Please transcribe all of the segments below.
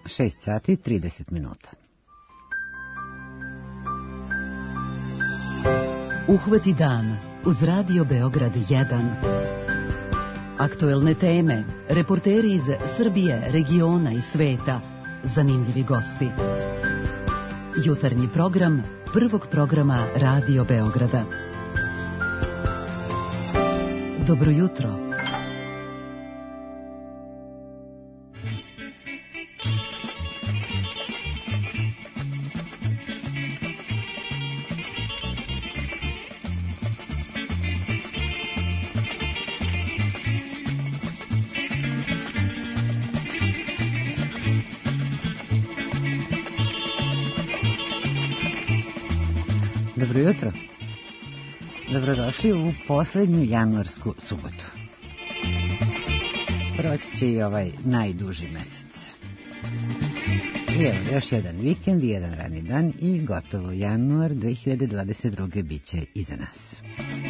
6 sati 30 minuta. Uhvati dan uz Radio Beograd 1. Aktuelne teme, reporteri iz Srbije, regiona i sveta, zanimljivi gosti. Jutarnji program prvog programa Radio Beograda. Dobro jutro. Dobro jutro. Dobrodošli u poslednju januarsku subotu. Proći će i ovaj najduži mesec. I evo, još jedan vikend i jedan radni dan i gotovo januar 2022. bit će iza nas.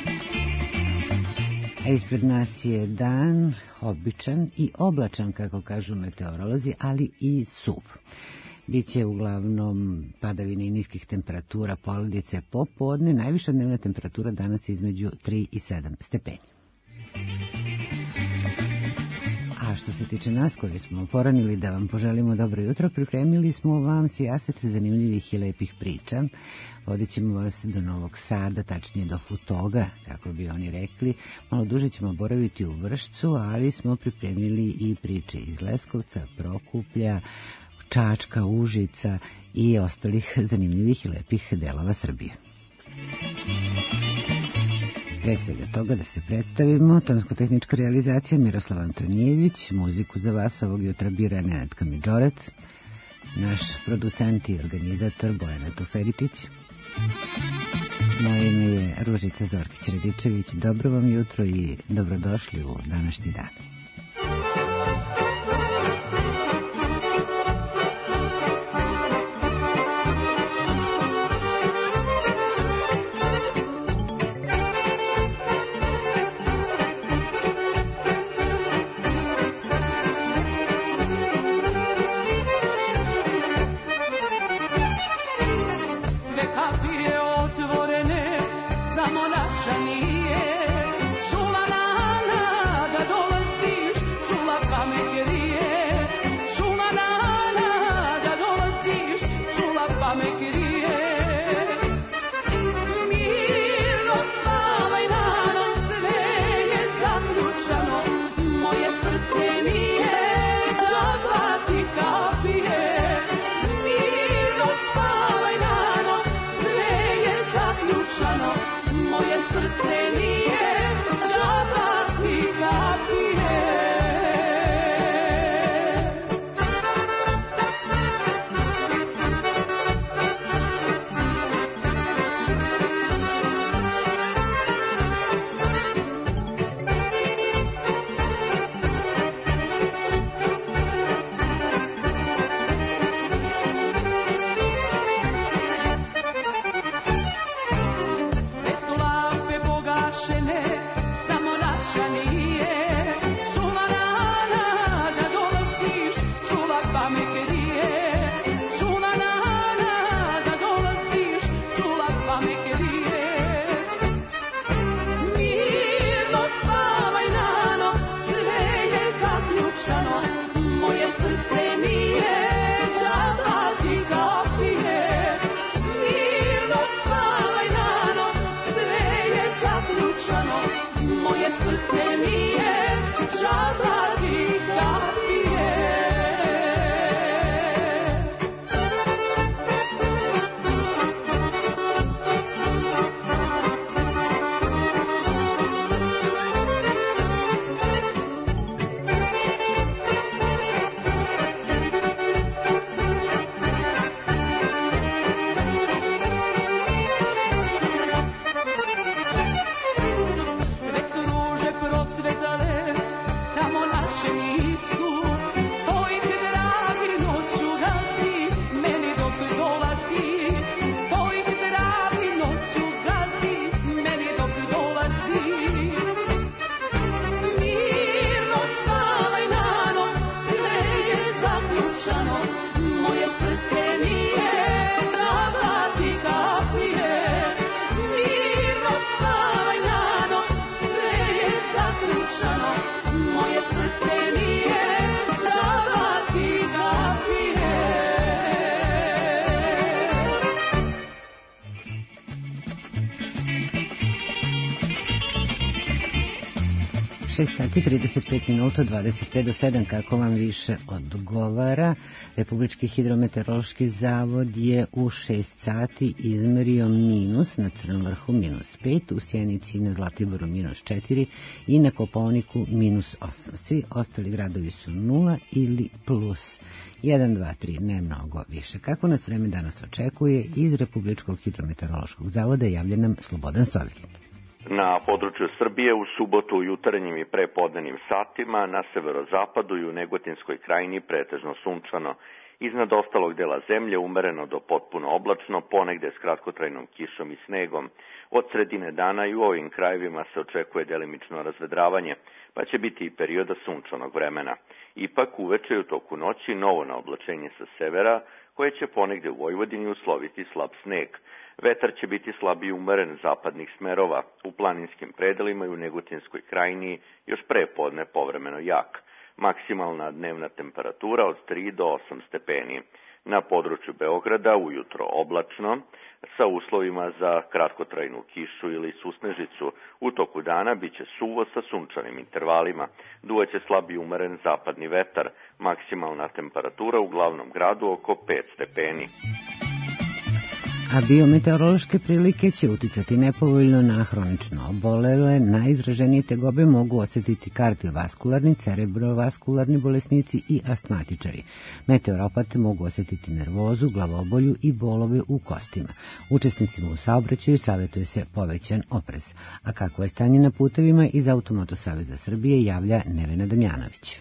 A ispred nas je dan običan i oblačan, kako kažu meteorolozi, ali i suv. Biće uglavnom padavine i niskih temperatura, poledice popodne, najviša dnevna temperatura danas između 3 i 7 stepeni. A što se tiče nas koji smo poranili da vam poželimo dobro jutro, pripremili smo vam sijaset zanimljivih i lepih priča. Vodit ćemo vas do Novog Sada, tačnije do Futoga, kako bi oni rekli. Malo duže ćemo boraviti u Vršcu, ali smo pripremili i priče iz Leskovca, Prokuplja, Čačka, Užica i ostalih zanimljivih i lepih delova Srbije. Pre svega toga da se predstavimo, tonsko-tehnička realizacija Miroslav Antonijević, muziku za vas ovog jutra bira Nenad Kamidžorec, naš producent i organizator Bojana Tuferičić. Moje ime je Ružica Zorkić-Radičević. Dobro vam jutro i dobrodošli u današnji dan. 6 sati 35 minuta, 25 do 7, kako vam više odgovara. Republički hidrometeorološki zavod je u 6 sati izmerio minus na Crnom vrhu -5, u Sjenici i na Zlatiboru -4 i na Kopaoniku -8. Svi ostali gradovi su 0 ili plus 1, 2, 3, ne mnogo više. Kako nas vreme danas očekuje, iz Republičkog hidrometeorološkog zavoda javlja nam Slobodan Sovik. Na području Srbije u subotu u jutarnjim i prepodnevnim satima, na severozapadu i u Negotinskoj krajini pretežno sunčano. Iznad ostalog dela zemlje umereno do potpuno oblačno, ponegde s kratkotrajnom kišom i snegom. Od sredine dana i u ovim krajevima se očekuje delimično razvedravanje, pa će biti i perioda sunčanog vremena. Ipak uveče i u toku noći novo naoblačenje sa severa, koje će ponegde u Vojvodini usloviti slab sneg. Vetar će biti slab i umeren zapadnih smerova, u planinskim predelima i u Negotinskoj krajini još prepodne povremeno jak. Maksimalna dnevna temperatura od 3 do 8 stepeni. Na području Beograda ujutro oblačno, sa uslovima za kratkotrajnu kišu ili susnežicu. U toku dana biće suvo sa sunčanim intervalima. Duvaće slab i umeren zapadni vetar. Maksimalna temperatura u glavnom gradu oko 5 stepeni. A biometeorološke prilike će uticati nepovoljno na hronično obolele. Najizraženije tegobe mogu osjetiti kardiovaskularni, cerebrovaskularni bolesnici i astmatičari. Meteoropate mogu osjetiti nervozu, glavobolju i bolove u kostima. Učesnicima u saobraćaju savjetuje se povećan oprez. A kako je stanje na putevima, iz Automoto saveza Srbije javlja Nevena Damjanović.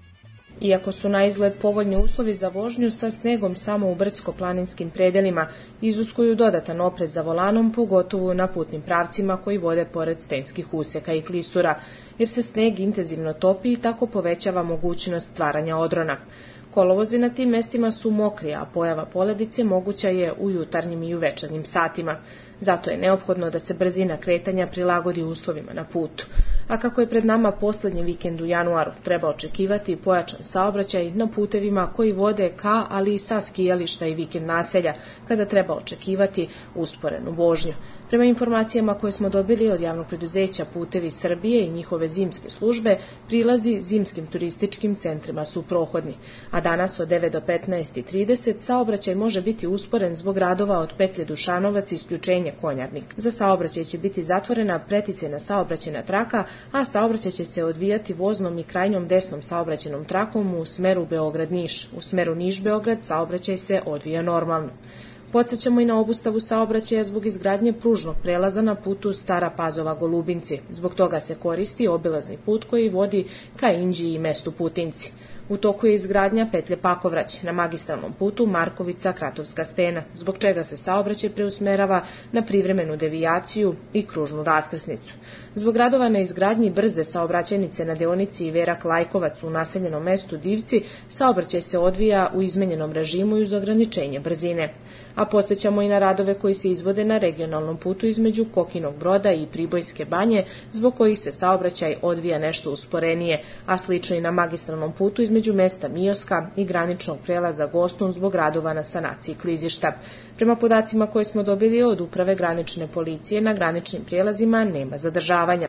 Iako su na izgled povoljni uslovi za vožnju, sa snegom samo u brdsko-planinskim predelima izuskuju dodatan oprez za volanom, pogotovo na putnim pravcima koji vode pored stenskih usjeka i klisura, jer se sneg intenzivno topi i tako povećava mogućnost stvaranja odrona. Kolovozi na tim mestima su mokri, a pojava poledice moguća je u jutarnjim i u večernjim satima. Zato je neophodno da se brzina kretanja prilagodi uslovima na putu. A kako je pred nama poslednji vikend u januaru, treba očekivati pojačan saobraćaj na putevima koji vode ka, ali i sa skijališta i vikend naselja, kada treba očekivati usporenu vožnju. Prema informacijama koje smo dobili od javnog preduzeća Putevi Srbije i njihove zimske službe, prilazi zimskim turističkim centrima su prohodni, a danas od 9 do 15:30 saobraćaj može biti usporen zbog radova od petlje Dušanovac i isključenje Konjarnik. Za saobraćaj će biti zatvorena preticajna saobraćajna traka, a saobraćaj će se odvijati voznom i krajnjom desnom saobraćajnom trakom u smeru Beograd-Niš. U smeru Niš-Beograd saobraćaj se odvija normalno. Podsećamo i na obustavu saobraćaja zbog izgradnje pružnog prelaza na putu Stara Pazova-Golubinci. Zbog toga se koristi obilazni put koji vodi ka Inđiji i mestu Putinci. U toku je izgradnja petlje Pakovrać na magistralnom putu Markovica-Kratovska stena, zbog čega se saobraćaj preusmerava na privremenu devijaciju i kružnu raskrsnicu. Zbog radova na izgradnji brze saobraćajnice na deonici Iverak-Lajkovac u naseljenom mestu Divci, saobraćaj se odvija u izmenjenom režimu i uz ograničenje brzine. A podsjećamo i na radove koji se izvode na regionalnom putu između Kokinog Broda i Pribojske banje, zbog kojih se saobraćaj odvija nešto usporenije, a slično i na magistralnom putu između mesta Mioska i graničnog prelaza Gostun zbog radova na sanaciji klizišta. Prema podacima koje smo dobili od Uprave granične policije, na graničnim prijelazima nema zadržavanja.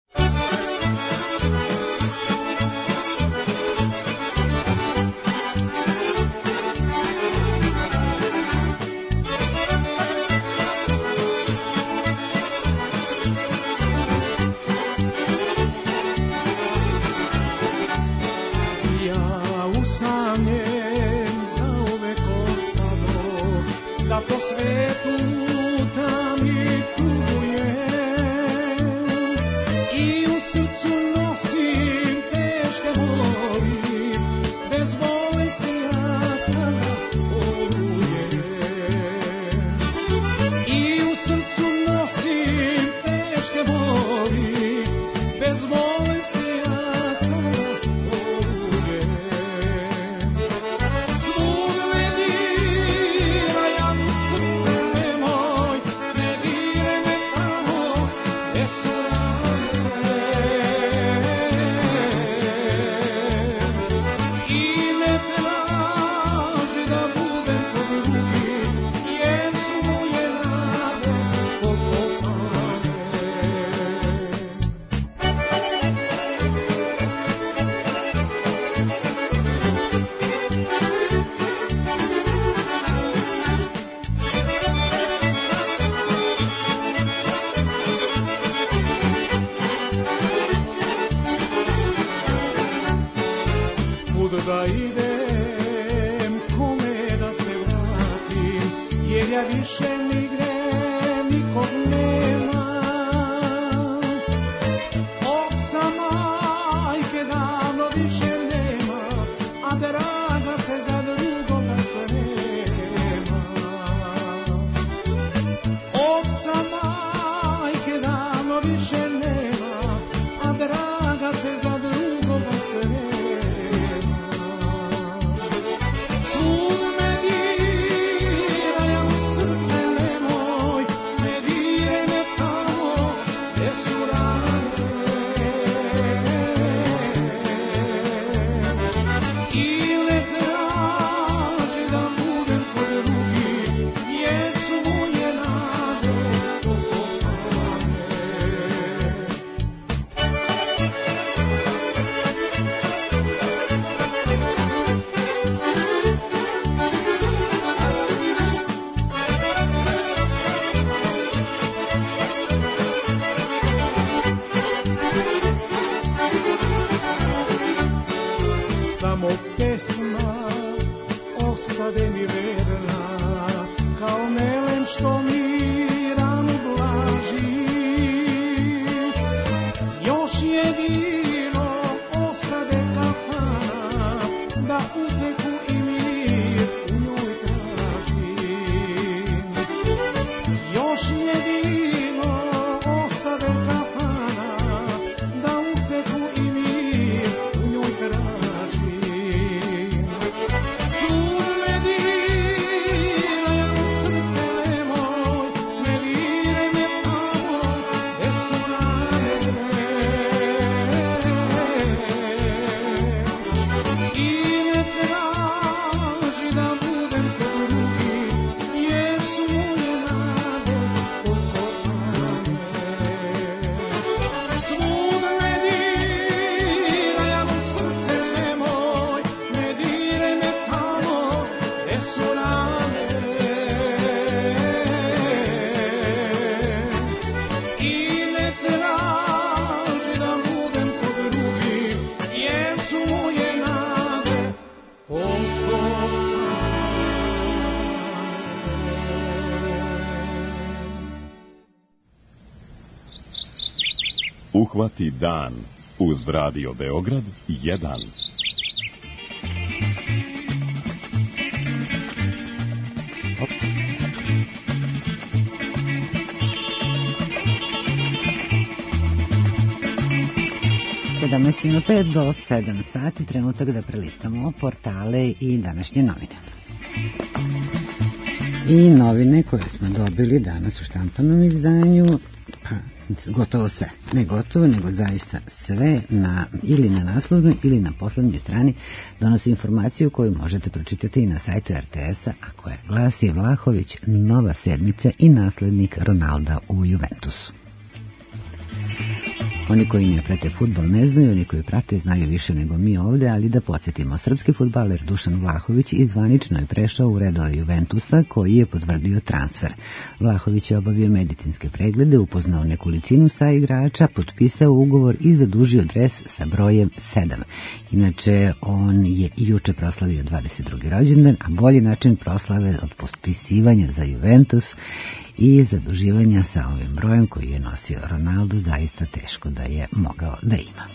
Po svetu tam i tujem Uhvati dan uz Radio Beograd 1. Minuta je do 7 sati, trenutak da prelistamo portale i današnje novine. I novine koje smo dobili danas u štampanom izdanju, pa gotovo sve, ne gotovo, nego zaista sve ili na naslovnoj ili na poslednjoj strani donosi informaciju koju možete pročitati i na sajtu RTS-a, a koja glasi: Vlahović nova sedmica i naslednik Ronalda u Juventusu. Oni koji ne prate fudbal ne znaju, oni koji prate znaju više nego mi ovde, ali da podsjetimo, srpski fudbaler Dušan Vlahović izvanično je prešao u redove Juventusa, koji je potvrdio transfer. Vlahović je obavio medicinske preglede, upoznao nekolicinu sa igrača, potpisao ugovor i zadužio dres sa brojem 7. Inače, on je juče proslavio 22. rođendan, a bolji način proslave od potpisivanja za Juventus i zaduživanja sa ovim brojem koji je nosio Ronaldo zaista teško da je mogao da ima.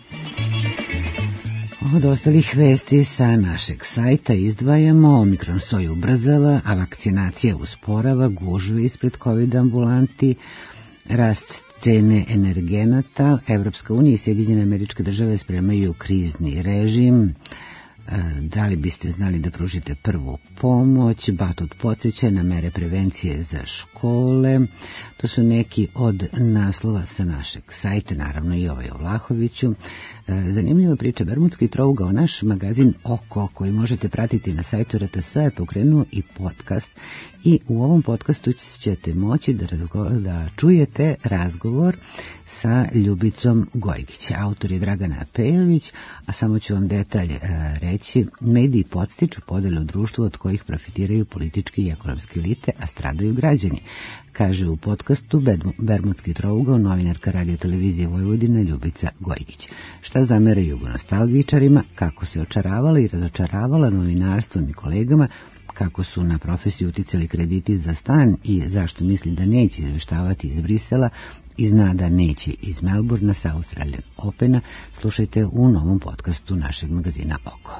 Od ostalih vesti sa našeg sajta izdvajamo: Omikron soj ubrzava, a vakcinacija usporava, gužve ispred COVID ambulanti, rast cene energenata, Evropska unija i Sjedinjene Američke Države spremaju krizni režim. Da li biste znali da pružite prvu pomoć, Batut podsjeća na mere prevencije za škole. To su neki od naslova sa našeg sajta, naravno i ovaj o Vlahoviću. Zanimljiva priča, Bermudski trougao, naš magazin Oko, koji možete pratiti na sajtu RTS-a, je pokrenuo i podcast, i u ovom podcastu ćete moći da čujete razgovor sa Ljubicom Gojgić. Autor je Dragana Pejović, a samo ću vam detalj reći: mediji podstiču podele u društvu od kojih profitiraju političke i ekonomske elite, a stradaju građani, kaže u podcastu Bermudski trougao novinarka Radio televizije Vojvodine Ljubica Gojgić. Šta zamera jugonostalgičarima, kako se očaravala i razočaravala novinarstvom i kolegama, kako su na profesiju uticali krediti za stan i zašto misli da neće izveštavati iz Brisela i zna da neće iz Melbourna sa Australian Opena, slušajte u novom podcastu našeg magazina Oko.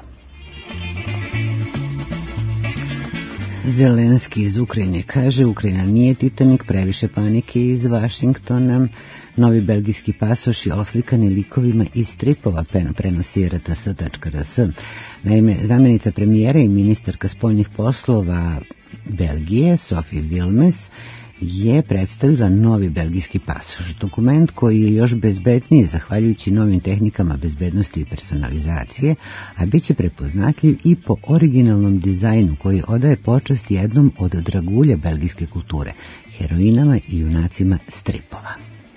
Zelenski iz Ukrajine kaže: Ukrajina nije Titanik, previše panike iz Vašingtona. Novi belgijski pasoši oslikani likovima iz stripova, prenosi rts.rs. Naime, zamjenica premijera i ministarka spoljnih poslova Belgije, Sophie Wilmes, je predstavila novi belgijski pasoš, dokument koji je još bezbedniji zahvaljujući novim tehnikama bezbednosti i personalizacije, a bit će prepoznatljiv i po originalnom dizajnu koji odaje počast jednom od dragulja belgijske kulture, heroinama i junacima stripova.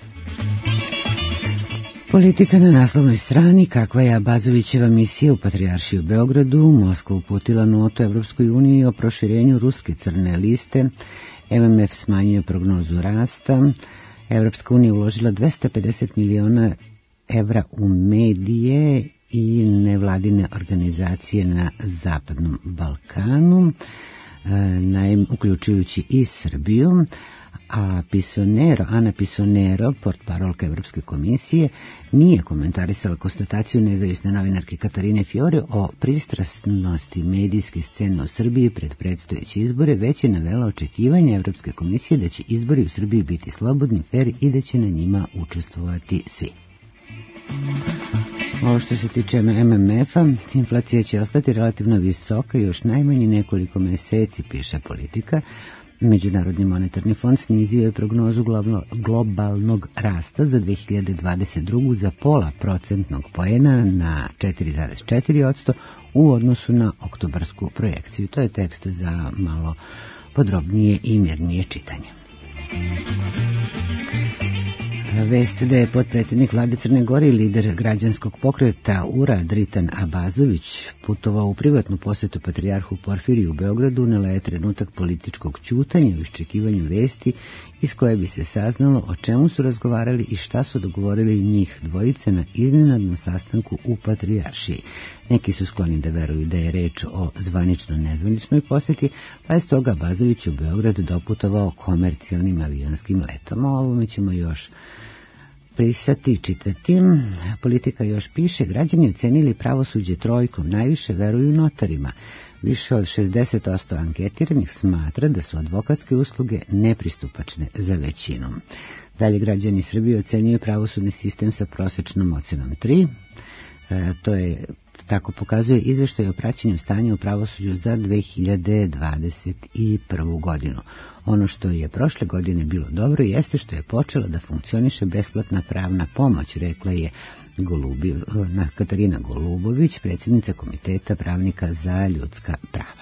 Politika na naslovnoj strani: kakva je Abazovićeva misija u Patrijaršiji u Beogradu, Moskva uputila notu Evropskoj uniji o proširenju ruske crne liste, MMF smanjuje prognozu rasta, Evropska unija uložila 250 miliona evra u medije i nevladine organizacije na Zapadnom Balkanu, uključujući i Srbiju. A Ana Pisonero, portparolka Evropske komisije, nije komentarisala konstataciju nezavisne novinarke Katarine Fiore o pristrasnosti medijske scene u Srbiji pred predstojeće izbore, već je navela očekivanje Evropske komisije da će izbori u Srbiji biti slobodni, fer i da će na njima učestvovati svi. Ovo što se tiče MMF-a, inflacija će ostati relativno visoka još najmanje nekoliko meseci, piše Politika. Međunarodni monetarni fond snizio je prognozu globalnog rasta za 2022. za 0,5% poena na 4,4% u odnosu na oktobarsku projekciju. To je tekst za malo podrobnije i mirnije čitanje. Vest da je potpredsjednik vlade Crne Gore i lider građanskog pokreta URA Dritan Abazović putovao u privatnu posetu patrijarhu Porfiriju u Beogradu unela je trenutak političkog ćutanja u iščekivanju vesti iz koje bi se saznalo o čemu su razgovarali i šta su dogovorili njih dvojice na iznenadnom sastanku u Patrijaršiji. Neki su skloni da veruju da je reč o zvanično-nezvaničnoj poseti, pa je stoga Abazović u Beograd doputovao komercijalnim avionskim letom. O ovome ćemo još prisati čitati. Politika još piše: građani ocenili pravosuđe trojkom, najviše veruju notarima. Više od 60% anketiranih smatra da su advokatske usluge nepristupačne za većinu. Dalje, građani Srbije ocenjuju pravosudni sistem sa prosečnom ocenom 3. To je, tako pokazuje izveštaj o praćenju stanja u pravosuđu za 2021. godinu. Ono što je prošle godine bilo dobro jeste što je počela da funkcioniše besplatna pravna pomoć, rekla je Katarina Golubović, predsjednica Komiteta pravnika za ljudska prava.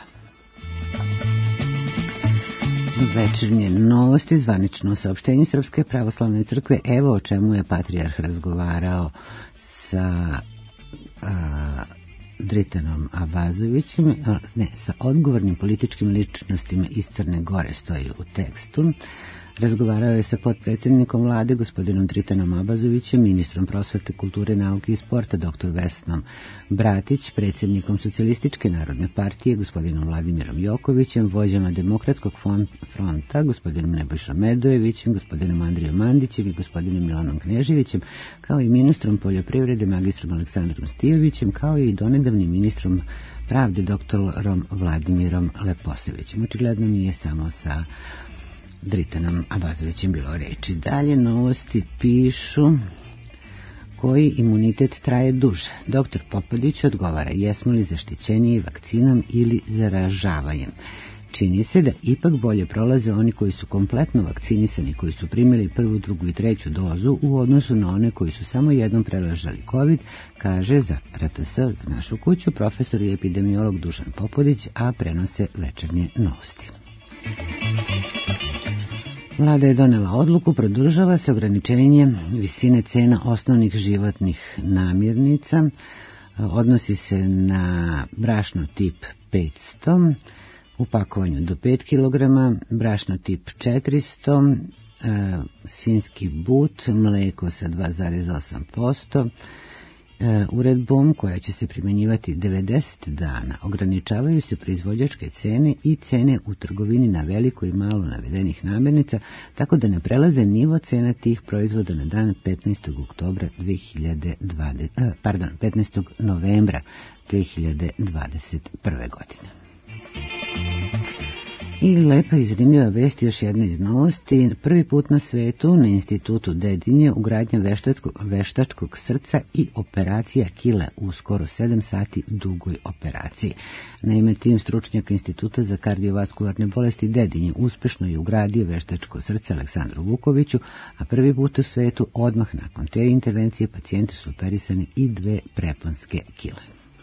Večernje novosti, zvanično saopštenje Srpske pravoslavne crkve. Evo o čemu je patrijarh razgovarao sa Dritanom Abazovićem, sa odgovornim političkim ličnostima iz Crne Gore, stoji u tekstu. Razgovarao je sa potpredsjednikom vlade, gospodinom Dritanom Abazovićem, ministrom prosvete, kulture, nauke i sporta, dr. Vesnom Bratić, predsjednikom Socijalističke narodne partije, gospodinom Vladimirom Jokovićem, vođama Demokratskog fronta, gospodinom Nebojšom Medojevićem, gospodinom Andrijom Mandićem i gospodinom Milanom Kneževićem, kao i ministrom poljoprivrede, magistrom Aleksandrom Stijovićem, kao i donedavnim ministrom pravde, doktorom Vladimirom Leposevićem. Očigledno nije samo sa Dritanom Abazovićem bilo reči. Dalje novosti pišu: koji imunitet traje duže. Doktor Popadić odgovara: jesmo li zaštićeniji vakcinom ili zaražavanjem. Čini se da ipak bolje prolaze oni koji su kompletno vakcinisani, koji su primili prvu, drugu i treću dozu u odnosu na one koji su samo jednom preležali COVID, kaže za RTS, za našu kuću, profesor i epidemiolog Dušan Popadić, a prenose večernje novosti. Vlada je donela odluku, produžava se ograničenje visine cena osnovnih životnih namirnica, odnosi se na brašno tip 500, u pakovanju do 5 kg, brašno tip 400, svinjski but, mleko sa 2,8%, Uredbom koja će se primjenjivati 90 dana ograničavaju se proizvođačke cene i cene u trgovini na veliko i malo navedenih namirnica, tako da ne prelaze nivo cena tih proizvoda na dan 15. novembra 2021. godine. I lepa i zanimljiva vest, još jedna iz novosti. Prvi put na svetu na institutu Dedinje ugradnja veštačkog srca i operacija kile u skoro 7 sati dugoj operaciji. Naime, tim stručnjaka Instituta za kardiovaskularne bolesti Dedinje uspešno je ugradio veštačko srce Aleksandru Vukoviću, a prvi put u svetu odmah nakon te intervencije pacijenti su operisani i 2 preponske kile.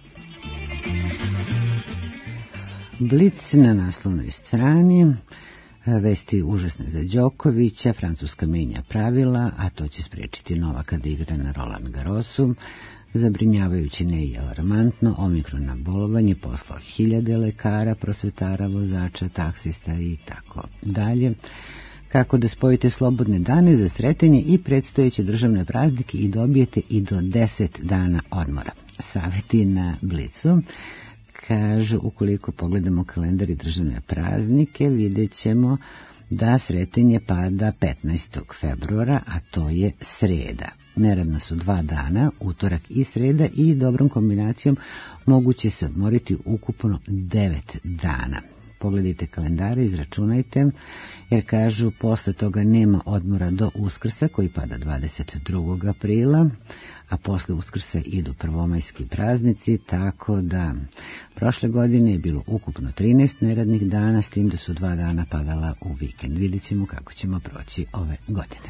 Blic na naslovnoj strani, vesti užasne za Đokovića, Francuska menja pravila, a to će spriječiti Novaka da igra na Roland Garrosu. Zabrinjavajući ne i alarmantno, omikron na bolovanje poslao 1000 lekara, prosvetara, vozača, taksista i tako dalje. Kako da spojite slobodne dane za sretanje i predstojeće državne praznike i dobijete i do 10 dana odmora. Saveti na Blicu. Kažu, ukoliko pogledamo kalendar i državne praznike, vidjet ćemo da sretanje pada 15. februara, a to je sreda. Neradna su 2 dana, utorak i sreda, i dobrom kombinacijom moguće se odmoriti ukupno 9 dana. Pogledajte kalendare, izračunajte, jer kažu posle toga nema odmora do Uskrsa koji pada 22. aprila, a posle Uskrsa idu prvomajski praznici, tako da prošle godine je bilo ukupno 13 neradnih dana, s tim da su 2 dana padala u vikend. Vidjet ćemo kako ćemo proći ove godine.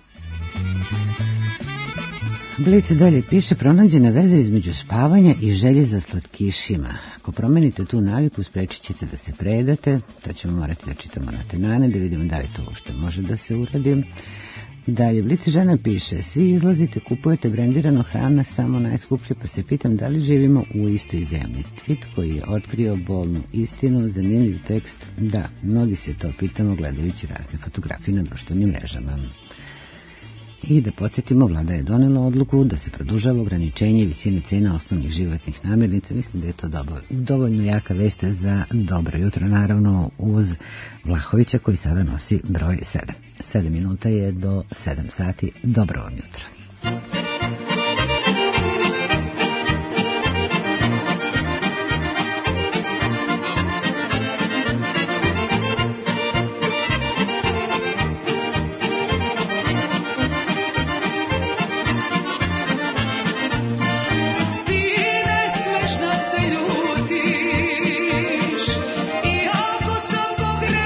Blic dalje piše, pronađena veza između spavanja i želje za slatkišima. Ako promenite tu naviku, sprečit ćete da se predate. To ćemo morati da čitamo na tenane, da vidimo da li to uopšte može da se uradi. Dalje, Blic žena piše, svi izlazite, kupujete brendirano hrana, samo najskuplje, pa se pitam da li živimo u istoj zemlji. Tweet koji je otkrio bolnu istinu, zanimljiv tekst, da, mnogi se to pitamo gledajući razne fotografije na društvenim mrežama. I da podsjetimo, vlada je donela odluku da se produžava ograničenje visine cena osnovnih životnih namirnica. Mislim da je to dovoljno jaka vest za dobro jutro, naravno uz Vlahovića koji sada nosi broj 7. 7 minuta je do 7 sati. Dobro vam jutro.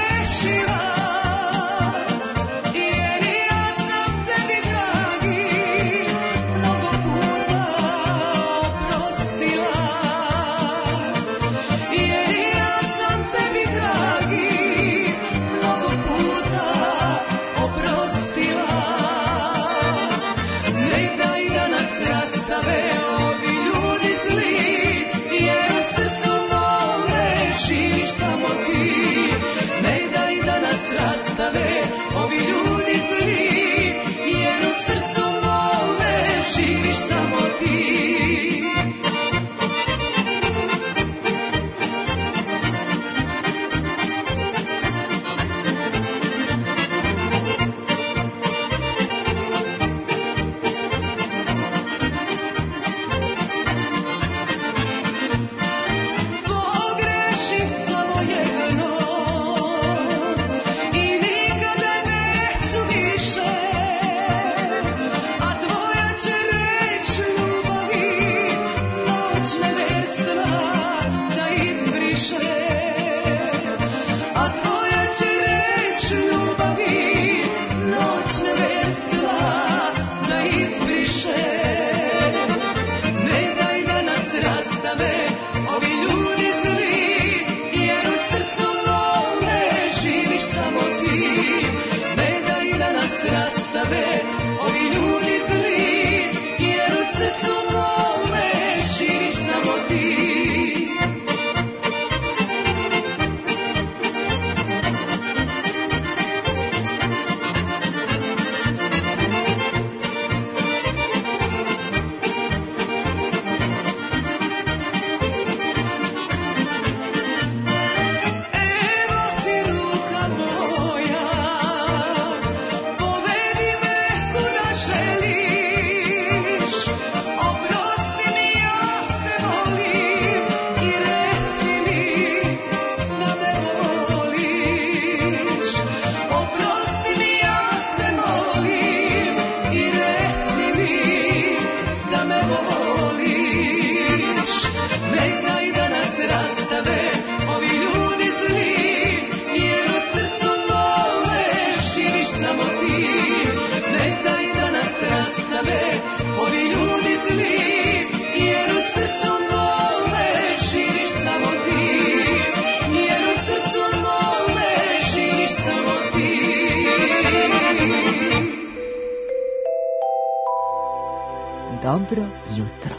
Dragi Dobro jutro.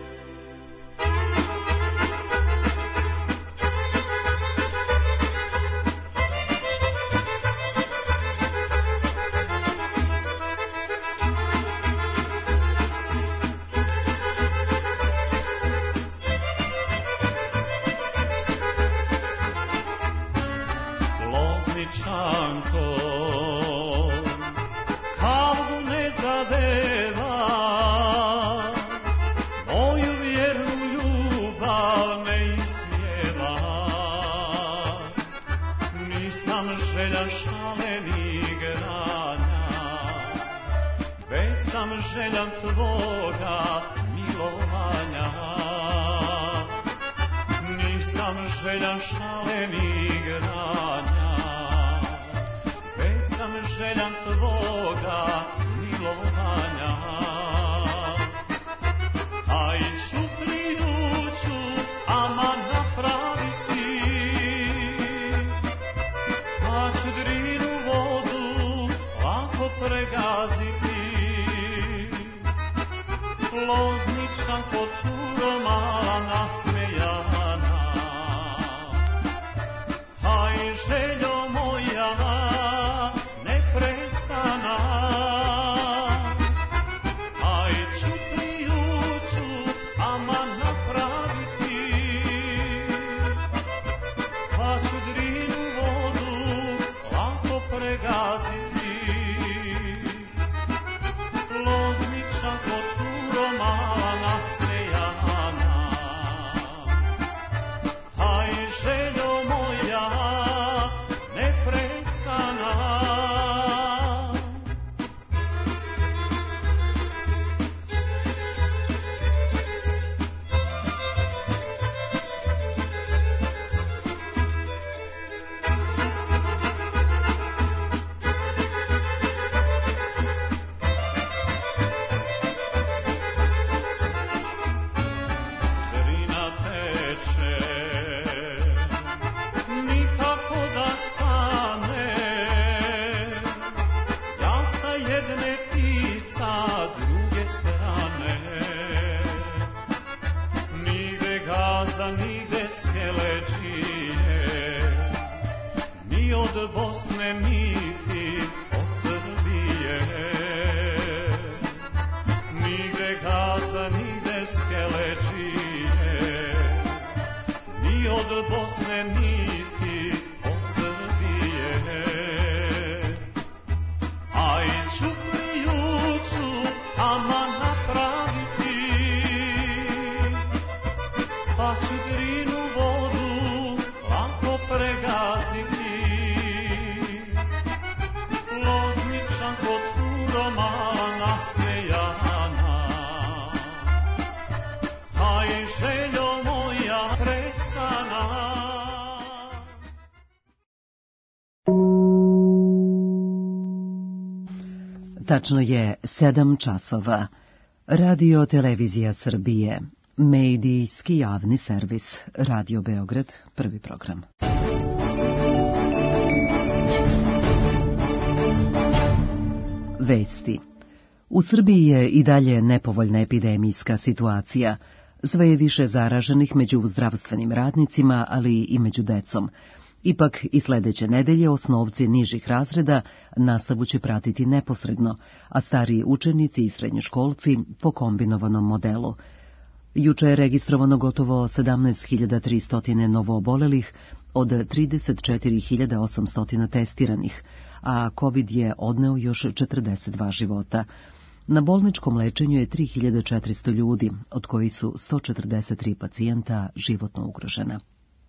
Tačno je 7 časova. Radio Televizija Srbije. Medijski javni servis. Radio Beograd, prvi program. Vesti. U Srbiji je i dalje nepovoljna epidemijska situacija. Sve je više zaraženih među zdravstvenim radnicima, ali i među decom. Ipak i sledeće nedelje osnovci nižih razreda nastavu će pratiti neposredno, a stariji učenici i srednjoškolci po kombinovanom modelu. Juče je registrovano gotovo 17.300 novoobolelih od 34.800 testiranih, a COVID je odneo još 42 života. Na bolničkom lečenju je 3.400 ljudi, od kojih su 143 pacijenta životno ugrožena.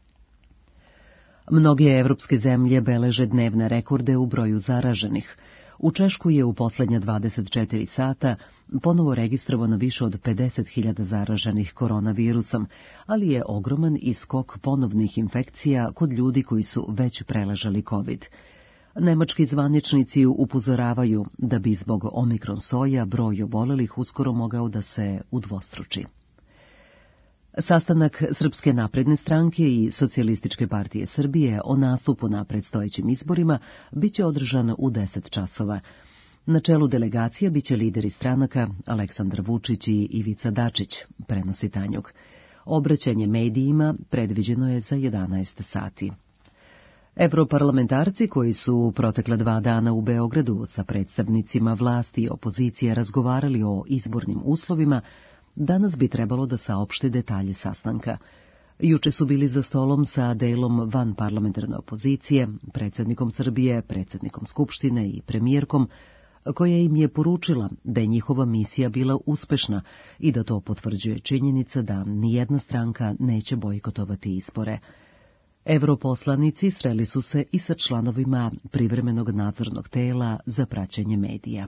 Mnoge evropske zemlje beleže dnevne rekorde u broju zaraženih. U Češku je u poslednja 24 sata ponovo registrovano više od 50.000 zaraženih koronavirusom, ali je ogroman i skok ponovnih infekcija kod ljudi koji su već preležali COVID. Nemački zvaničnici upozoravaju da bi zbog omikron soja broj obolelih uskoro mogao da se udvostruči. Sastanak Srpske napredne stranke i Socijalističke partije Srbije o nastupu na predstojećim izborima biće održan u 10 časova. Na čelu delegacija biće lideri stranaka Aleksandar Vučić i Ivica Dačić, prenosi Tanjug. Obraćanje medijima predviđeno je za 11 sati. Evroparlamentarci koji su protekla 2 dana u Beogradu sa predstavnicima vlasti i opozicije razgovarali o izbornim uslovima, danas bi trebalo da saopšte detalje sastanka. Juče su bili za stolom sa delom vanparlamentarne opozicije, predsjednikom Srbije, predsjednikom Skupštine i premijerkom, koja im je poručila da je njihova misija bila uspešna i da to potvrđuje činjenica da nijedna stranka neće bojkotovati izbore. Evroposlanici sreli su se i sa članovima privremenog nadzornog tela za praćenje medija.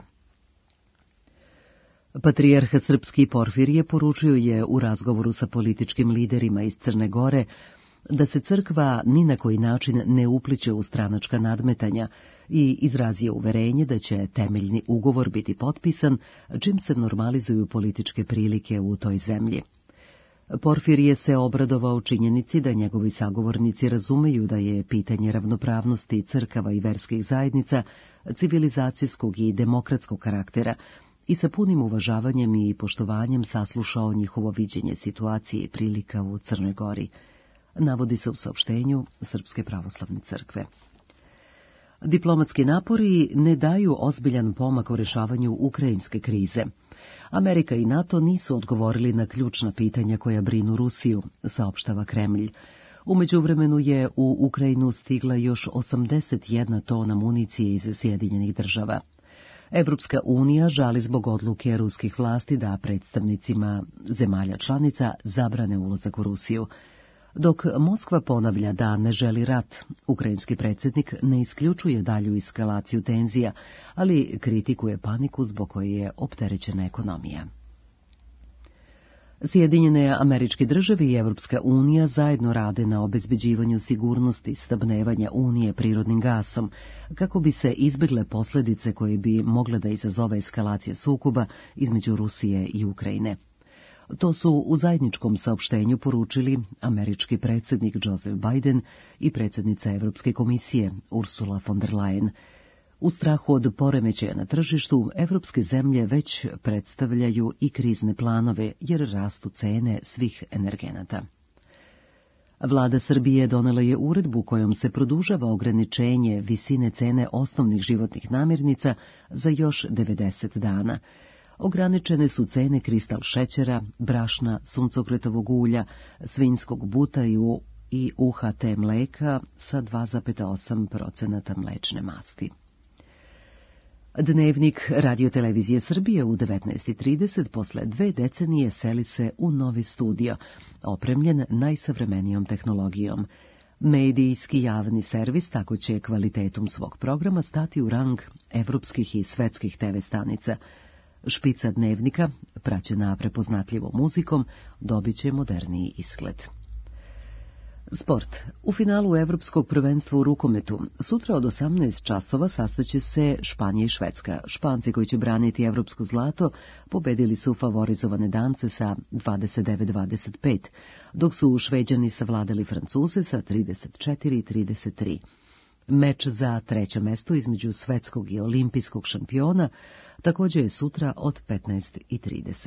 Patrijarh srpski Porfirije poručio je u razgovoru sa političkim liderima iz Crne Gore da se crkva ni na koji način ne upliće u stranačka nadmetanja i izrazio uverenje da će temeljni ugovor biti potpisan čim se normalizuju političke prilike u toj zemlji. Porfirije se obradovao činjenici da njegovi sagovornici razumeju da je pitanje ravnopravnosti crkava i verskih zajednica civilizacijskog i demokratskog karaktera i sa punim uvažavanjem i poštovanjem saslušao njihovo viđenje situacije i prilika u Crnoj Gori, navodi se u saopštenju Srpske pravoslavne crkve. Diplomatski napori ne daju ozbiljan pomak u rešavanju ukrajinske krize. Amerika i NATO nisu odgovorili na ključna pitanja koja brinu Rusiju, saopštava Kremlj. U međuvremenu je u Ukrajinu stigla još 81 tona municije iz Sjedinjenih Država. Evropska unija žali zbog odluke ruskih vlasti da predstavnicima zemalja članica zabrane ulazak u Rusiju. Dok Moskva ponavlja da ne želi rat, ukrajinski predsjednik ne isključuje dalju eskalaciju tenzija, ali kritikuje paniku zbog koje je opterećena ekonomija. Sjedinjene Američke Države i Evropska unija zajedno rade na obezbeđivanju sigurnosti snabdevanja Unije prirodnim gasom, kako bi se izbjegle posljedice koje bi mogle da izazove eskalacija sukoba između Rusije i Ukrajine. To su u zajedničkom saopštenju poručili američki predsjednik Joseph Biden i predsjednica Evropske komisije Ursula von der Leyen. U strahu od poremećaja na tržištu, evropske zemlje već predstavljaju i krizne planove jer rastu cene svih energenata. Vlada Srbije donela je uredbu kojom se produžava ograničenje visine cene osnovnih životnih namirnica za još 90 dana. Ograničene su cene kristal šećera, brašna, suncokretovog ulja, svinjskog buta i UHT mleka sa 2,8% mlečne masti. Dnevnik Radiotelevizije Srbije u 19:30 posle 2 decenije seli se u novi studio, opremljen najsavremenijom tehnologijom. Medijski javni servis tako će kvalitetom svog programa stati u rang evropskih i svetskih TV stanica. Špica dnevnika, praćena prepoznatljivom muzikom, dobit će moderniji izgled. Sport. U finalu Evropskog prvenstva u rukometu sutra od 18 časova sastaće se Španija i Švedska. Španci koji će braniti evropsko zlato pobedili su favorizovane Dance sa 29-25, dok su Šveđani savladali Francuze sa 34-33. Meč za treće mesto između svetskog i olimpijskog šampiona također je sutra od 15:30.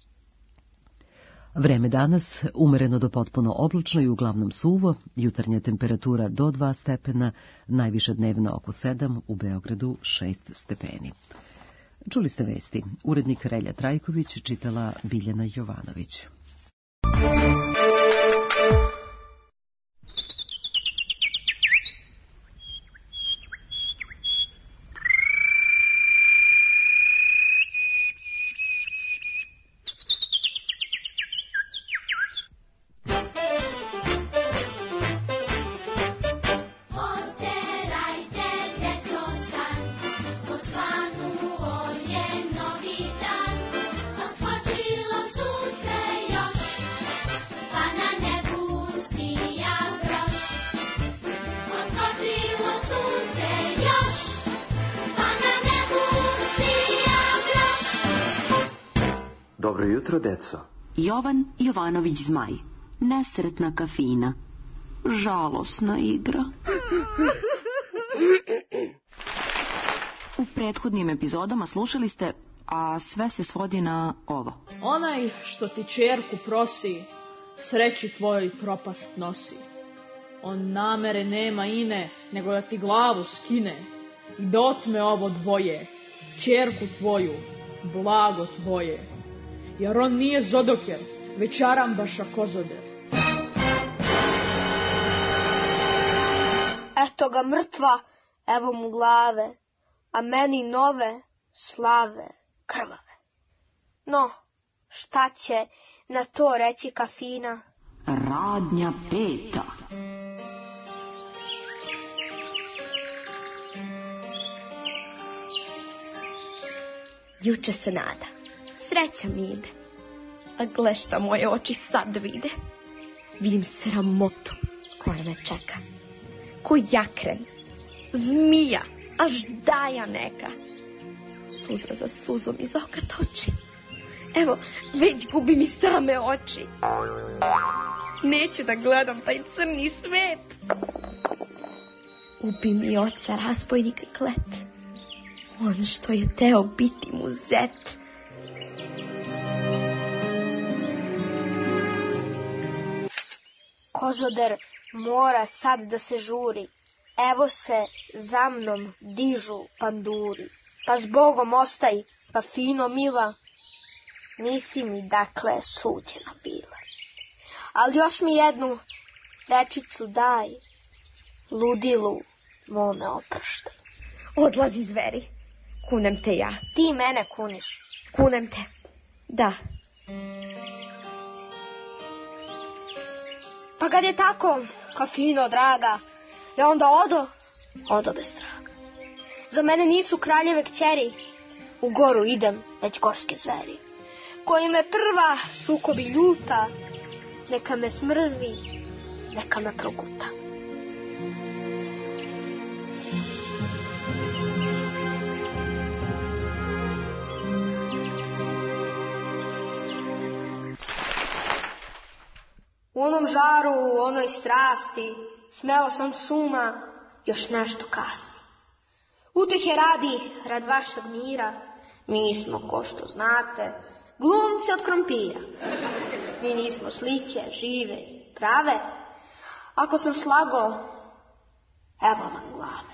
Vreme danas umereno do potpuno oblačno i uglavnom suvo, jutarnja temperatura do 2 stepena, najviša dnevna oko 7, u Beogradu 6 stepeni. Čuli ste vesti. Urednik Relja Trajković, čitala Biljana Jovanović. Dobro jutro, deco. Jovan Jovanović Zmaj. Nesretna kafina. Žalosna igra. U prethodnim epizodama slušali ste, a sve se svodi na ovo. Onaj što ti ćerku prosi, sreći tvojoj propast nosi. On namere nema ine, nego da ti glavu skine i da otme ovo dvoje, ćerku tvoju, blago tvoje. Jer on nije zodoker, već arambaša kozoder. Eto ga mrtva, evo mu glave, a meni nove slave krvave. No, šta će na to reći kafina? Radnja peta. Juče se nada, sreća mi ide, a gle šta moje oči sad vide. Vidim sramotu koja me čeka, ko jakren, zmija, až daja neka. Suza za suzom iz oka toči, evo već gubim i same oči. Neću da gledam taj crni svet. Ubi mi oca razbojnik klet, on što je teo biti mu zet. Kozoder mora sad da se žuri, evo se za mnom dižu panduri. Pa s Bogom ostaj, pa fino mila, nisi mi dakle suđena bila. Ali još mi jednu rečicu daj, ludilu mome opraštaj. Odlazi zveri, kunem te ja. Ti mene kuniš. Kunem te, da. Pa kad je tako, kafino draga, ja onda odo bez traga. Za mene nisu kraljeve kćeri, u goru idem, već gorske zveri. Koji me prva sukobi ljuta, neka me smrzi, neka me proguta. U onom žaru, u onoj strasti, smeo sam suma, još nešto kasni. Utehe radi, rad vašeg mira, mi smo, ko što znate, glumci od krompira. Mi nismo slike, žive, prave. Ako sam slago, evo vam glave.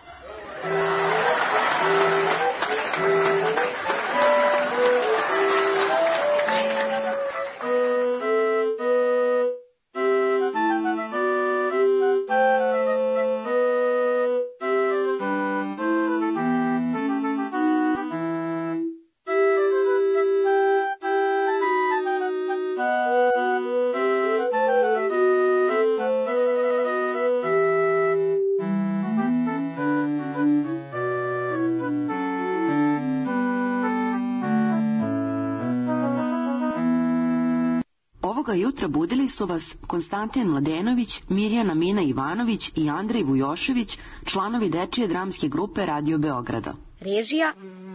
Jutra budili su vas Konstantin Mladenović, Mirjana Mina Ivanović i Andrej Vujošević, članovi dečije dramske grupe Radio Beograda. Režija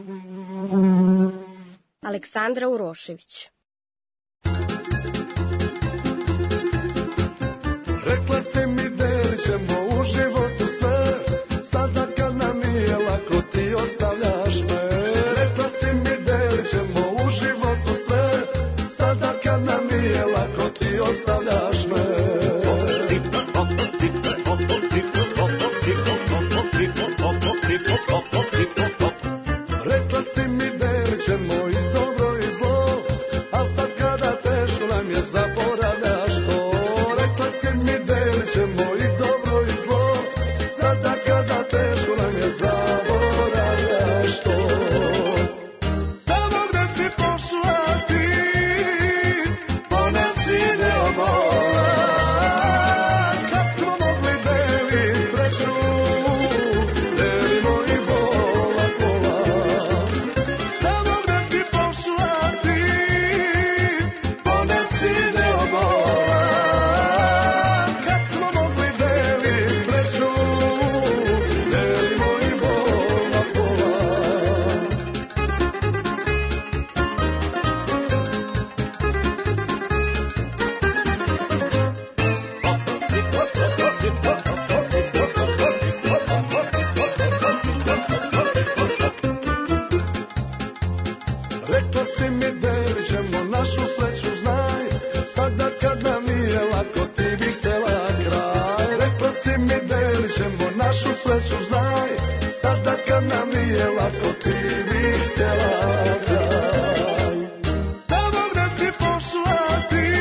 Aleksandra Urošević. Rekla si mi delit ćemo u životu sve, sada kad nam nije lako ti ostavljaš me. Rekla si mi delit ćemo u životu sve, sada kad nam nije lako ti ostavljaš me. Rekla si mi delit ćemo i dobro i zlo, a sreću znaj, sada kad nam nije lako ti bi htjela kraj. Tamo gde si pošla ti,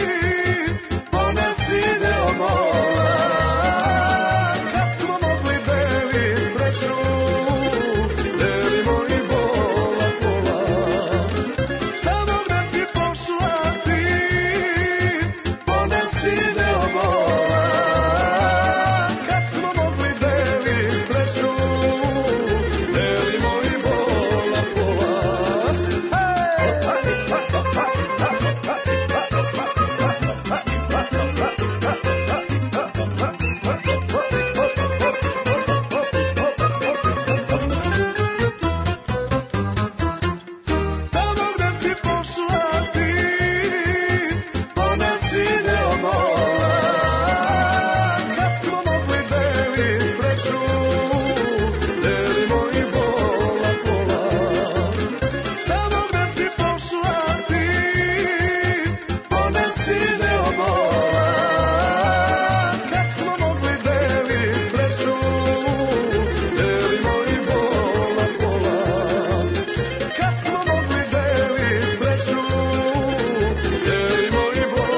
ponesi deo mora, kad smo mogli delit sreću, delimo i bola pola. Tamo gde si pošla ti, ponesi deo mora, kad smo mogli delit sreću, delimo i bola pola. Tamo gde si pošla ti, ponesi deo mora, kad smo mogli delit sreću, delimo i bola pola. Tamo gde si pošla ti, ponesi deo mora, kad smo mogli delit sreću, delimo i bola pola. Kad smo mogli delit sreću, delimo i bola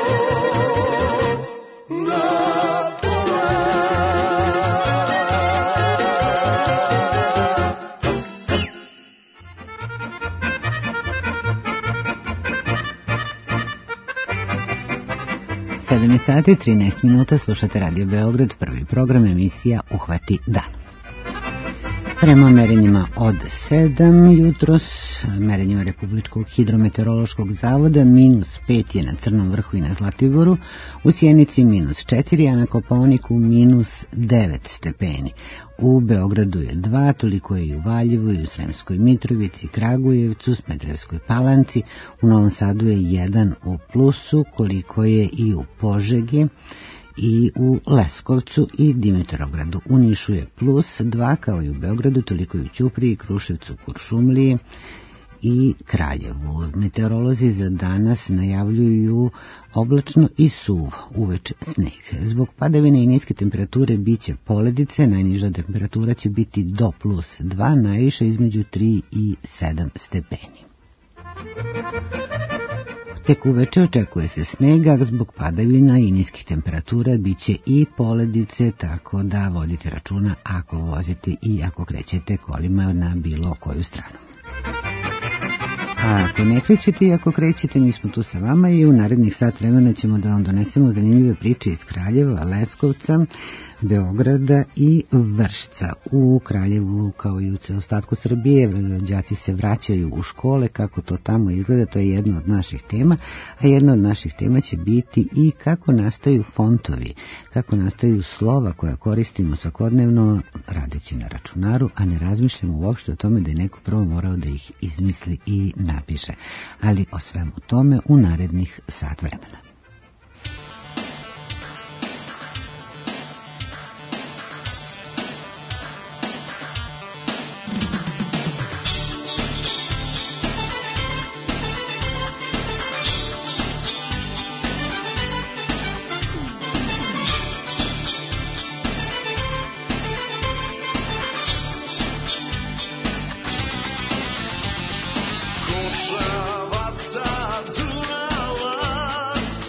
pola. 7 sati i 13 minuta, slušate Radio Beograd, prvi program, emisija Uhvati dan. Prema merenjima od 7 jutros, merenjima Republičkog hidrometeorološkog zavoda, -5 je na Crnom vrhu i na Zlatiboru, u Sjenici -4, a na Kopaoniku -9 stepeni. U Beogradu je 2, toliko je i u Valjevu, i u Sremskoj Mitrovici, Kragujevcu, Smederevskoj Palanci, u Novom Sadu je 1 u plusu, koliko je i u Požegi, i u Leskovcu i Dimitrovgradu. U Nišu je +2, kao i u Beogradu, toliko i u Ćupriji, Kruševcu, Kuršumliji i Kraljevu. Meteorolozi za danas najavljuju oblačno i suvo, uveče sneg. Zbog padavine i niske temperature biće poledice, najniža temperatura će biti do +2, najviše između 3 i 7 stepeni. Tek uveče očekuje se snega, zbog padavina i niskih temperatura biće i poledice, tako da vodite računa ako vozite i ako krećete kolima na bilo koju stranu. A ako ne krećete i ako krećete, mi smo tu sa vama i u narednih sat vremena ćemo da vam donesemo zanimljive priče iz Kraljeva, Leskovca, Beograda i Vršca. U Kraljevu, kao i u ostatku Srbije, đaci se vraćaju u škole. Kako to tamo izgleda, to je jedna od naših tema, a jedna od naših tema će biti i kako nastaju fontovi, kako nastaju slova koja koristimo svakodnevno radeći na računaru, a ne razmišljamo uopšte o tome da je neko prvo morao da ih izmisli i napiše. Ali o svemu tome u narednih sat vremena. Košava sa Dunava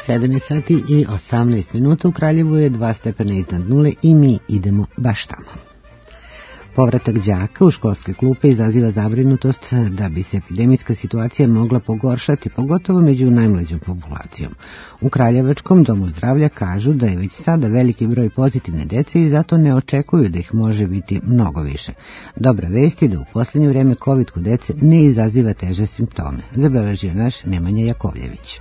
7 sati i 18 minuta, u Kraljevu je 2 stepena iznad nule i mi idemo baš tamo. Povratak đaka u školske klupe izaziva zabrinutost da bi se epidemijska situacija mogla pogoršati, pogotovo među najmlađom populacijom. U Kraljevačkom domu zdravlja kažu da je već sada veliki broj pozitivne dece i zato ne očekuju da ih može biti mnogo više. Dobra vest je da u posljednje vreme COVID kod dece ne izaziva teže simptome, zabeležio naš Nemanja Jakovljević.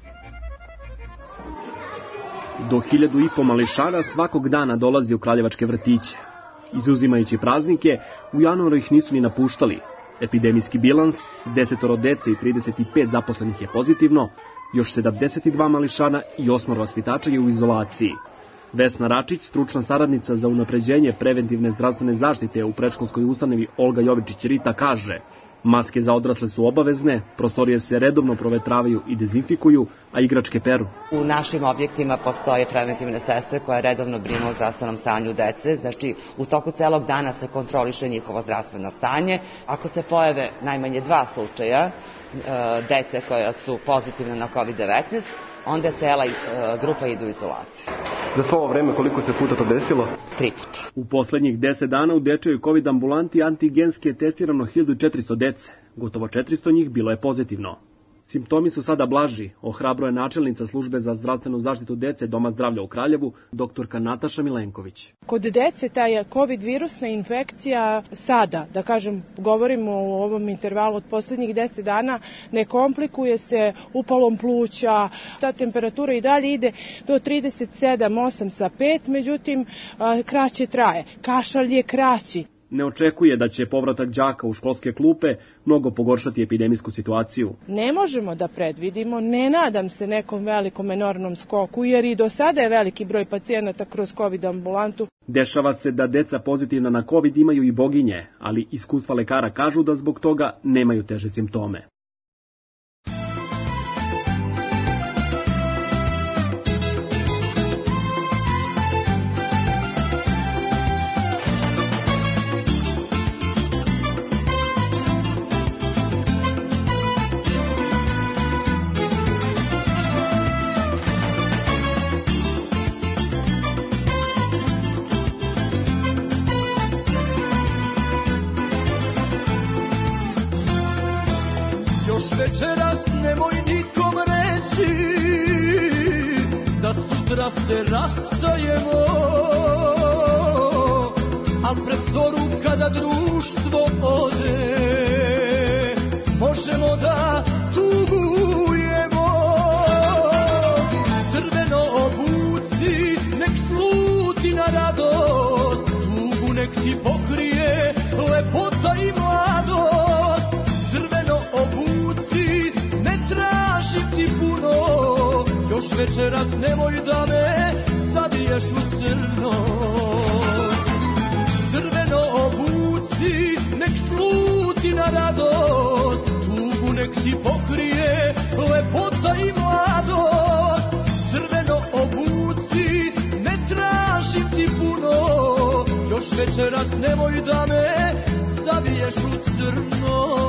Do 1500 mališana svakog dana dolazi u kraljevačke vrtiće. Izuzimajući praznike, u januaru ih nisu ni napuštali. Epidemijski bilans, 10 dece i 35 zaposlenih je pozitivno, još 72 mališana i 8 vaspitača je u izolaciji. Vesna Račić, stručna saradnica za unapređenje preventivne zdravstvene zaštite u predškolskoj ustanovi Olga Jovičić-Rita kaže: maske za odrasle su obavezne, prostorije se redovno provetravaju i dezinfikuju, a igračke peru. U našim objektima postoje preventivne sestre koje redovno brinu o zdravstvenom stanju dece, znači u toku celog dana se kontroliše njihovo zdravstveno stanje. Ako se pojave najmanje 2 slučaja dece koja su pozitivne na COVID-19, onda cela grupa ide u izolaciju. Za svo ovo vreme koliko se puta to desilo? 3 puta. U poslednjih 10 dana u dečjoj COVID ambulanti antigenski je testirano 1400 dece. Gotovo 400 njih bilo je pozitivno. Simptomi su sada blaži, ohrabruje načelnica službe za zdravstvenu zaštitu dece Doma zdravlja u Kraljevu, doktorka Nataša Milenković. Kod dece ta je COVID virusna infekcija sada, da kažem, govorimo o ovom intervalu od poslednjih 10 dana, ne komplikuje se upalom pluća, ta temperatura i dalje ide do 37,8 sa 5, međutim kraće traje, kašalj je kraći. Ne očekuje da će povratak đaka u školske klupe mnogo pogoršati epidemijsku situaciju. Ne možemo da predvidimo, ne nadam se nekom velikom enormnom skoku, jer i do sada je veliki broj pacijenata kroz COVID ambulantu. Dešava se da deca pozitivna na COVID imaju i boginje, ali iskustva lekara kažu da zbog toga nemaju teže simptome. Večeras nemoj nikom reći da sutra se rastajemo, al pred zoru kada društvo ode možemo da tugujemo. Crveno obuci, nek sluti na radost, tugu nek ti pokrije lepota i mladost. Još večeras nemoj da me saviješ u crno. Crveno obuci, nek sluti na radost, tugu nek ti pokrije lepota i mladost. Crveno obuci, ne tražim ti puno, još večeras nemoj da me saviješ u crno.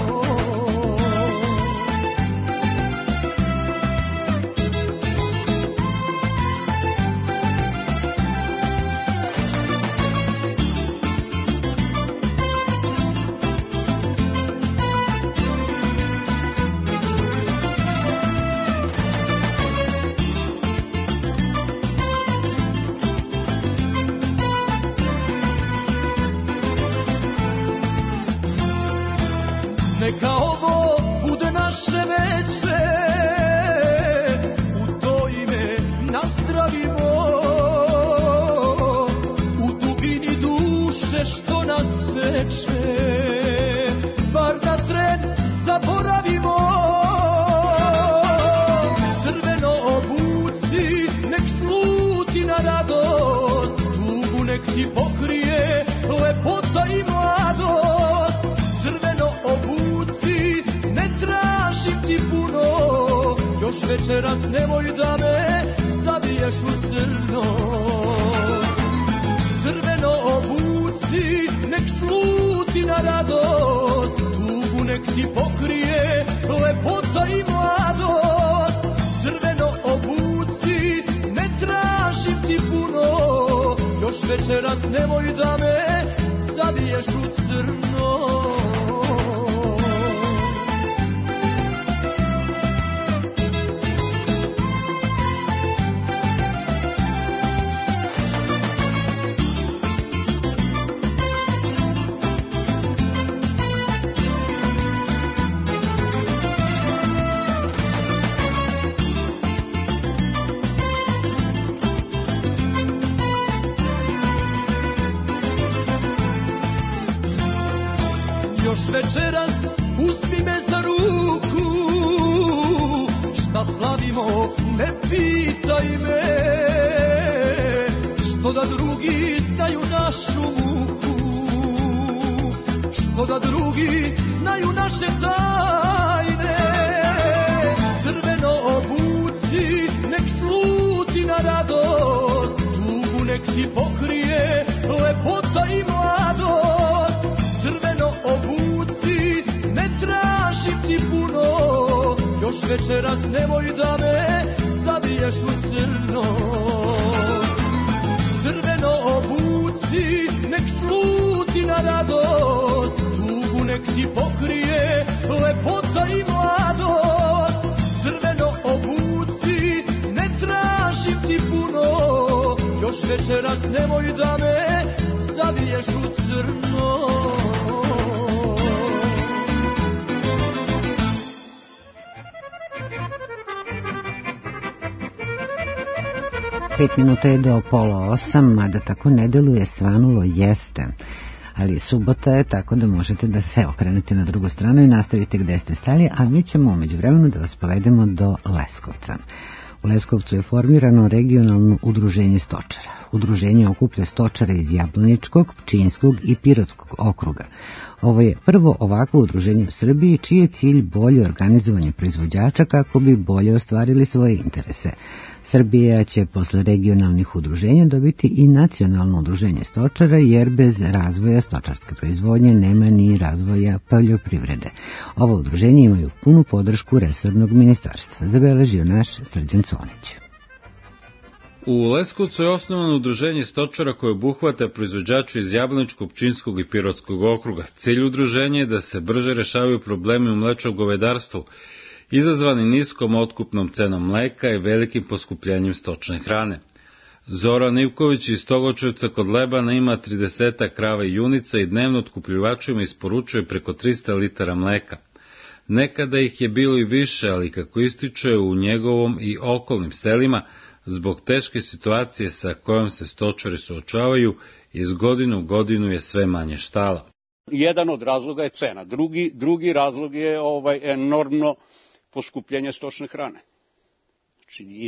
Neka ovo bude naše veče, u to ime nazdravimo, u dubini duše što nas peče, bar na tren zaboravimo. Crveno obuci, nek sluti na radost, tugu nek ti pokrije lepota i mladost. Još večeras nemoj da me saviješ u crno. Crveno obuci, nek sluti na radost, tugu nek ti pokrije lepota i mladost. Crveno obuci, večeras nemoj da me zaviješ u crno. Večeras uzmi me za ruku, šta slavimo ne pitaj me, što da drugi znaju našu muku, što da drugi znaju naše tajne. Crveno obuci, nek sluti na radost, tugu nek ti pokrije lepota i mladost. Crveno obuci, ne tražim ti puno, još večeras nemoj da me zaviješ u crno. Crveno obuci, nek sluti na radost, tugu nek ti pokrije lepota i mladost. Crveno obuci, ne tražim ti puno, još večeras nemoj da me zaviješ u crno. 5 minuta je do 7:30, mada tako ne deluje, svanulo jeste. Ali subota je, tako da možete da se okrenete na drugu stranu i nastavite gde ste stali, a mi ćemo umeđu vremenu da vas povedemo do Leskovca. U Leskovcu je formirano regionalno udruženje stočara. Udruženje okuplja stočare iz Jablaničkog, Pčinjskog i Pirotskog okruga. Ovo je prvo ovakvo udruženje u Srbiji, čiji je cilj bolje organizovanje proizvođača kako bi bolje ostvarili svoje interese. Srbija će posle regionalnih udruženja dobiti i nacionalno udruženje stočara, jer bez razvoja stočarske proizvodnje nema ni razvoja poljoprivrede. Ovo udruženje imaju punu podršku resornog ministarstva, zabeležio naš Srđan Conić. U Leskovcu je osnovano udruženje stočara koje obuhvata proizvođače iz Jablaničkog, Pčinjskog i Pirotskog okruga. Cilj udruženja je da se brže rešavaju problemi u mlečnom govedarstvu, izazvani niskom otkupnom cenom mleka i velikim poskupljenjem stočne hrane. Zoran Ivković iz Togočevca kod Lebana ima 30 krava i junica i dnevno otkupljivačima isporučuje preko 300 litara mleka. Nekada ih je bilo i više, ali kako ističe u njegovom i okolnim selima, zbog teške situacije sa kojom se stočari suočavaju, iz godine u godinu je sve manje štala. Jedan od razloga je cena, drugi razlog je enormno poskupljenje stočne hrane. Znači i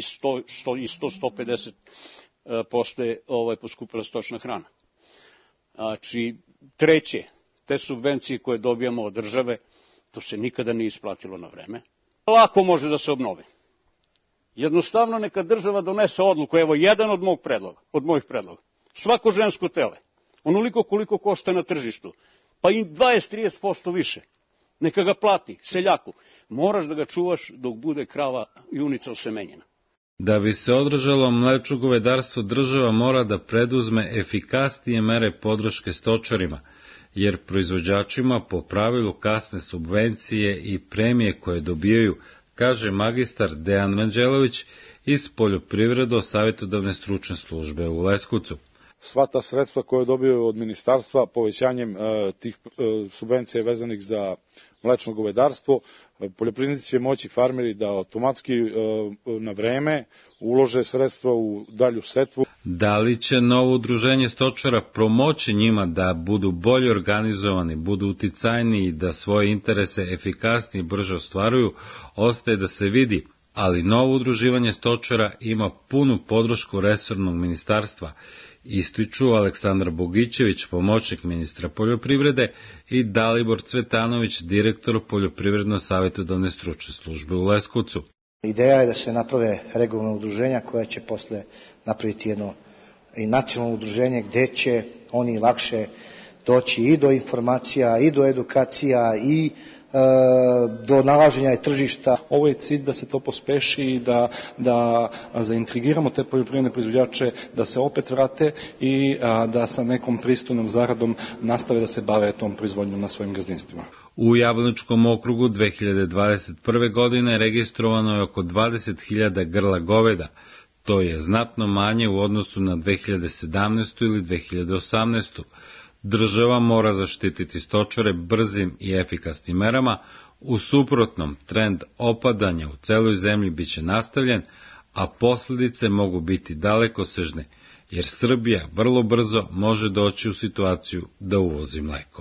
100-150% je poskupila stočna hrana. Znači, treće, te subvencije koje dobijamo od države, to se nikada nije isplatilo na vreme. Lako može da se obnovi. Jednostavno neka država donese odluku, evo jedan od mojih predloga. Svako žensko tele, onoliko koliko košta na tržištu, pa i 20-30% više. Neka ga plati seljaku. Moraš da ga čuvaš dok bude krava junica osemenjena. Da bi se održalo mlečno govedarstvo, država mora da preduzme efikasnije mere podrške stočarima, jer proizvođačima po pravilu kasne subvencije i premije koje dobijaju, kaže magistar Dejan Ranđelović iz Poljoprivredno-savjetodavne stručne službe u Leskovcu. Sva ta sredstva koje dobiju od ministarstva povećanjem tih subvencija vezanih za mlečno govedarstvo, poljoprivrednici će moći, farmeri, da automatski na vreme ulože sredstva u dalju setvu. Da li će novo udruženje stočara pomoći njima da budu bolje organizovani, budu uticajniji, da svoje interese efikasnije i brže ostvaruju, ostaje da se vidi, ali novo udruživanje stočara ima punu podršku resornog ministarstva, ističu Aleksandar Bogićević, pomoćnik ministra poljoprivrede, i Dalibor Cvetanović, direktor Poljoprivredno-savjetodavne stručne službe u Leskovcu. Ideja je da se naprave regionalna udruženja koja će posle napraviti jedno i nacionalno udruženje gde će oni lakše doći i do informacija, i do edukacija, i do nalaženja tržišta. ovo je cilj da se to pospeši i da zaintrigiramo te poljoprivredne proizvođače da se opet vrate i da sa nekom pristojnom zaradom nastave da se bave tom proizvodnjom na svojim gazdinstvima. U Jablaničkom okrugu 2021. godine registrovano je oko 20.000 grla goveda. To je znatno manje u odnosu na 2017. ili 2018. Država mora zaštititi stočare brzim i efikasnim merama, u suprotnom trend opadanja u celoj zemlji biće nastavljen, a posljedice mogu biti dalekosežne, jer Srbija vrlo brzo može doći u situaciju da uvozi mleko.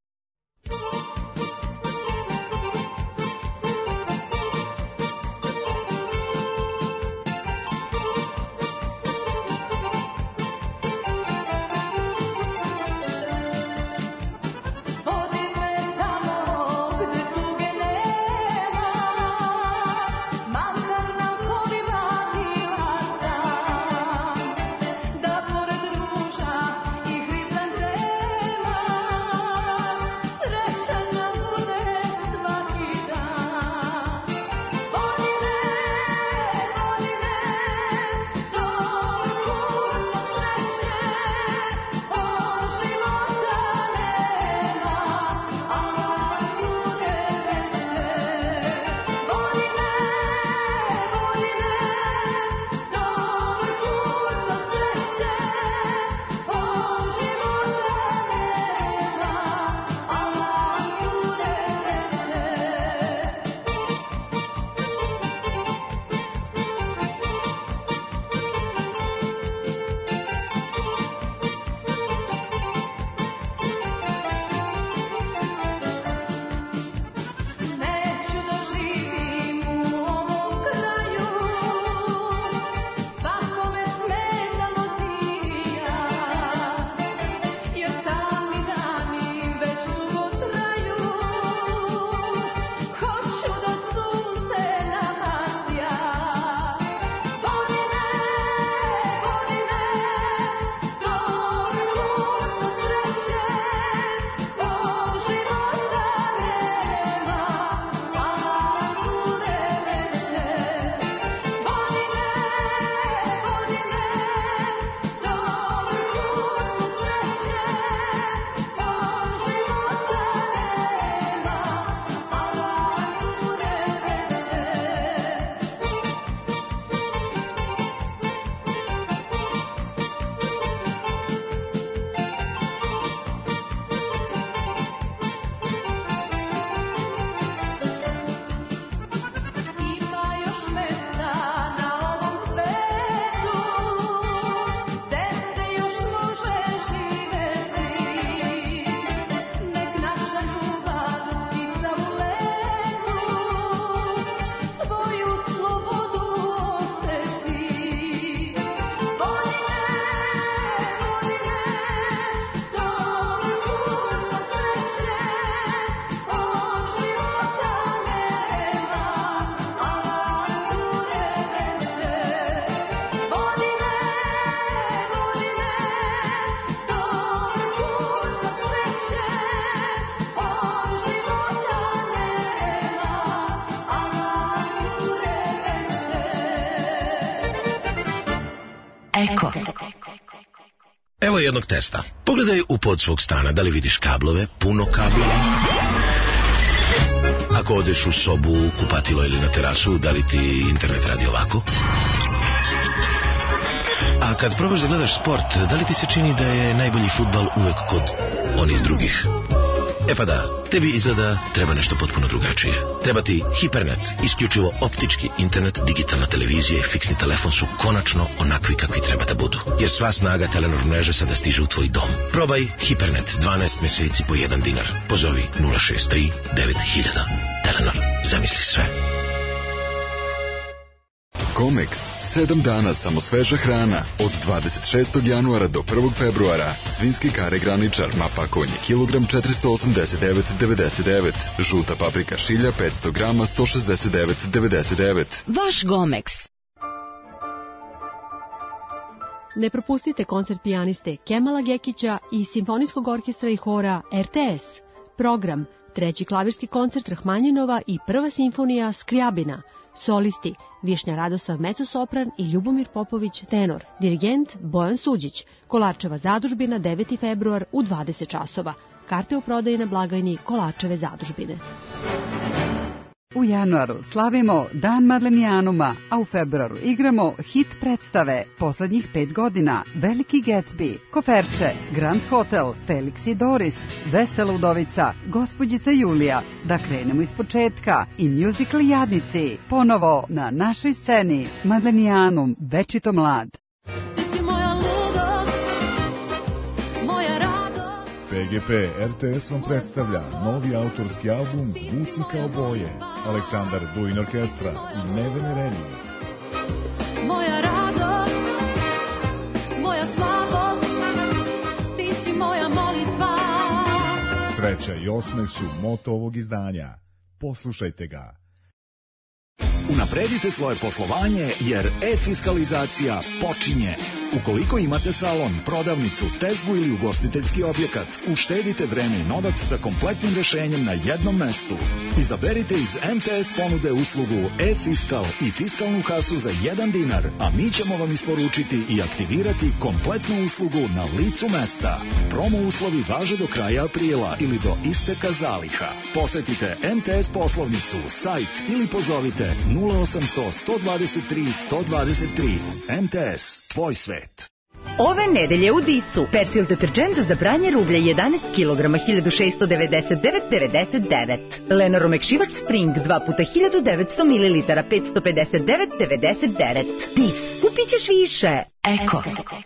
Eko. Evo jednog testa. Pogledaj u pod svog stana, da li vidiš kablove, puno kablova. Ako odeš u sobu, kupatilo ili na terasu, da li ti internet radi ovako? A kad probaš da gledaš sport, da li ti se čini da je najbolji fudbal uvek kod onih drugih? E pa da, tebi izgleda treba nešto potpuno drugačije. Treba ti Hipernet, isključivo optički internet, digitalna televizija i fiksni telefon su konačno onakvi kakvi treba da budu. Jer sva snaga Telenor mreže sada stiže u tvoj dom. Probaj Hipernet, 12 meseci po $1. Pozovi 063 9000. Telenor, zamisli sve. Comex, 7 dana samo sveža hrana. Od 26. januara do 1. februara. Svinjski kare graničar, mapa konje, kilogram 489,99. Žuta paprika šilja, 500 grama, 169,99. Vaš Gomex. Ne propustite koncert pijaniste Kemala Gekića i Simfonijskog orkestra i hora RTS. Program treći klavirski koncert Rahmanjinova i prva simfonija Skrijabina. Solisti Višnja Radosav mecosopran i Ljubomir Popović tenor. Dirigent Bojan Suđić. Kolarčeva zadužbina 9. februar u 20 časova. Karte u prodaji na blagajni Kolarčeve zadužbine. U januaru slavimo Dan Marlenijanuma, a u februaru igramo hit predstave poslednjih 5 godina, Veliki Gatsby, Koferče, Grand Hotel, Felix i Doris, Vesela udovica, Gospođica Julija, Da krenemo iz početka i muzikl Jadnici, ponovo na našoj sceni, Marlenijanum, večito mlad. PGP RTS vam predstavlja novi autorski album Zvuci kao boje, Aleksandar Duin orkestra i Nevene Relije. Moja radost, moja slabost, ti si moja molitva. Sreća i osmeh su moto ovog izdanja. Poslušajte ga. Unapredite svoje poslovanje jer e-fiskalizacija počinje. Ukoliko imate salon, prodavnicu, tezgu ili ugostiteljski objekat, uštedite vreme i novac sa kompletnim rešenjem na jednom mestu. Izaberite iz MTS ponude uslugu e-fiskal i fiskalnu kasu za 1 dinar, a mi ćemo vam isporučiti i aktivirati kompletnu uslugu na licu mesta. Promo uslovi važe do kraja aprila ili do isteka zaliha. Posetite MTS poslovnicu, sajt ili pozovite 0800 123 123. MTS, tvoj svet. Ove nedelje u Disu Persil deterđent za pranje rublja 11 kg 1699,99. Lenor omekšivač Spring 2 puta 1900 ml 559,99. Dis, kupit ćeš više. Eko.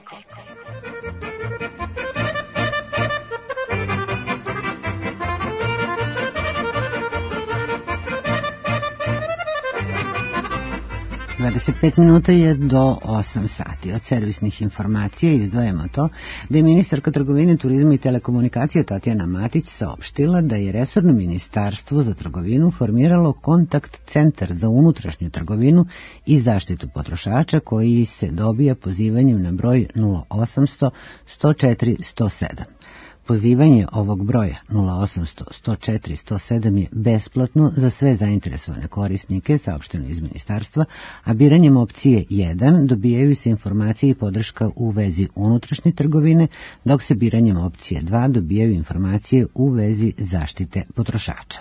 25 minuta je do 8 sati. Od servisnih informacija izdvajamo to da je ministarka trgovine, turizma i telekomunikacije Tatjana Matić saopštila da je resorno ministarstvo za trgovinu formiralo kontakt centar za unutrašnju trgovinu i zaštitu potrošača koji se dobija pozivanjem na broj 0800 104 107. Pozivanje ovog broja 0800 104 107 je besplatno za sve zainteresovane korisnike, saopšteno iz ministarstva, a biranjem opcije 1 dobijaju se informacije i podrška u vezi unutrašnje trgovine, dok se biranjem opcije 2 dobijaju informacije u vezi zaštite potrošača.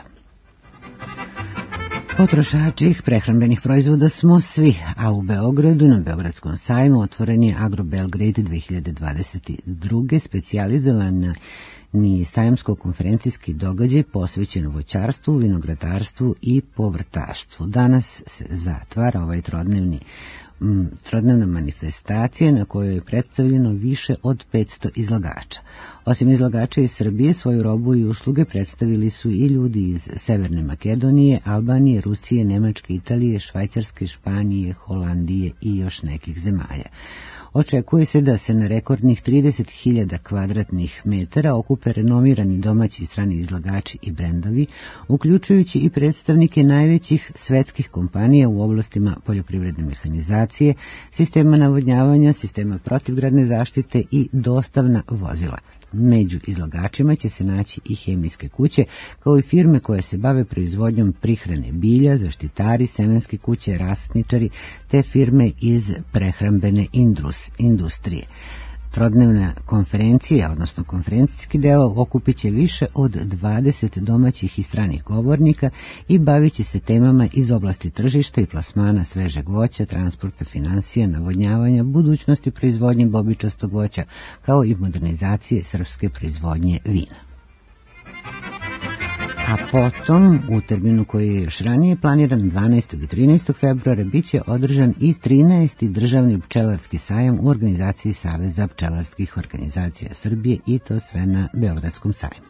Potrošači prehrambenih proizvoda smo svi, a u Beogradu na Beogradskom sajmu otvoren je Agro Belgrade 2022. specijalizovani sajamsko-konferencijski događaj posvećen voćarstvu, vinogradarstvu i povrtarstvu. Danas se zatvara ovaj trodnevna manifestacija na kojoj je predstavljeno više od 500 izlagača. Osim izlagača iz Srbije, svoju robu i usluge predstavili su i ljudi iz Severne Makedonije, Albanije, Rusije, Nemačke, Italije, Švajcarske, Španije, Holandije i još nekih zemalja. Očekuje se da se na rekordnih 30.000 kvadratnih metara okupe renomirani domaći i strani izlagači i brendovi, uključujući i predstavnike najvećih svetskih kompanija u oblastima poljoprivredne mehanizacije, sistema navodnjavanja, sistema protivgradne zaštite i dostavna vozila. Među izlagačima će se naći i hemijske kuće, kao i firme koje se bave proizvodnjom prihrane bilja, zaštitari, semenske kuće, rasničari, te firme iz prehrambene industrije. Trodnevna konferencija, odnosno konferencijski deo, okupit će više od 20 domaćih i stranih govornika i bavit će se temama iz oblasti tržišta i plasmana svežeg voća, transporta, financija, navodnjavanja, budućnosti proizvodnje bobičastog voća, kao i modernizacije srpske proizvodnje vina. A potom, u terminu koji je još ranije planiran 12. i 13. februara, bit će održan i 13. državni pčelarski sajam u organizaciji Saveza pčelarskih organizacija Srbije, i to sve na Beogradskom sajmu.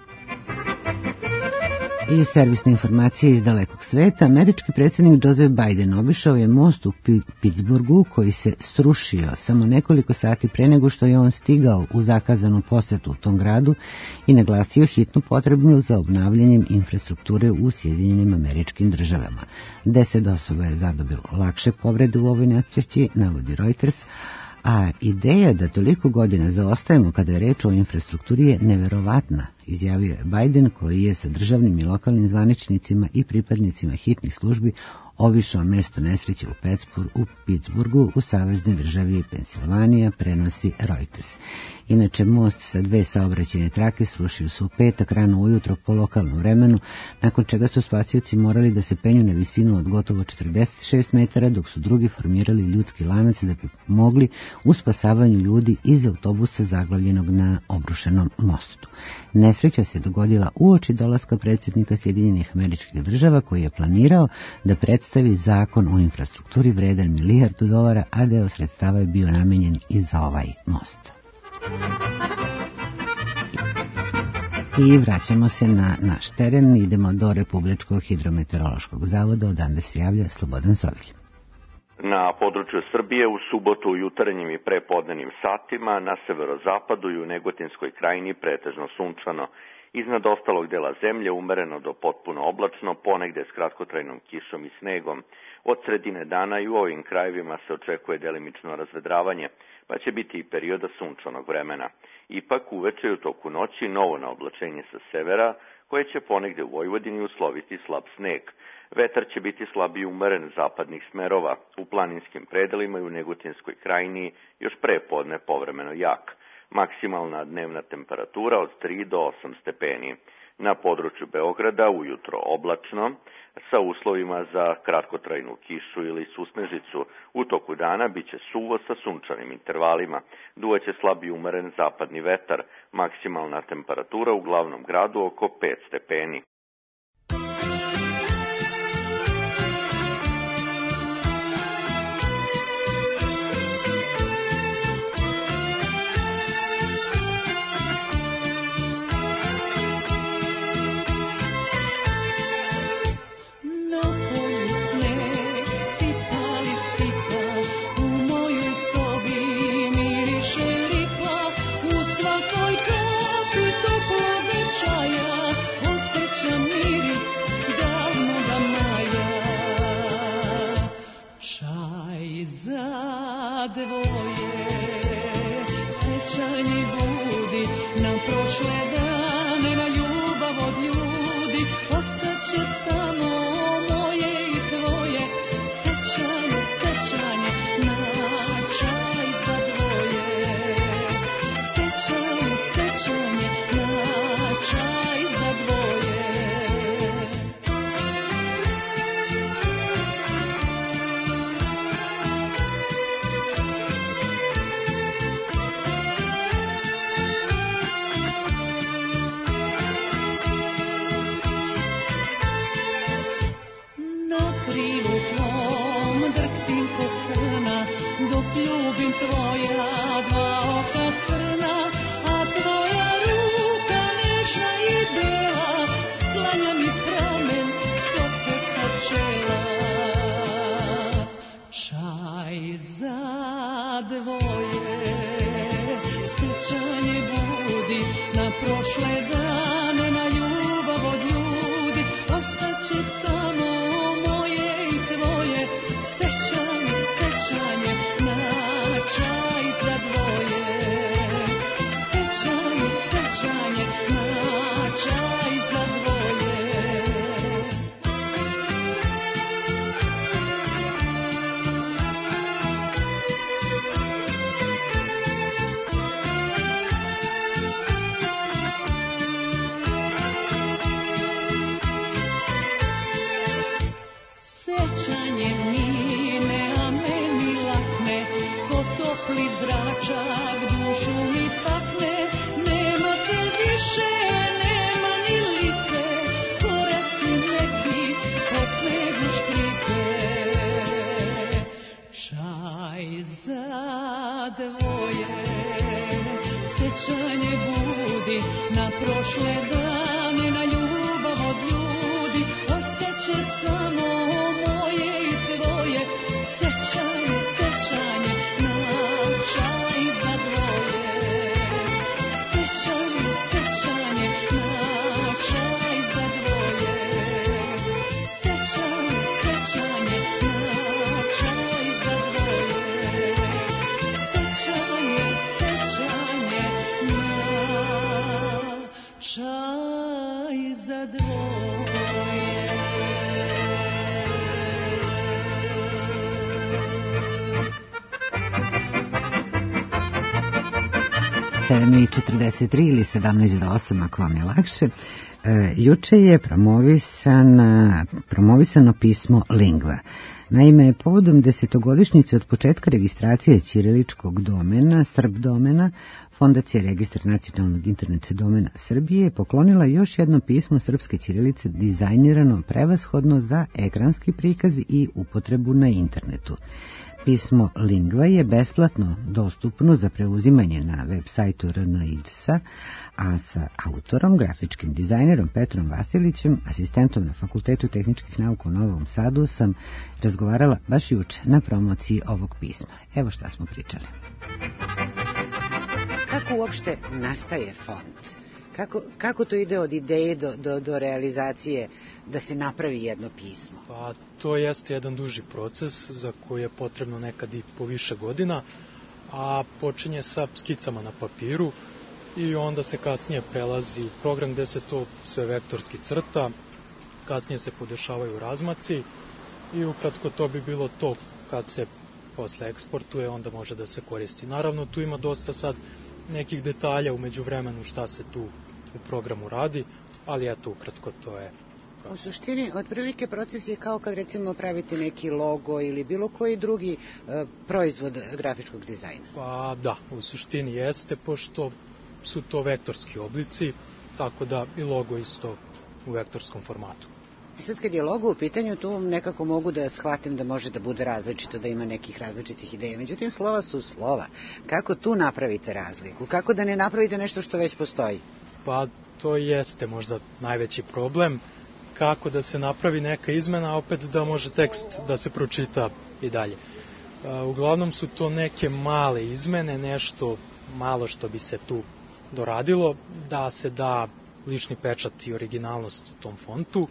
I servisne informacije iz dalekog sveta. Američki predsjednik Joseph Biden obišao je most u Pittsburghu koji se srušio samo nekoliko sati pre nego što je on stigao u zakazanu posetu u tom gradu i naglasio hitnu potrebu za obnavljanjem infrastrukture u Sjedinjenim Američkim Državama. 10 osoba je zadobilo lakše povrede u ovoj nesreći, navodi Reuters, a ideja da toliko godina zaostajemo kada je reč o infrastrukturi je neverovatna, izjavio je Biden, koji je sa državnim i lokalnim zvaničnicima i pripadnicima hitnih službi obišao mesto nesreće u Pittsburghu u saveznoj državi Pensilvanija, prenosi Reuters. Inače, most sa 2 saobraćajne trake srušio se u petak rano ujutro po lokalnom vremenu, nakon čega su spasioci morali da se penju na visinu od gotovo 46 metara, dok su drugi formirali ljudski lanac da bi pomogli u spasavanju ljudi iz autobusa zaglavljenog na obrušenom mostu. Nesreća se dogodila uoči dolaska predsjednika Sjedinjenih Američkih Država, koji je planirao da predstavi zakon o infrastrukturi vredan $1 milijardu, a deo sredstava je bio namenjen i za ovaj most. I vraćamo se na naš teren, idemo do Republičkog hidrometeorološkog zavoda, odande se javlja Slobodan Sovilj. Na području Srbije u subotu u jutarnjim i prepodnevnim satima, na severozapadu i u Negotinskoj krajini pretežno sunčano. Iznad ostalog dela zemlje umereno do potpuno oblačno, ponegde s kratkotrajnom kišom i snegom. Od sredine dana i u ovim krajevima se očekuje delimično razvedravanje, pa će biti i perioda sunčanog vremena. Ipak uveče i u toku noći novo naoblačenje sa severa, koje će ponegde u Vojvodini usloviti slab sneg. Vetar će biti slab i umeren zapadnih smerova, u planinskim predelima i u Negotinskoj krajini još prepodne povremeno jak. Maksimalna dnevna temperatura od 3 do 8 stepeni. Na području Beograda ujutro oblačno, sa uslovima za kratkotrajnu kišu ili susnežicu. U toku dana biće suvo sa sunčanim intervalima. Duvaće slab i umeren zapadni vetar. Maksimalna temperatura u glavnom gradu oko 5 stepeni. Shine. dvoje. 7:43 ili 17 do 8 ako vam je lakše. Juče je promovisano pismo Lingva. Naime, povodom 10-godišnjice od početka registracije ćiriličkog domena, Srb domena, Fondacija Registar nacionalnog internet domena Srbije je poklonila još jedno pismo srpske ćirilice dizajnirano prevashodno za ekranski prikaz i upotrebu na internetu. Pismo Lingva je besplatno dostupno za preuzimanje na web sajtu RNIDS-a, a sa autorom, grafičkim dizajnerom Petrom Vasilićem, asistentom na Fakultetu tehničkih nauka u Novom Sadu, sam razgovarala baš juče na promociji ovog pisma. Evo šta smo pričali. Kako uopšte nastaje font? Kako to ide od ideje do realizacije da se napravi jedno pismo? Pa, to jeste jedan duži proces za koji je potrebno nekad i po više godina, a počinje sa skicama na papiru i onda se kasnije prelazi u program gde se to sve vektorski crta, kasnije se podešavaju razmaci i ukratko to bi bilo to kad se posle eksportuje, onda može da se koristi. Naravno, tu ima dosta sad nekih detalja umeđu vremenu šta se tu u programu radi, ali eto, ukratko to je proces. U suštini, otprilike proces je kao kad recimo pravite neki logo ili bilo koji drugi proizvod grafičkog dizajna. Pa da, u suštini jeste, pošto su to vektorski oblici, tako da i logo isto u vektorskom formatu. I sad kad je logo u pitanju, tu nekako mogu da shvatim da može da bude različito, da ima nekih različitih ideja. Međutim, slova su slova. Kako tu napravite razliku? Kako da ne napravite nešto što već postoji? Pa to jeste možda najveći problem. Kako da se napravi neka izmena, a opet da može tekst da se pročita i dalje. Uglavnom su to neke male izmene, nešto malo što bi se tu doradilo, da se da lični pečat i originalnost tom fontu,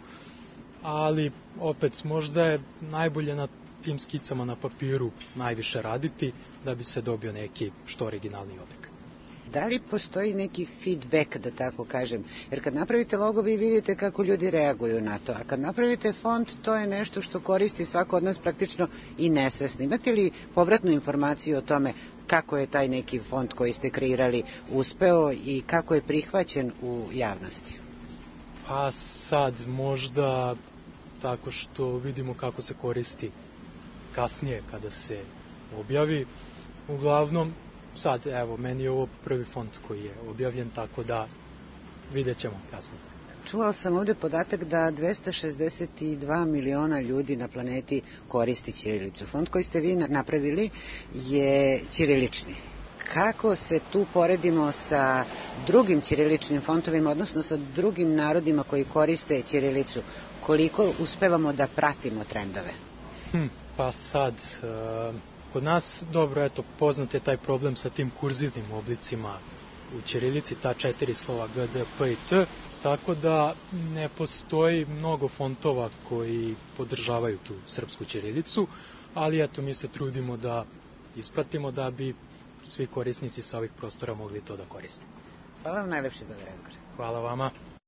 ali opet možda je najbolje na tim skicama na papiru najviše raditi da bi se dobio neki što originalni oblik. Da li postoji neki feedback, da tako kažem? Jer kad napravite logo, vi vidite kako ljudi reaguju na to, a kad napravite font, to je nešto što koristi svako od nas praktično i nesvesno. Imate li povratnu informaciju o tome kako je taj neki font koji ste kreirali uspeo i kako je prihvaćen u javnosti? Pa sad možda tako što vidimo kako se koristi kasnije kada se objavi. Uglavnom, sad, evo, meni je ovo prvi font koji je objavljen, tako da vidjet ćemo kasnije. Čuvala sam ovde podatak da 262 miliona ljudi na planeti koristi ćirilicu. Font koji ste vi napravili je ćirilični. Kako se tu poredimo sa drugim ćiriličnim fontovima, odnosno sa drugim narodima koji koriste ćirilicu? Koliko uspevamo da pratimo trendove? Pa sad, kod nas, dobro, eto, poznat je taj problem sa tim kurzivnim oblicima u ćirilici, ta 4 slova G, D, P i T, tako da ne postoji mnogo fontova koji podržavaju tu srpsku ćirilicu, ali eto, mi se trudimo da ispratimo da bi svi korisnici sa ovih prostora mogli to da koriste. Hvala vam najlepše za ovaj razgovor. Hvala vama.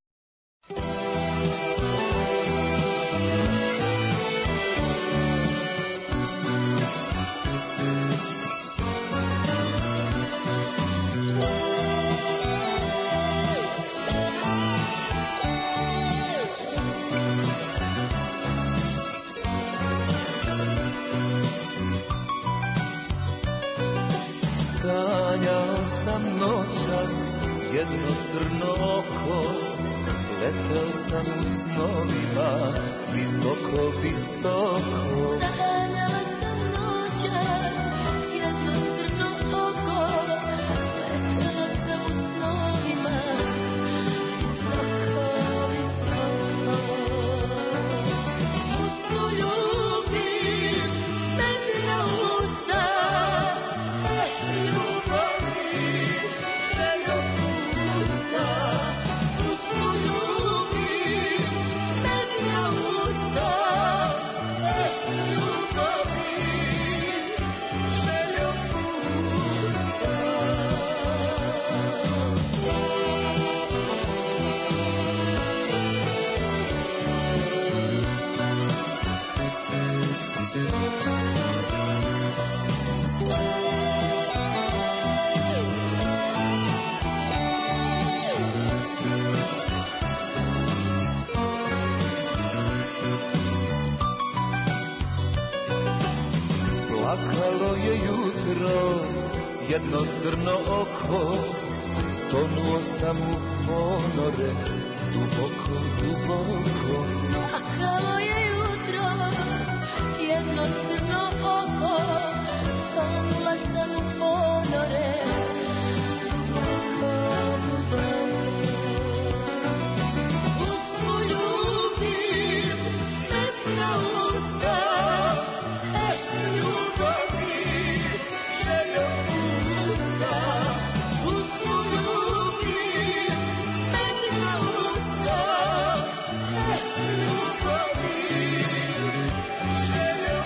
Sanjao sam noćas jedno crno oko, letao sam u snovima visoko, visoko. Sanjao sam noćas jedno crno oko, letao sam u snovima visoko, visoko. Usnu ljubim, medina usta, kroz jedno crno oko, tonuo sam u ponore, duboko, duboko. A kao je jutro, jedno crno oko, tonula sam u ponore, duboko, duboko. Usnu ljubim, pecna usta, ljubavi, željo usta. Usnu ljubim, pecna usta, ljubavi, željo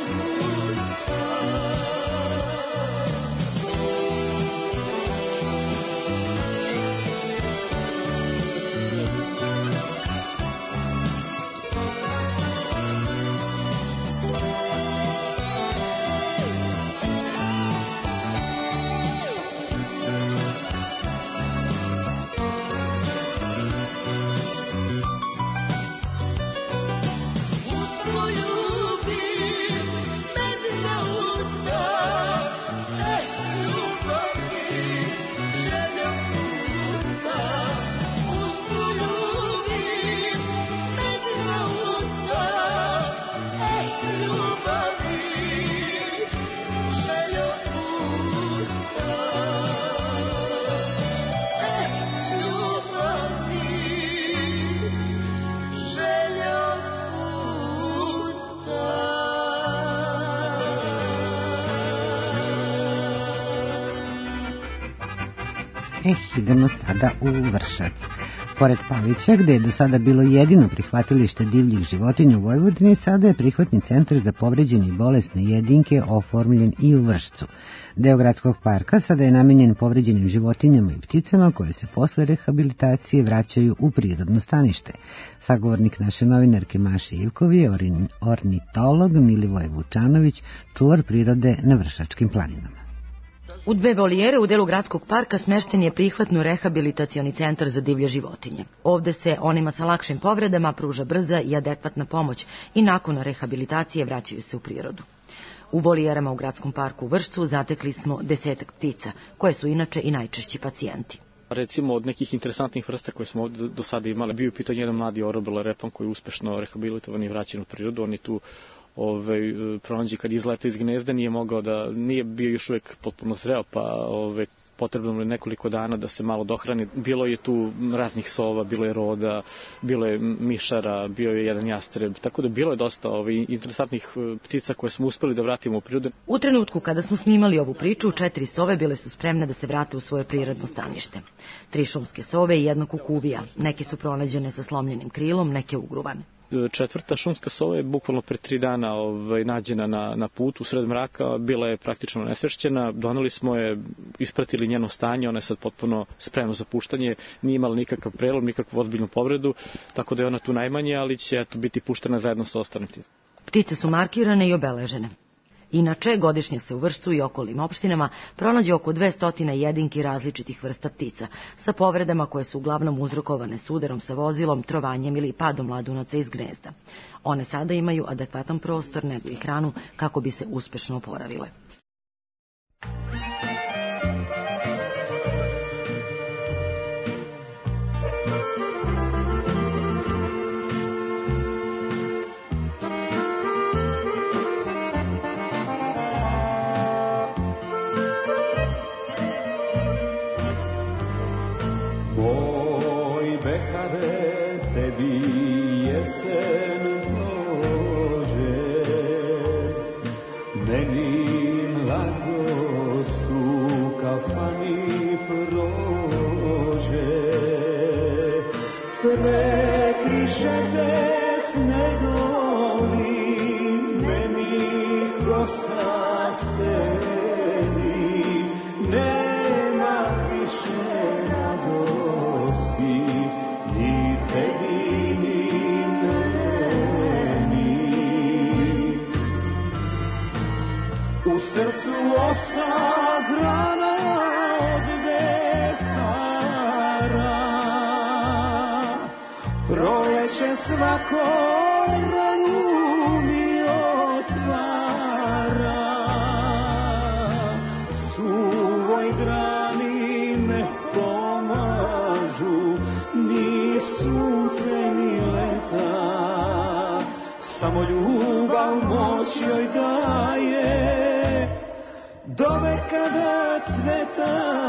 Idemo sada u Vršac. Pored Palića, gde je do sada bilo jedino prihvatilište divljih životinja u Vojvodini, sada je prihvatni centar za povređene i bolesne jedinke oformljen i u Vršcu. Deo gradskog parka sada je namenjen povređenim životinjama i pticama koje se posle rehabilitacije vraćaju u prirodno stanište. Sagovornik naše novinarke Maše Ivkov je ornitolog Milivoje Vučanović, čuvar prirode na Vršačkim planinama. U 2 volijere u delu gradskog parka smešten je prihvatno-rehabilitacioni centar za divlje životinje. Ovde se onima sa lakšim povredama pruža brza i adekvatna pomoć i nakon rehabilitacije vraćaju se u prirodu. U volijerama u gradskom parku u Vršcu zatekli smo 10 ptica, koje su inače i najčešći pacijenti. Recimo od nekih interesantnih vrsta koje smo ovde do sada imali, bio je pitanje jedan mladi orobel repan koji je uspešno rehabilitovan i vraćen u prirodu. On je tu pronađi kad izleta iz gnezda, nije bio još uvijek potpuno zreo, pa potrebno je nekoliko dana da se malo dohrani. Bilo je tu raznih sova, bilo je roda, bilo je mišara, bio je jedan jastreb, tako da bilo je dosta interesantnih ptica koje smo uspeli da vratimo u prirodu. U trenutku kada smo snimali ovu priču, 4 sove bile su spremne da se vrate u svoje prirodno stanište. 3 šumske sove i 1 kukuvija. Neke su pronađene sa slomljenim krilom, neke ugruvane. 4. šumska sova je bukvalno pre 3 dana nađena na putu usred mraka, bila je praktično nesvešćena, doneli smo je, ispratili njeno stanje, ona je sad potpuno spremna za puštanje, nije imala nikakav prelom, nikakvu ozbiljnu povredu, tako da je ona tu najmanje, ali će biti puštena zajedno sa ostalim pticama. Ptice su markirane i obeležene. Inače, godišnje se u Vršcu i okolnim opštinama pronađe oko 200 jedinki različitih vrsta ptica, sa povredama koje su uglavnom uzrokovane sudarom sa vozilom, trovanjem ili padom mladunaca iz gnezda. One sada imaju adekvatan prostor, nego i hranu kako bi se uspešno oporavile. samo ljubav moć joj daje, do veka da cveta.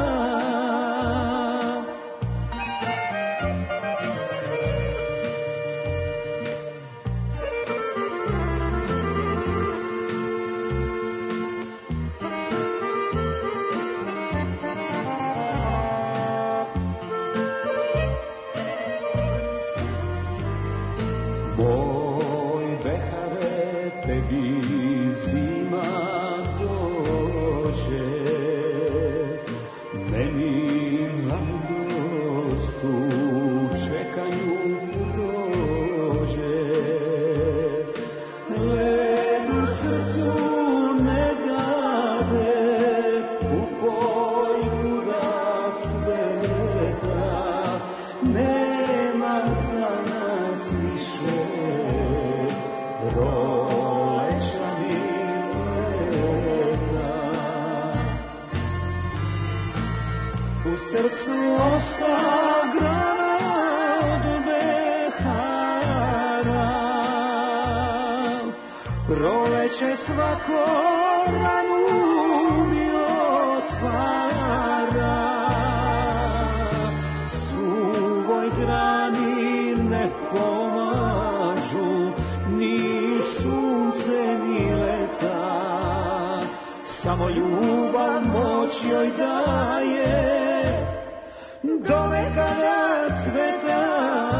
Proleće svako ranu mi otvara, suvoj grani ne pomažu ni sunce ni leta, samo ljubav moć joj daje, do veka da cveta.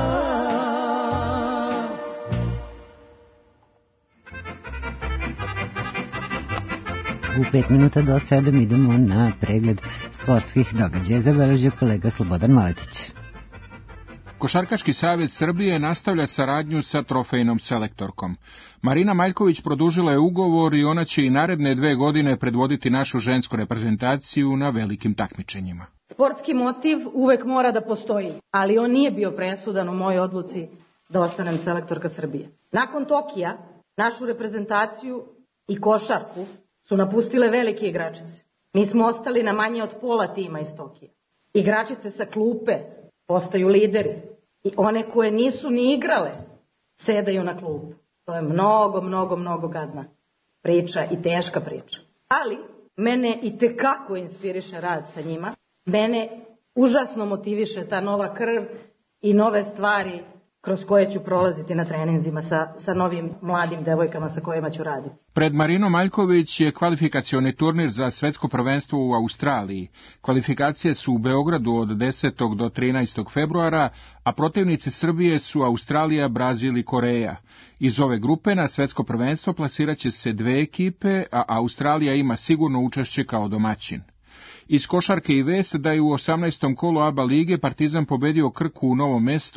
U 5 minuta do 7 idemo na pregled sportskih događaja. Zabeležio kolega Slobodan Maletić. Košarkaški savez Srbije nastavlja saradnju sa trofejnom selektorkom. Marina Maljković produžila je ugovor i ona će i naredne 2 godine predvoditi našu žensku reprezentaciju na velikim takmičenjima. Sportski motiv uvek mora da postoji, ali on nije bio presudan u mojoj odluci da ostanem selektorka Srbije. Nakon Tokija, našu reprezentaciju i košarku su napustile velike igračice. Mi smo ostali na manje od pola tima iz Tokija. Igračice sa klupe postaju lideri i one koje nisu ni igrale sedaju na klubu. To je mnogo gadna priča i teška priča. Ali mene i tekako inspiriše rad sa njima. Mene užasno motiviše ta nova krv i nove stvari kroz koje ću prolaziti na treninzima sa novim mladim devojkama sa kojima ću raditi. Pred Marinom Maljković je kvalifikacioni turnir za svetsko prvenstvo u Australiji. Kvalifikacije su u Beogradu od 10. do 13. februara, a protivnici Srbije su Australija, Brazil i Koreja. Iz ove grupe na svetsko prvenstvo plasiraće se 2 ekipe, a Australija ima sigurno učešće kao domaćin. Iz košarke i vest da je u 18. kolu ABA lige Partizan pobedio Krku u Novom Mestu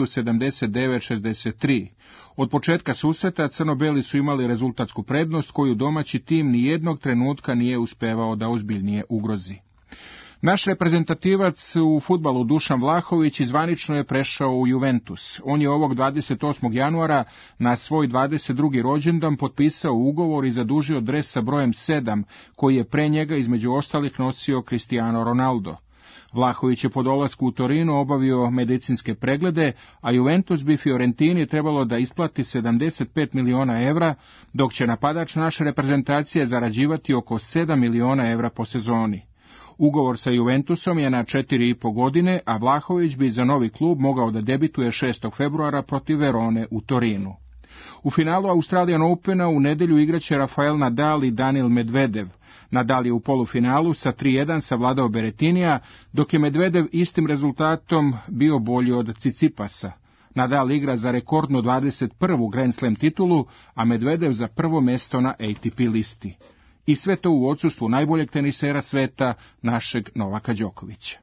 79-63. Od početka susreta crno-beli su imali rezultatsku prednost koju domaći tim nijednog trenutka nije uspevao da ozbiljnije ugrozi. Naš reprezentativac u fudbalu Dušan Vlahović zvanično je prešao u Juventus. On je ovog 28. januara na svoj 22. rođendan potpisao ugovor i zadužio dres sa brojem 7, koji je pre njega između ostalih nosio Cristiano Ronaldo. Vlahović je po dolasku u Torino obavio medicinske preglede, a Juventus bi Fiorentini trebalo da isplati 75 miliona evra, dok će napadač naše reprezentacije zarađivati oko 7 miliona evra po sezoni. Ugovor sa Juventusom je na 4,5 godine, a Vlahović bi za novi klub mogao da debituje 6. februara protiv Verone u Torinu. U finalu Australian Opena u nedelju igraće Rafael Nadal i Daniil Medvedev. Nadal je u polufinalu sa 3:1 savladao Berettinija, dok je Medvedev istim rezultatom bio bolji od Cicipasa. Nadal igra za rekordnu 21. Grand Slam titulu, a Medvedev za prvo mesto na ATP listi. I sve to u odsustvu najboljeg tenisera sveta, našeg Novaka Đokovića.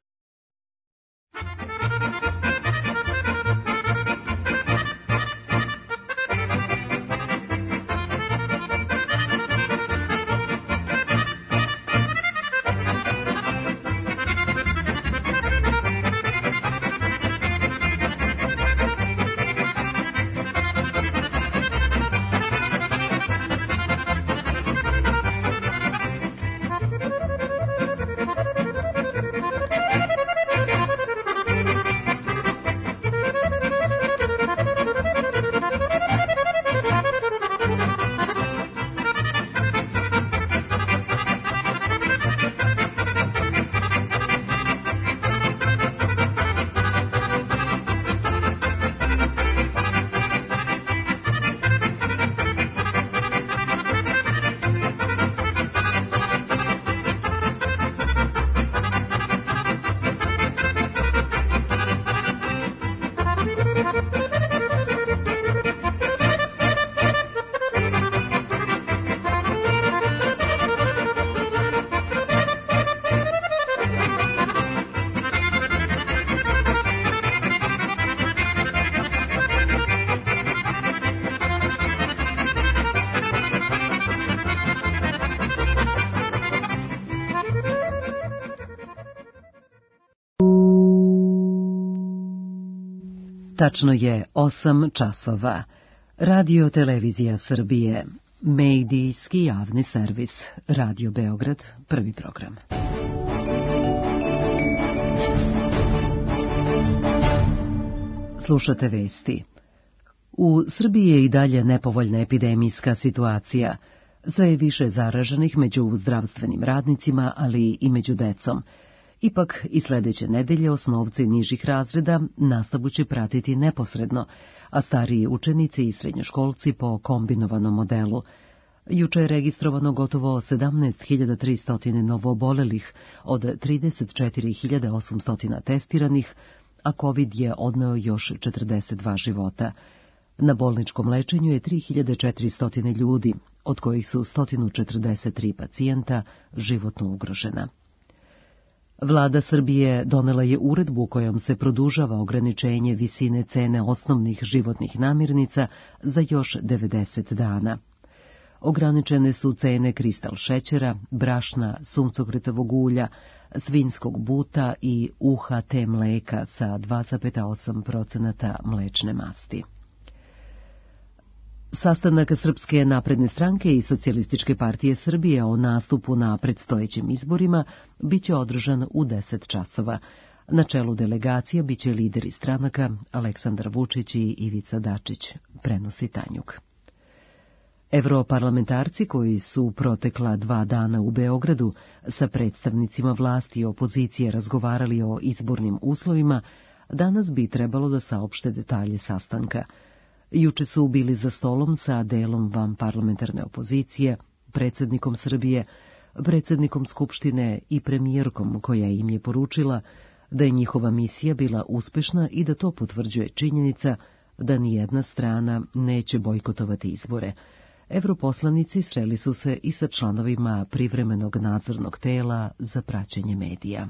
Tačno je 8 časova. Radio Televizija Srbije, medijski javni servis, Radio Beograd, prvi program. Slušate vesti. U Srbiji je i dalje nepovoljna epidemijska situacija. Sve je više zaraženih među zdravstvenim radnicima, ali i među decom. Ipak i sledeće nedelje osnovci nižih razreda nastavu će pratiti neposredno, a stariji učenici i srednjoškolci po kombinovanom modelu. Juče je registrovano gotovo 17.300 novoobolelih od 34.800 testiranih, a COVID je odneo još 42 života. Na bolničkom lečenju je 3.400 ljudi, od kojih su 143 pacijenta životno ugrožena. Vlada Srbije donela je uredbu kojom se produžava ograničenje visine cene osnovnih životnih namirnica za još 90 dana. Ograničene su cene kristal šećera, brašna, suncokretovog ulja, svinjskog buta i UHT mleka sa 2,8% mlečne masti. Sastanak Srpske napredne stranke i Socijalističke partije Srbije o nastupu na predstojećim izborima biće održan u 10 časova. Na čelu delegacija biće lideri stranaka Aleksandar Vučić i Ivica Dačić, prenosi Tanjug. Evroparlamentarci koji su protekla 2 dana u Beogradu sa predstavnicima vlasti i opozicije razgovarali o izbornim uslovima, danas bi trebalo da saopšte detalje sastanka. Juče su bili za stolom sa delom vanparlamentarne opozicije, predsjednikom Srbije, predsjednikom Skupštine i premijerkom koja im je poručila da je njihova misija bila uspešna i da to potvrđuje činjenica da nijedna strana neće bojkotovati izbore. Evroposlanici sreli su se i sa članovima privremenog nadzornog tela za praćenje medija.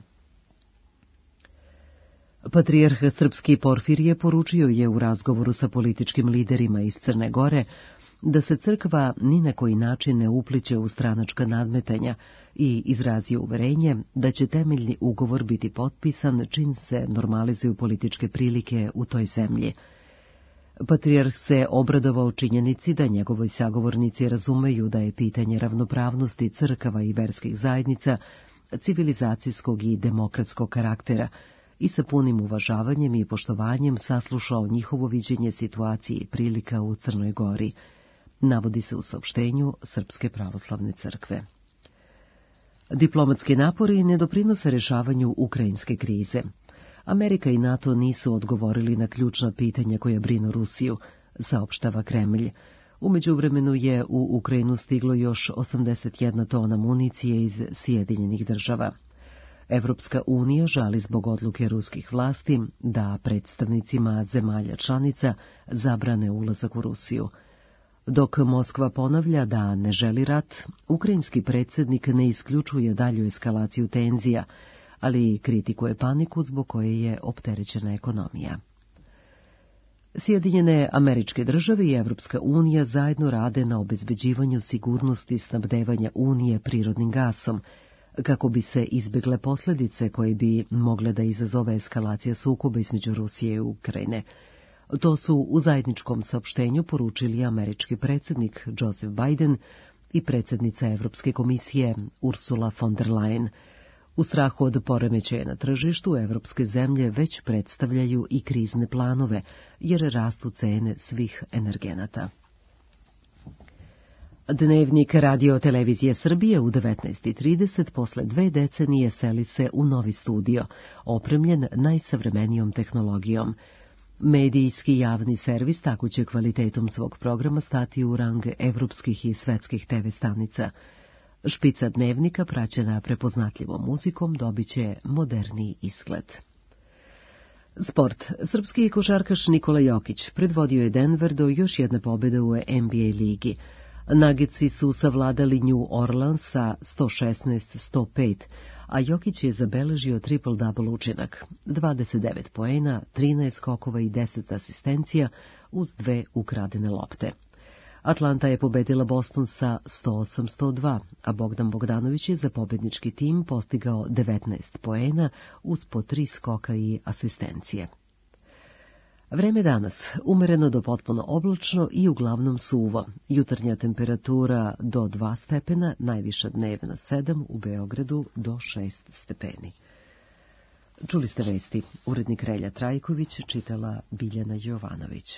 Patrijarh Srpski Porfirije poručio je u razgovoru sa političkim liderima iz Crne Gore da se crkva ni na koji način ne upliće u stranačka nadmetanja i izrazio uverenje da će temeljni ugovor biti potpisan čim se normalizuju političke prilike u toj zemlji. Patrijarh se obradovao činjenici da njegovi sagovornici razumeju da je pitanje ravnopravnosti crkava i verskih zajednica civilizacijskog i demokratskog karaktera i sa punim uvažavanjem i poštovanjem saslušao njihovo viđenje situacije i prilika u Crnoj Gori, navodi se u saopštenju Srpske pravoslavne crkve. Diplomatski napori ne doprinose rešavanju ukrajinske krize. Amerika i NATO nisu odgovorili na ključna pitanja koja brinu Rusiju, saopštava Kremlj. U međuvremenu je u Ukrajinu stiglo još 81 tona municije iz Sjedinjenih država. Evropska unija žali zbog odluke ruskih vlasti da predstavnicima zemalja članica zabrane ulazak u Rusiju. Dok Moskva ponavlja da ne želi rat, ukrajinski predsjednik ne isključuje dalju eskalaciju tenzija, ali kritikuje paniku zbog koje je opterećena ekonomija. Sjedinjene Američke države i Evropska unija zajedno rade na obezbeđivanju sigurnosti snabdevanja Unije prirodnim gasom, kako bi se izbjegle posljedice koje bi mogle da izazove eskalacija sukoba između Rusije i Ukrajine. To su u zajedničkom saopštenju poručili američki predsjednik Joseph Biden i predsjednica Evropske komisije Ursula von der Leyen. U strahu od poremećaja na tržištu, evropske zemlje već predstavljaju i krizne planove, jer rastu cene svih energenata. Dnevnik Radio Televizije Srbije u 19:30 posle 2 decenije seli se u novi studio, opremljen najsavremenijom tehnologijom. Medijski javni servis tako će kvalitetom svog programa stati u rang evropskih i svetskih TV stanica. Špica dnevnika, praćena prepoznatljivom muzikom, dobiće moderniji izgled. Sport. Srpski košarkaš Nikola Jokić predvodio je Denver do još jedne pobjede u NBA ligi. Nuggetsi su savladali New Orleans sa 116-105, a Jokić je zabeležio triple-double učinak, 29 poena, 13 skokova i 10 asistencija uz 2 ukradene lopte. Atlanta je pobedila Boston sa 108-102, a Bogdan Bogdanović je za pobednički tim postigao 19 poena uz po 3 skoka i asistencije. Vreme danas, umereno do potpuno oblačno i uglavnom suvo. Jutarnja temperatura do 2 stepena, najviša dnevna 7, u Beogradu do 6 stepeni. Čuli ste vesti. Urednik Relja Trajković, čitala Biljana Jovanović.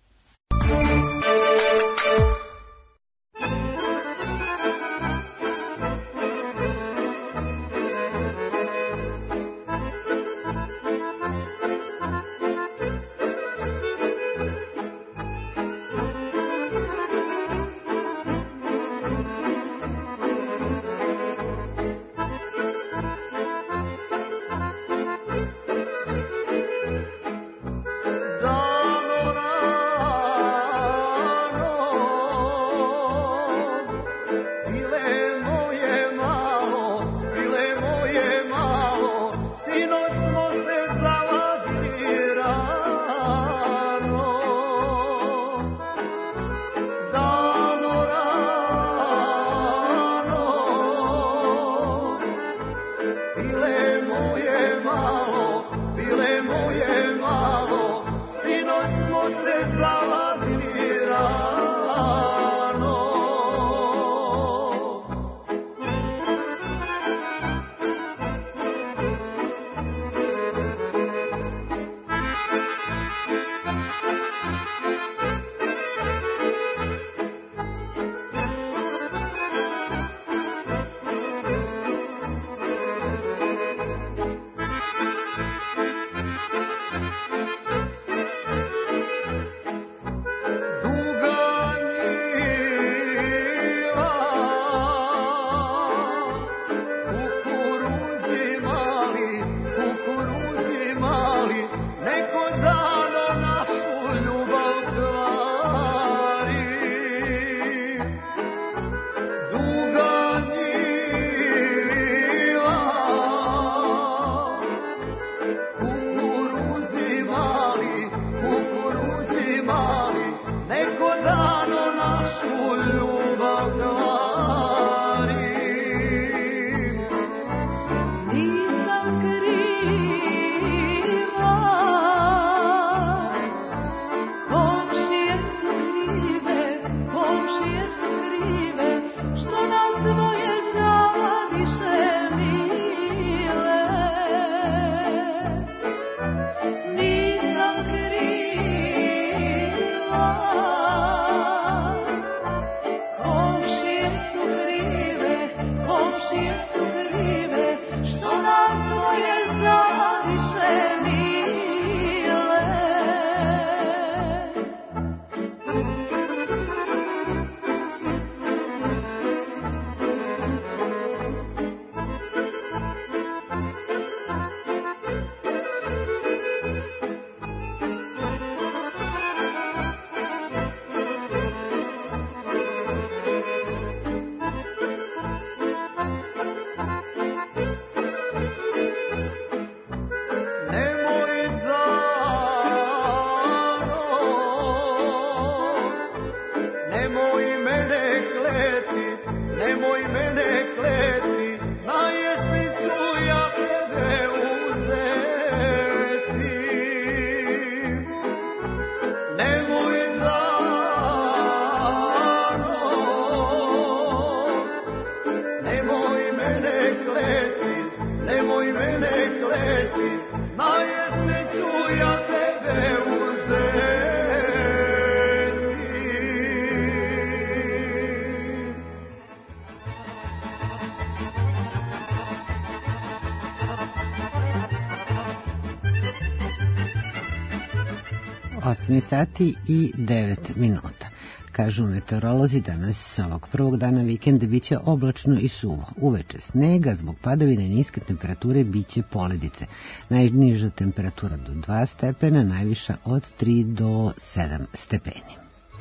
Sati i 9 minuta. Kažu meteorolozi, danas sa ovog prvog dana vikenda biće oblačno i suvo. Uveče snega, zbog padavine niske temperature biće poledice. Najniža temperatura do 2 stepena, najviša od 3 do 7 stepeni.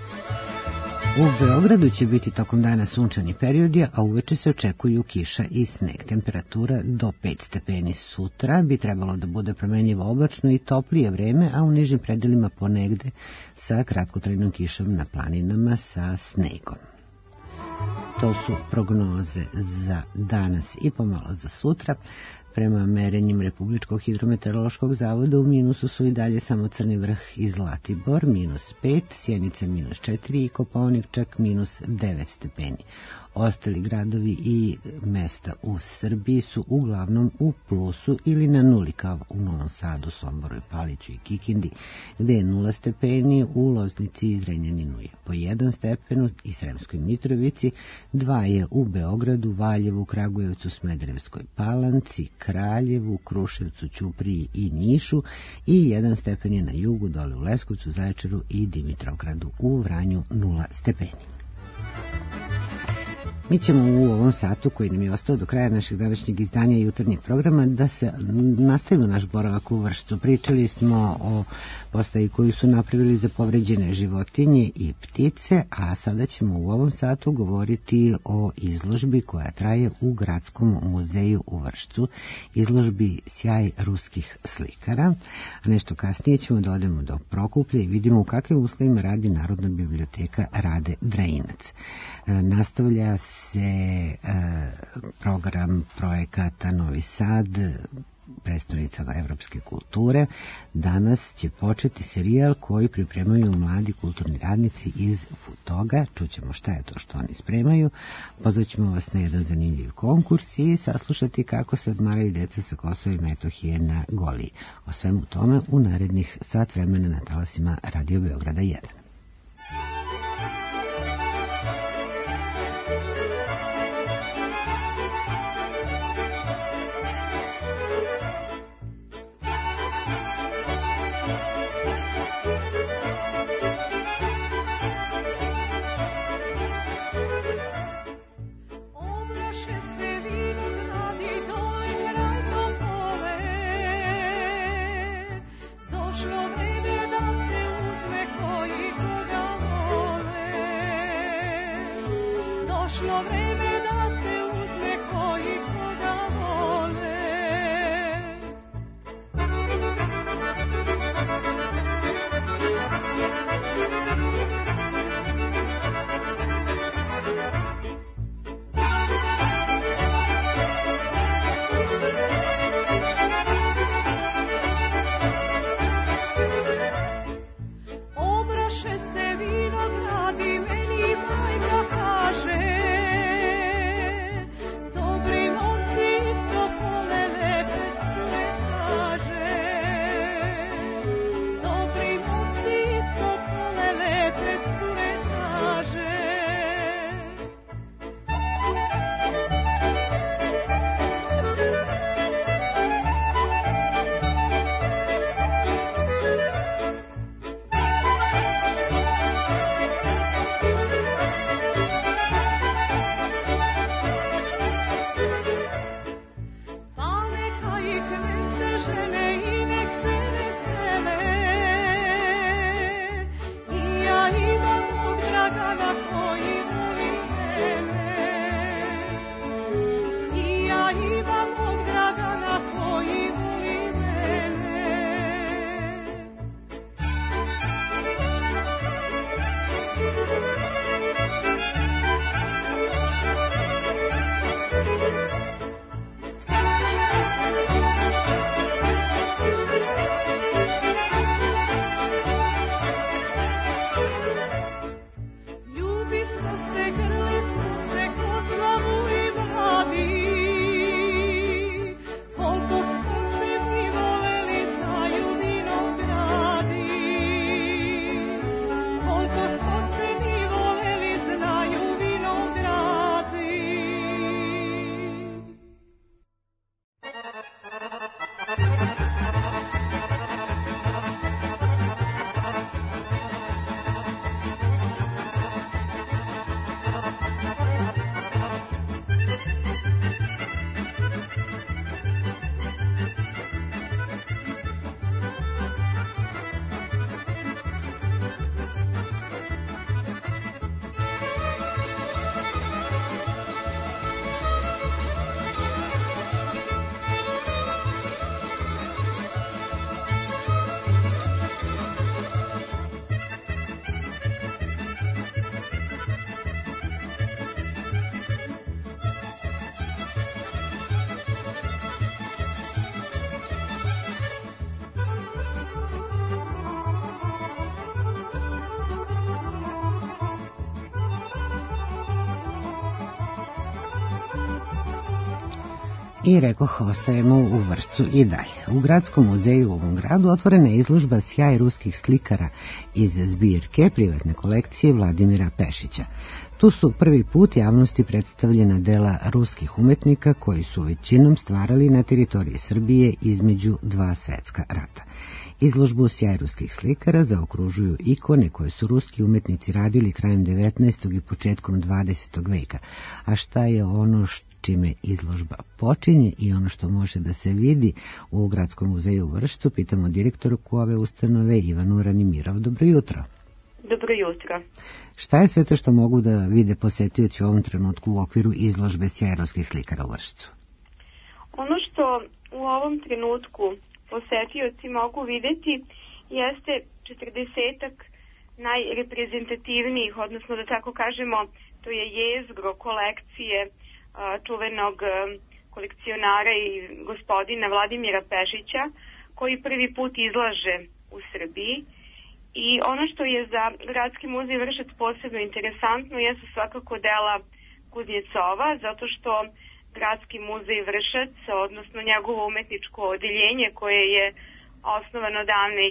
U Beogradu će biti tokom dana sunčani periodi, a uveče se očekuju kiša i sneg. Temperatura do 5 stepeni. Sutra bi trebalo da bude promenljivo oblačno i toplije vreme, a u nižim predelima ponegde sa kratkotrajnom kišom na planinama sa snegom. To su prognoze za danas i pomalo za sutra. Prema merenjim Republičkog hidrometeorološkog zavoda u minusu su i dalje samo Crni Vrh i Zlatibor, -5, Sjenica -4 i Kopaonik čak -9 stepeni. Ostali gradovi i mesta u Srbiji su uglavnom u plusu ili na nuli, kao u Novom Sadu, Somboru, Paliću i Kikindi, gde je 0 stepeni, u Loznici i Zrenjaninu je po 1 stepenu i Sremskoj Mitrovici, 2 je u Beogradu, Valjevu, Kragujevcu, Smederevskoj Palanci, Kraljevu, Kruševcu, Ćupriji i Nišu i 1 stepen je na jugu, dole u Leskovcu, Zaječaru i Dimitrovgradu, u Vranju 0 stepeni. Mi ćemo u ovom satu, koji nam je ostao do kraja našeg današnjeg izdanja jutarnjeg programa, da se nastavimo naš boravak u Vršcu. Pričali smo o postaji koju su napravili za povređene životinje i ptice, a sada ćemo u ovom satu govoriti o izložbi koja traje u Gradskom muzeju u Vršcu, izložbi Sjaj ruskih slikara. A nešto kasnije ćemo da odemo do Prokuplja i vidimo u kakvim uslovima radi Narodna biblioteka Rade Drajinac. Nastavlja se program projekata Novi Sad, prestonica evropske kulture. Danas će početi serijal koji pripremaju mladi kulturni radnici iz Futoga. Čućemo šta je to što oni spremaju. Pozvaćemo vas na jedan zanimljiv konkurs i saslušati kako se odmaraju deca sa Kosova i Metohije na Goliji. O svemu tome u narednih sat vremena na talasima Radio Beograda 1. Dobre I rekoh, ostajemo u Vršcu i dalje. U Gradskom muzeju u ovom gradu otvorena je izložba Sjaj ruskih slikara iz zbirke privatne kolekcije Vladimira Pešića. Tu su prvi put javnosti predstavljena dela ruskih umetnika koji su većinom stvarali na teritoriji Srbije između dva svetska rata. Izložbu Sjaj ruskih slikara zaokružuju ikone koje su ruski umetnici radili krajem 19. i početkom 20. veka. A šta je ono čime izložba počinje i ono što može da se vidi u Gradskom muzeju u Vršcu, pitamo direktorku ove ustanove Ivanu Ranimirov. Dobro jutro. Dobro jutro. Šta je sve to što mogu da vide posetioci u ovom trenutku u okviru izložbe Sjaj ruskih slikara u Vršcu? Ono što u ovom trenutku posetioci mogu videti jeste 40-ak najreprezentativnijih, odnosno da tako kažemo, to je jezgro kolekcije čuvenog kolekcionara i gospodina Vladimira Pešića, koji prvi put izlaže u Srbiji. I ono što je za Gradski muzej Vršac posebno interesantno jesu svakako dela Kuznjecova, zato što Gradski muzej Vršac, odnosno njegovo umetničko odeljenje koje je osnovano davne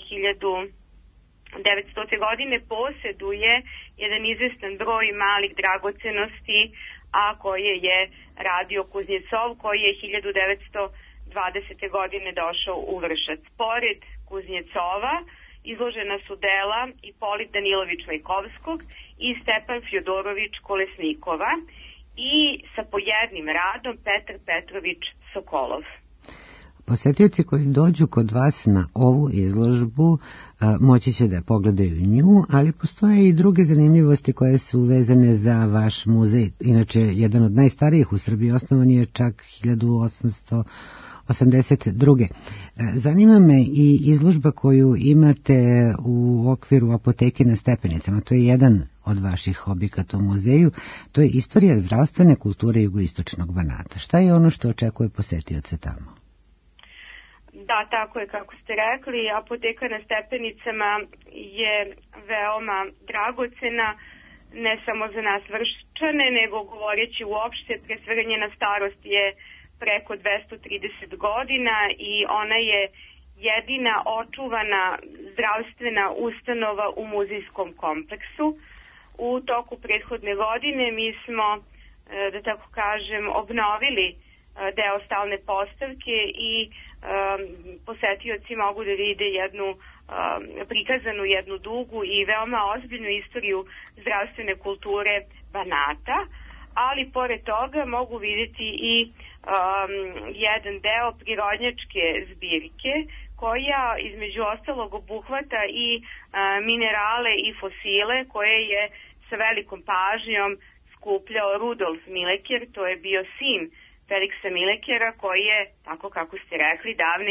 1900. godine, posjeduje jedan izvestan broj malih dragocenosti, a koje je radio Kuznjecov, koji je 1920. godine došao u Vršac. Pored Kuznjecova izložena su dela i Polit Danilović Majkovskog i Stepan Fjodorović Kolesnikova i sa pojednim radom Petar Petrović Sokolov. Posetioci koji dođu kod vas na ovu izložbu moći će da pogledaju nju, ali postoje i druge zanimljivosti koje su vezane za vaš muzej. Inače, jedan od najstarijih u Srbiji, osnovan je čak 1882. Zanima me i izložba koju imate u okviru apoteke na Stepenicama. To je jedan od vaših objekata u muzeju. To je istorija zdravstvene kulture jugoistočnog Banata. Šta je ono što očekuje posetioce tamo? Da, tako je kako ste rekli, apoteka na Stepenicama je veoma dragocena, ne samo za nas Vrščane, nego govoreći uopšte, pre svega njena starost je preko 230 godina i ona je jedina očuvana zdravstvena ustanova u muzejskom kompleksu. U toku prethodne godine mi smo, da tako kažem, obnovili deo stalne postavke i posetioci mogu da vide prikazanu jednu dugu i veoma ozbiljnu istoriju zdravstvene kulture Banata, ali pored toga mogu vidjeti i jedan deo prirodnjačke zbirke koja između ostalog obuhvata i minerale i fosile koje je sa velikom pažnjom skupljao Rudolf Mileker, to je bio sin Feliksa Milekera koji je, tako kako ste rekli, davne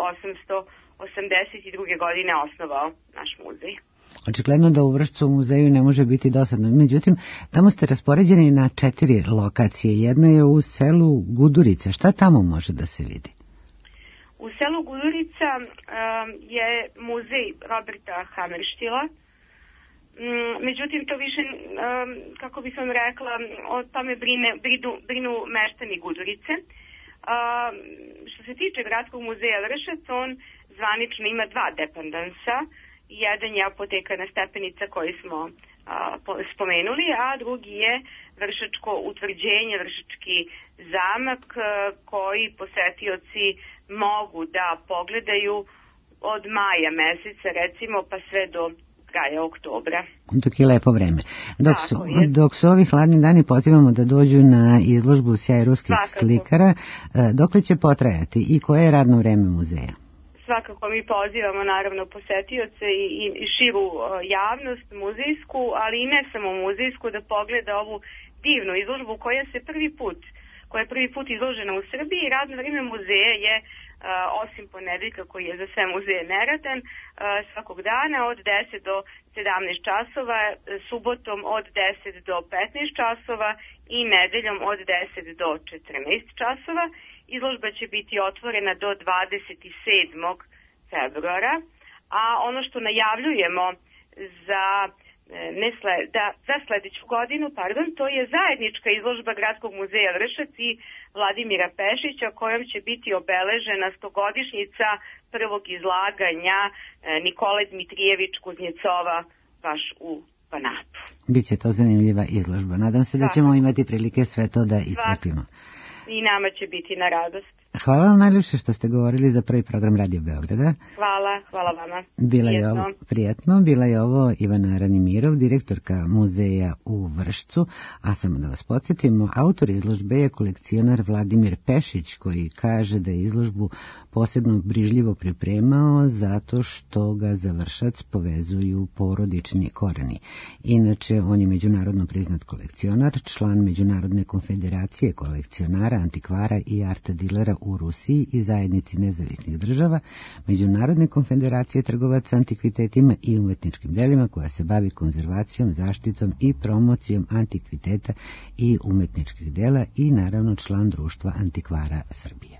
1882. godine osnovao naš muzej. Očigledno da u Vršcu u muzeju ne može biti dosadno. Međutim, tamo ste raspoređeni na 4 lokacije. Jedna je u selu Gudurica. Šta tamo može da se vidi? U selu Gudurica je muzej Roberta Hammerstila. Međutim, to više, kako bih vam rekla, o tome brinu meštani Gudurice. Što se tiče Gradskog muzeja Vršac, on zvanično ima 2 dependansa. Jedan je apoteka na Stepenica koji smo spomenuli, a drugi je Vršačko utvrđenje, Vršački zamak koji posetioci mogu da pogledaju od maja meseca recimo pa sve do kraja oktobra. Dok je lepo vreme. Dok su ovi hladni dani, pozivamo da dođu na izložbu Sjaj ruskih slikara. Dokle će potrajati i koje je radno vreme muzeja? Svakako mi pozivamo naravno posetioce i širu javnost muzejsku, ali i ne samo muzejsku, da pogleda ovu divnu izložbu koja je prvi put izložena u Srbiji. Radno vrijeme muzeja je, osim ponedeljka koji je za sve muzeje neradan, svakog dana od 10 do 17 časova, subotom od 10 do 15 časova i nedeljom od 10 do 14 časova. Izložba će biti otvorena do 27. februara, a ono što najavljujemo za za sledeću godinu, to je zajednička izložba Gradskog muzeja Vršac i Vladimira Pešića, kojom će biti obeležena 100-godišnjica prvog izlaganja Nikole Dmitrijević Kuznjecova baš u Banatu. Biće to zanimljiva izložba. Nadam se da ćemo imati prilike sve to da ispratimo. I nama će biti na radost. Hvala vam najljepše što ste govorili za prvi program Radio Beograda. Hvala vama. Bila je ovo Ivana Ranimirov, direktorka muzeja u Vršcu, a samo da vas podsjetimo, autor izložbe je kolekcionar Vladimir Pešić, koji kaže da je izložbu posebno brižljivo pripremao zato što ga za Vršac povezuju porodični koreni. Inače, on je međunarodno priznat kolekcionar, član Međunarodne konfederacije kolekcionara, antikvara i art dilera u Rusiji i zajednici nezavisnih država, Međunarodne konfederacije trgovaca antikvitetima i umetničkim delima, koja se bavi konzervacijom, zaštitom i promocijom antikviteta i umetničkih dela i naravno član Društva antikvara Srbije.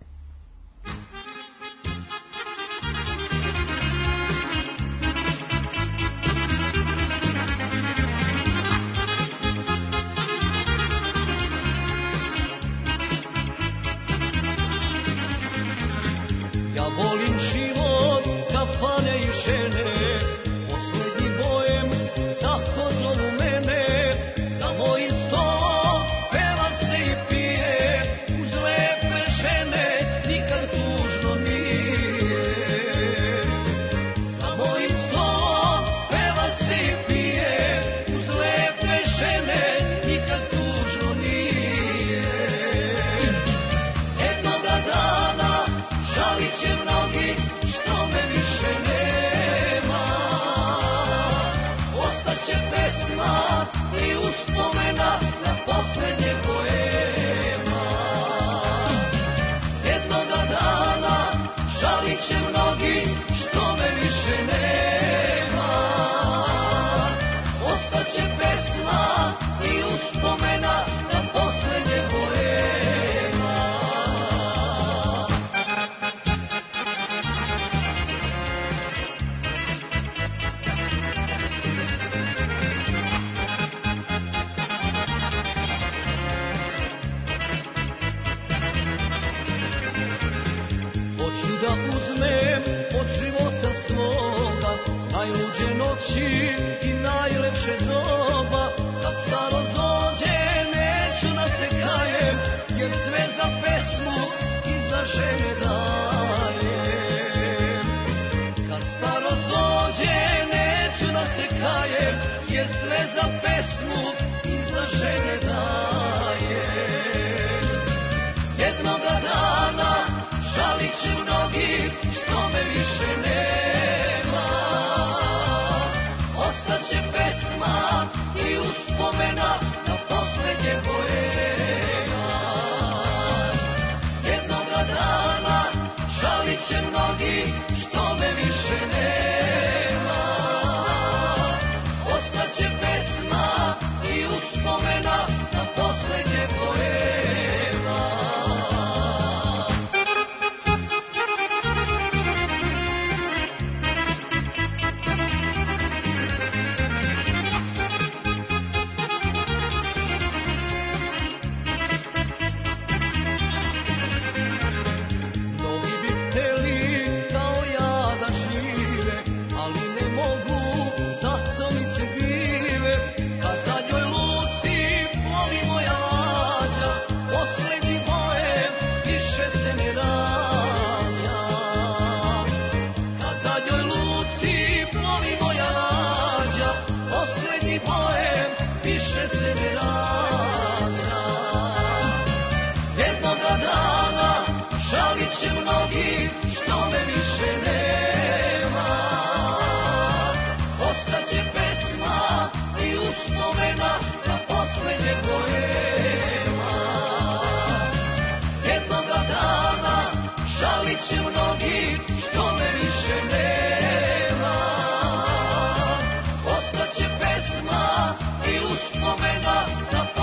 Ostaće pesma i uspomena na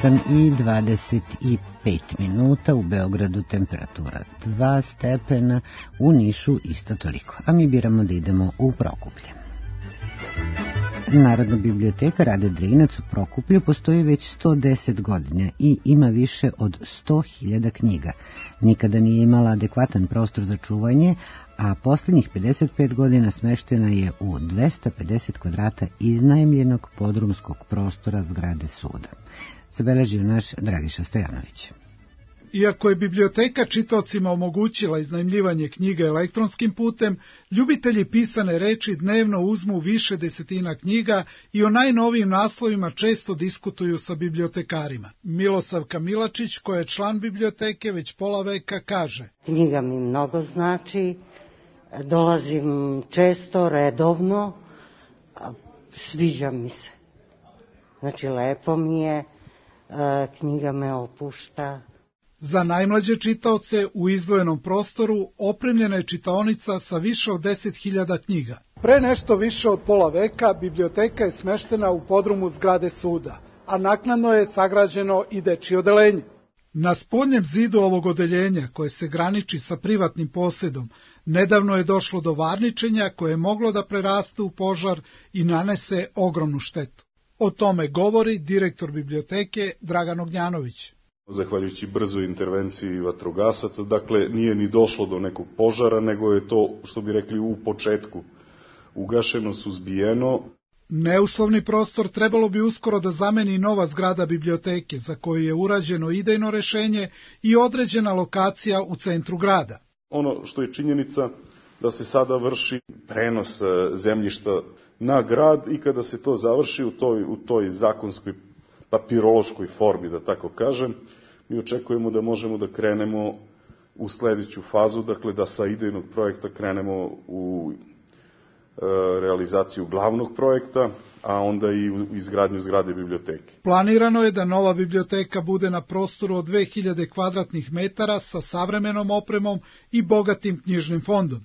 8:25, u Beogradu temperatura 2 stepena, u Nišu isto toliko. A mi biramo da idemo u Prokuplje. Narodna biblioteka Rade Drinac u Prokuplju postoji već 110 godina i ima više od 100.000 knjiga. Nikada nije imala adekvatan prostor za čuvanje, a posljednjih 55 godina smeštena je u 250 kvadrata iznajmljenog podrumskog prostora zgrade suda. Zabeležio naš Dragiša Stojanović. Iako je biblioteka čitaocima omogućila iznajmljivanje knjiga elektronskim putem, ljubitelji pisane reči dnevno uzmu više desetina knjiga i o najnovijim naslovima često diskutuju sa bibliotekarima. Milosavka Milačić, koja je član biblioteke već pola veka, kaže: Knjiga mi mnogo znači, dolazim često, redovno, sviđa mi se. Znači, lepo mi je, knjiga me opušta. Za najmlađe čitaoce u izdvojenom prostoru opremljena je čitaonica sa više od 10.000 knjiga. Pre nešto više od pola veka biblioteka je smeštena u podrumu zgrade suda, a naknadno je sagrađeno i dečije odeljenje. Na spoljnjem zidu ovog odeljenja, koje se graniči sa privatnim posedom, nedavno je došlo do varničenja koje je moglo da preraste u požar i nanese ogromnu štetu. O tome govori direktor biblioteke Dragan Ognjanović. Zahvaljujući brzoj intervenciji vatrogasaca, dakle nije ni došlo do nekog požara, nego je to, što bi rekli, u početku ugašeno, suzbijeno. Neuslovni prostor trebalo bi uskoro da zameni nova zgrada biblioteke, za koju je urađeno idejno rešenje i određena lokacija u centru grada. Ono što je činjenica da se sada vrši prenos zemljišta na grad i kada se to završi u toj zakonskoj papirološkoj formi, da tako kažem, mi očekujemo da možemo da krenemo u sledeću fazu, dakle da sa idejnog projekta krenemo u realizaciju glavnog projekta, a onda i u izgradnju zgrade biblioteke. Planirano je da nova biblioteka bude na prostoru od 2000 kvadratnih metara sa savremenom opremom i bogatim knjižnim fondom.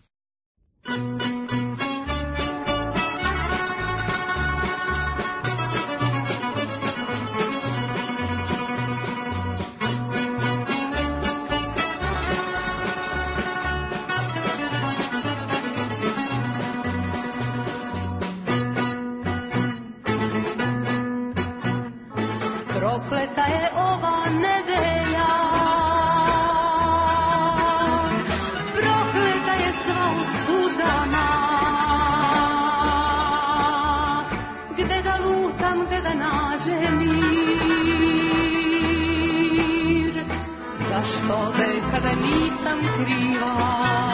Prokleta je ova nedelja, prokleta je sva u suzama, gde da lutam, gde da nađem mir, zašto nekada nisam kriva.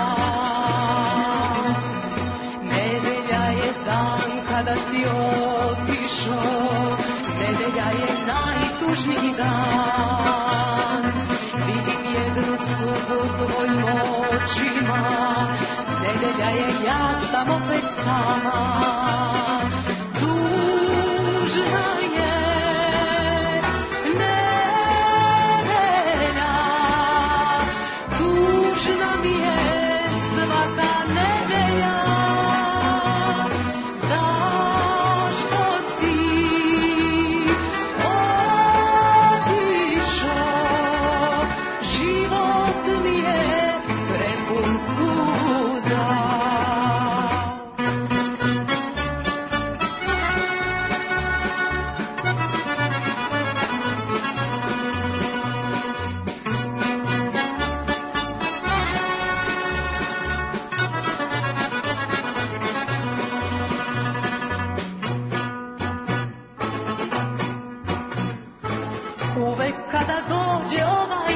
Nedelja je dan kada si otišao, nedelja je najtužniji dan, vidim jednu suzu tvojim očima, nedelja je, ja sam opet sama, tužna je nedelja, tužna mi je svaka nedelja. Uvek kada dođe ovaj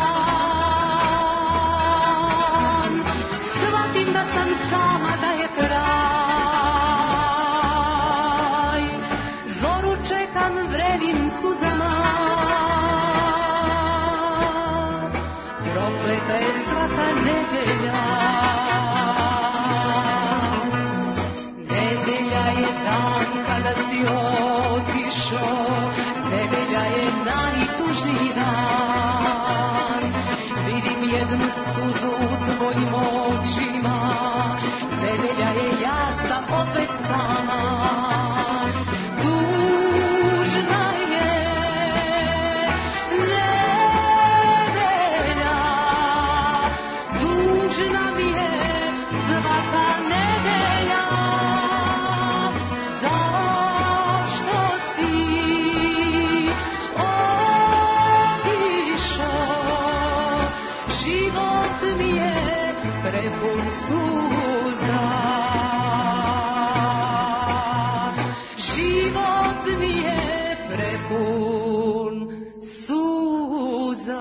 dan, shvatim da sam sama, da je kraj. Zoru čekam vrevim suzama, prokleta je svaka nedelja. Nedelja je dan kada si otišao, nedelja je najtužniji dan, vidim jednu suzu u tvojim očima, nedelja je, ja sam opet sama, tužna je suza. Život mi je prepun suza.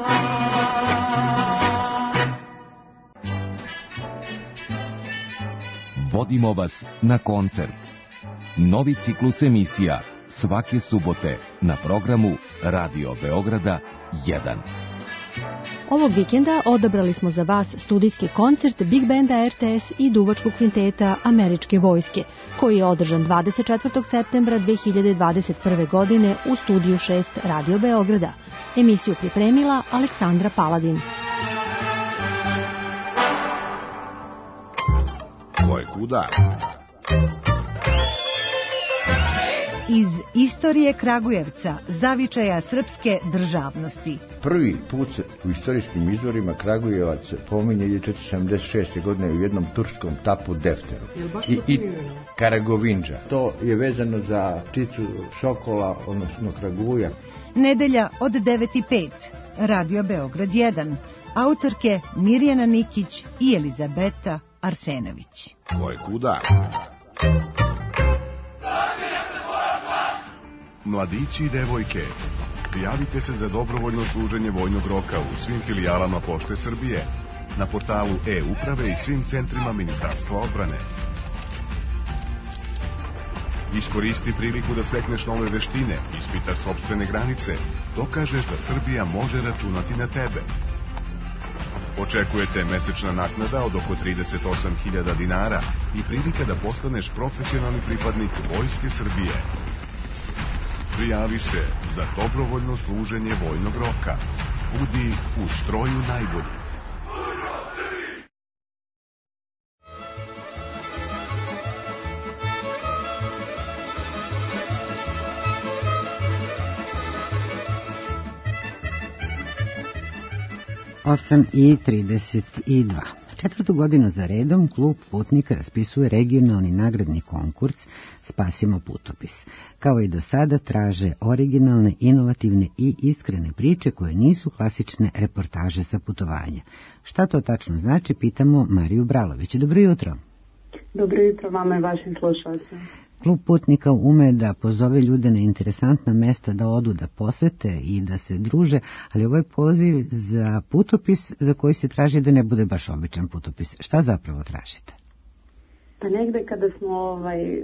Vodimo vas na koncert. Novi ciklus emisija svake subote na programu Radio Beograda 1. Ovog vikenda odabrali smo za vas studijski koncert Big Banda RTS i duvačkog kvinteta Američke vojske, koji je održan 24. septembra 2021. godine u studiju 6 Radio Beograda. Emisiju pripremila Aleksandra Paladin. Ko je kuda? Iz istorije Kragujevca, zavičaja srpske državnosti. Prvi put u istorijskim izvorima Kragujevac pominje 1476. godine u jednom turskom tapu Defteru. I Karagovinđa. To je vezano za pticu šokola, odnosno kraguja. Nedelja od 9:05. Radio Beograd 1. Autorke Mirjana Nikić i Elizabeta Arsenović. Ko je kuda? Mladići i devojke, prijavite se za dobrovoljno služenje vojnog roka u svim filijalama Pošte Srbije, na portalu e-uprave i svim centrima Ministarstva odbrane. Iskoristi priliku da stekneš nove veštine, ispitaš sopstvene granice, dokažeš da Srbija može računati na tebe. Očekujete mesečna naknada od oko 38.000 dinara i prilika da postaneš profesionalni pripadnik Vojske Srbije. Prijavi se za dobrovoljno služenje vojnog roka. Budi u stroju najbolji. 8:32. Četvrtu godinu za redom klub putnika raspisuje regionalni nagradni konkurs Spasimo putopis. Kao i do sada traže originalne, inovativne i iskrene priče koje nisu klasične reportaže sa putovanja. Šta to tačno znači, pitamo Mariju Bralović. Dobro jutro. Dobro jutro vama i vašim slušalcima. Klub putnika ume da pozove ljude na interesantna mesta da odu da posete i da se druže, ali ovo je poziv za putopis za koji se traži da ne bude baš običan putopis. Šta zapravo tražite? Pa negde kada smo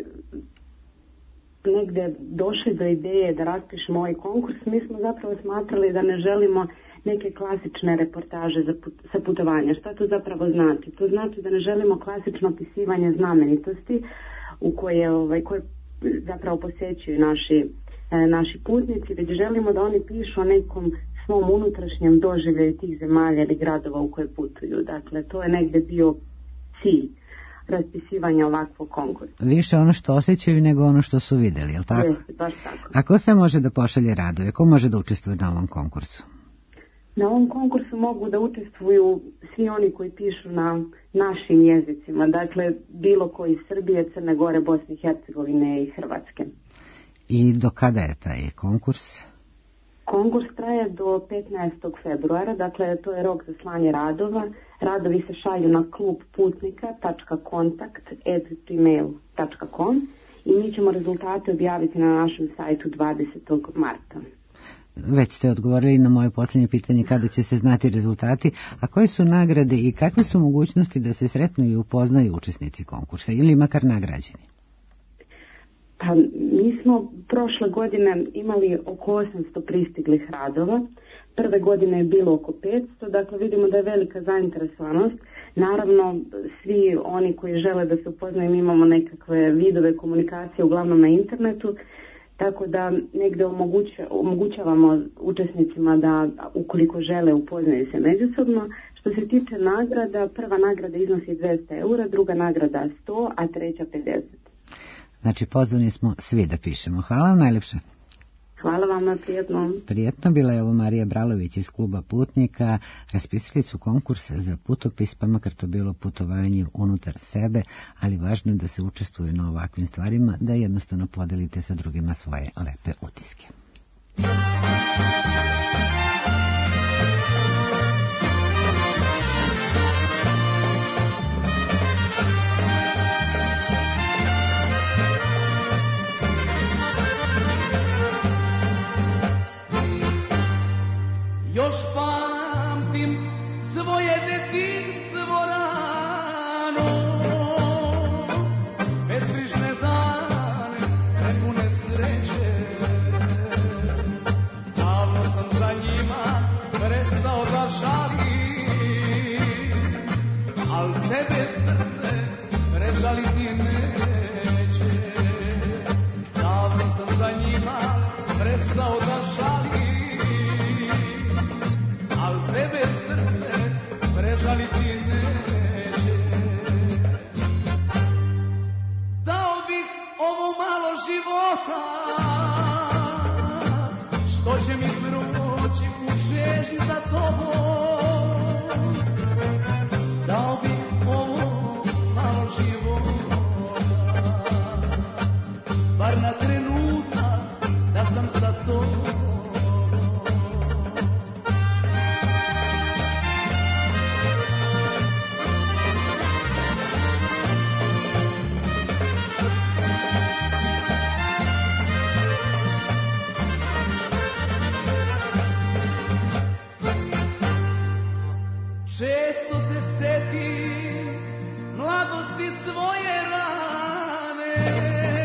negde došli do ideje da raspišemo ovaj konkurs, mi smo zapravo smatrali da ne želimo neke klasične reportaže sa putovanja. Šta to zapravo znači? To znači da ne želimo klasično opisivanje znamenitosti u koje zapravo posjećuju naši putnici, već želimo da oni pišu o nekom svom unutrašnjem doživljaju tih zemalja ili gradova u koje putuju. Dakle, to je negde bio cilj raspisivanja ovakvog konkursa. Više ono što osjećaju nego ono što su videli, je li tako? Jeste, baš tako. A ko se može da pošalje radove? Ko može da učestvuje na ovom konkursu? Na ovom konkursu mogu da učestvuju svi oni koji pišu na našim jezicima, dakle bilo koji iz Srbije, Crne Gore, Bosne i Hercegovine i Hrvatske. I do kada je taj konkurs? Konkurs traje do 15. februara, dakle to je rok za slanje radova. Radovi se šalju na klubputnika.kontakt@gmail.com i mi ćemo rezultate objaviti na našem sajtu 20. marta. Već ste odgovorili na moje posljednje pitanje kada će se znati rezultati, a koje su nagrade i kakve su mogućnosti da se sretnu i upoznaju učesnici konkursa ili makar nagrađeni? Pa, mi smo prošle godine imali oko 800 pristiglih radova, prve godine je bilo oko 500, dakle vidimo da je velika zainteresovanost. Naravno, svi oni koji žele da se upoznaju, imamo nekakve vidove komunikacije, uglavnom na internetu, tako da negde omogućavamo učesnicima da ukoliko žele upoznaju se međusobno. Što se tiče nagrada, prva nagrada iznosi 200 eura, druga nagrada 100, a treća 50. Znači pozvani smo svi da pišemo. Hvala vam najlepše. Hvala vam, prijetno. Prijetno, bila je ovo Marija Bralović iz kluba putnika. Raspisali su konkurs za putopis, pa makar to bilo putovanje unutar sebe, ali važno je da se učestvuje na ovakvim stvarima, da jednostavno podelite sa drugima svoje lepe utiske. svoje detinjstvo rano, bezbrižne dane, prepune sreće. Davno sam za njima prestao da žalim, al tebe srce prežaliti neće. Davno sam za njima prestao da žalim, al tebe srce prežaliti neće. Dao bih ovo malo života, što će mi proći u žežnji za tobom. Dao bih ovo malo života, bar na trenutak da sam sa tobom. Često se setim mladosti svoje rane,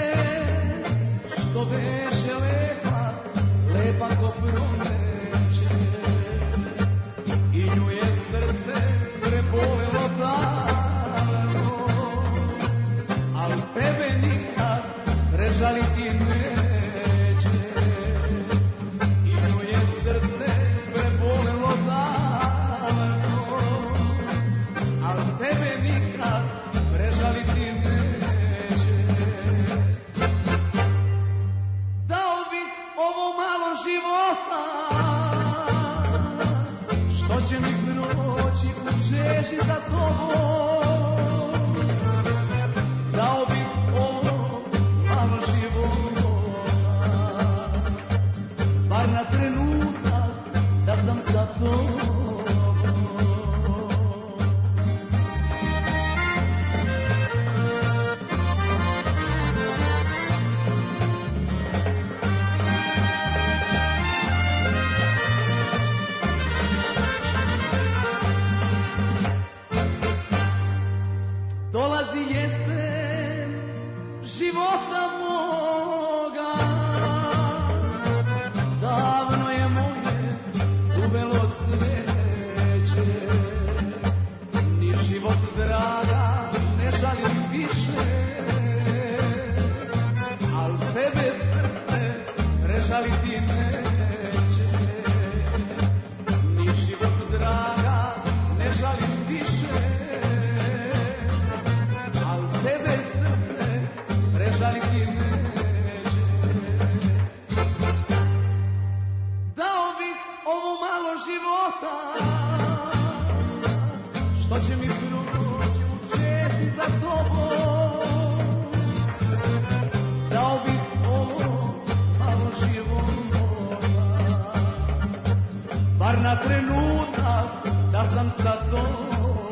što beše lepa, lepa ko proleće. I nju je srce prebolelo davno, al tebe nikad prežaliti neće. I nju je srce prebolelo davno, al tebe nikad prežaliti neće. Dao bih ovo malo života, što će mi proći u žeži za tobom. Dao bih ovo malo života, bar na trenutak da sam sa tobom. Dolazi jesen života moga, davno je moje uvelo cveće. Ni život draga ne žalim više, al tebe srce prežaliti neće. Ni život draga ne žalim više, tebe srce prežaliti neće. Dao bih ovo malo života, što će mi proći u žežnji za tobom. Dao bih ovo malo života, bar na trenutak da sam sa tobom.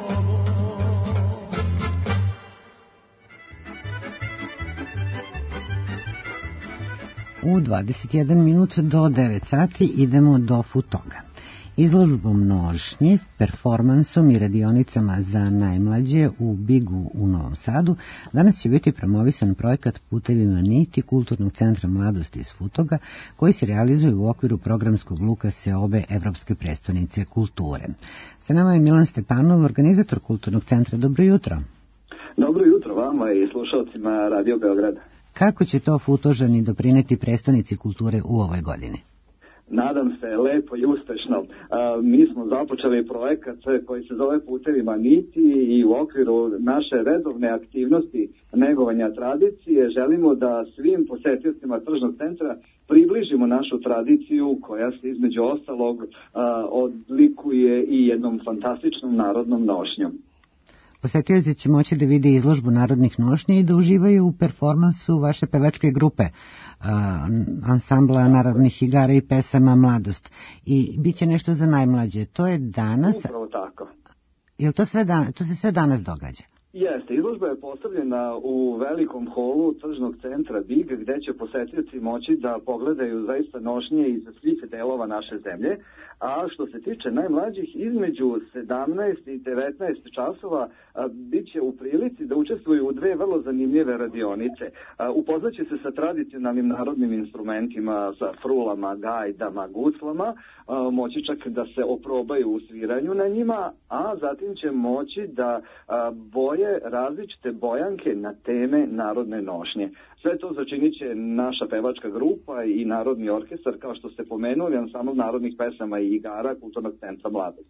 U 21 minut do 9 sati idemo do Futoga. Izložbom nošnji, performansom i radionicama za najmlađe u Bigu u Novom Sadu danas će biti promovisan projekat Putevima niti Kulturnog centra mladosti iz Futoga, koji se realizuje u okviru programskog luka Seobe Evropske prestonice kulture. Sa nama je Milan Stepanov, organizator Kulturnog centra. Dobro jutro. Dobro jutro vama i slušalcima Radio Beograda. Kako će to Futožani doprineti prestonici kulture u ovoj godini? Nadam se lepo i uspešno. Mi smo započeli projekat koji se zove Putevima niti i u okviru naše redovne aktivnosti negovanja tradicije želimo da svim posetiocima tržnog centra približimo našu tradiciju koja se između ostalog odlikuje i jednom fantastičnom narodnom nošnjom. Posetioci će moći da vide izložbu narodnih nošnji i da uživaju u performansu vaše pevačke grupe, ansambla narodnih igara i pesama Mladost. I bit će nešto za najmlađe. To je danas. Upravo tako. Jel to se sve danas događa? Jeste, izložba je postavljena u velikom holu tržnog centra BIG, gde će posetioci moći da pogledaju zaista nošnje iz svih delova naše zemlje, a što se tiče najmlađih, između 17 i 19 časova bit će u prilici da učestvuju u dve vrlo zanimljive radionice. Upoznaće se sa tradicionalnim narodnim instrumentima, sa frulama, gajdama, guslama, moći čak da se oprobaju u sviranju na njima, a zatim će moći da boje različite bojanke na teme narodne nošnje. Sve to začinit će naša pevačka grupa i Narodni orkestar, kao što ste pomenuli, ansambl narodnih pesama i igara Kulturnog centra Mladost.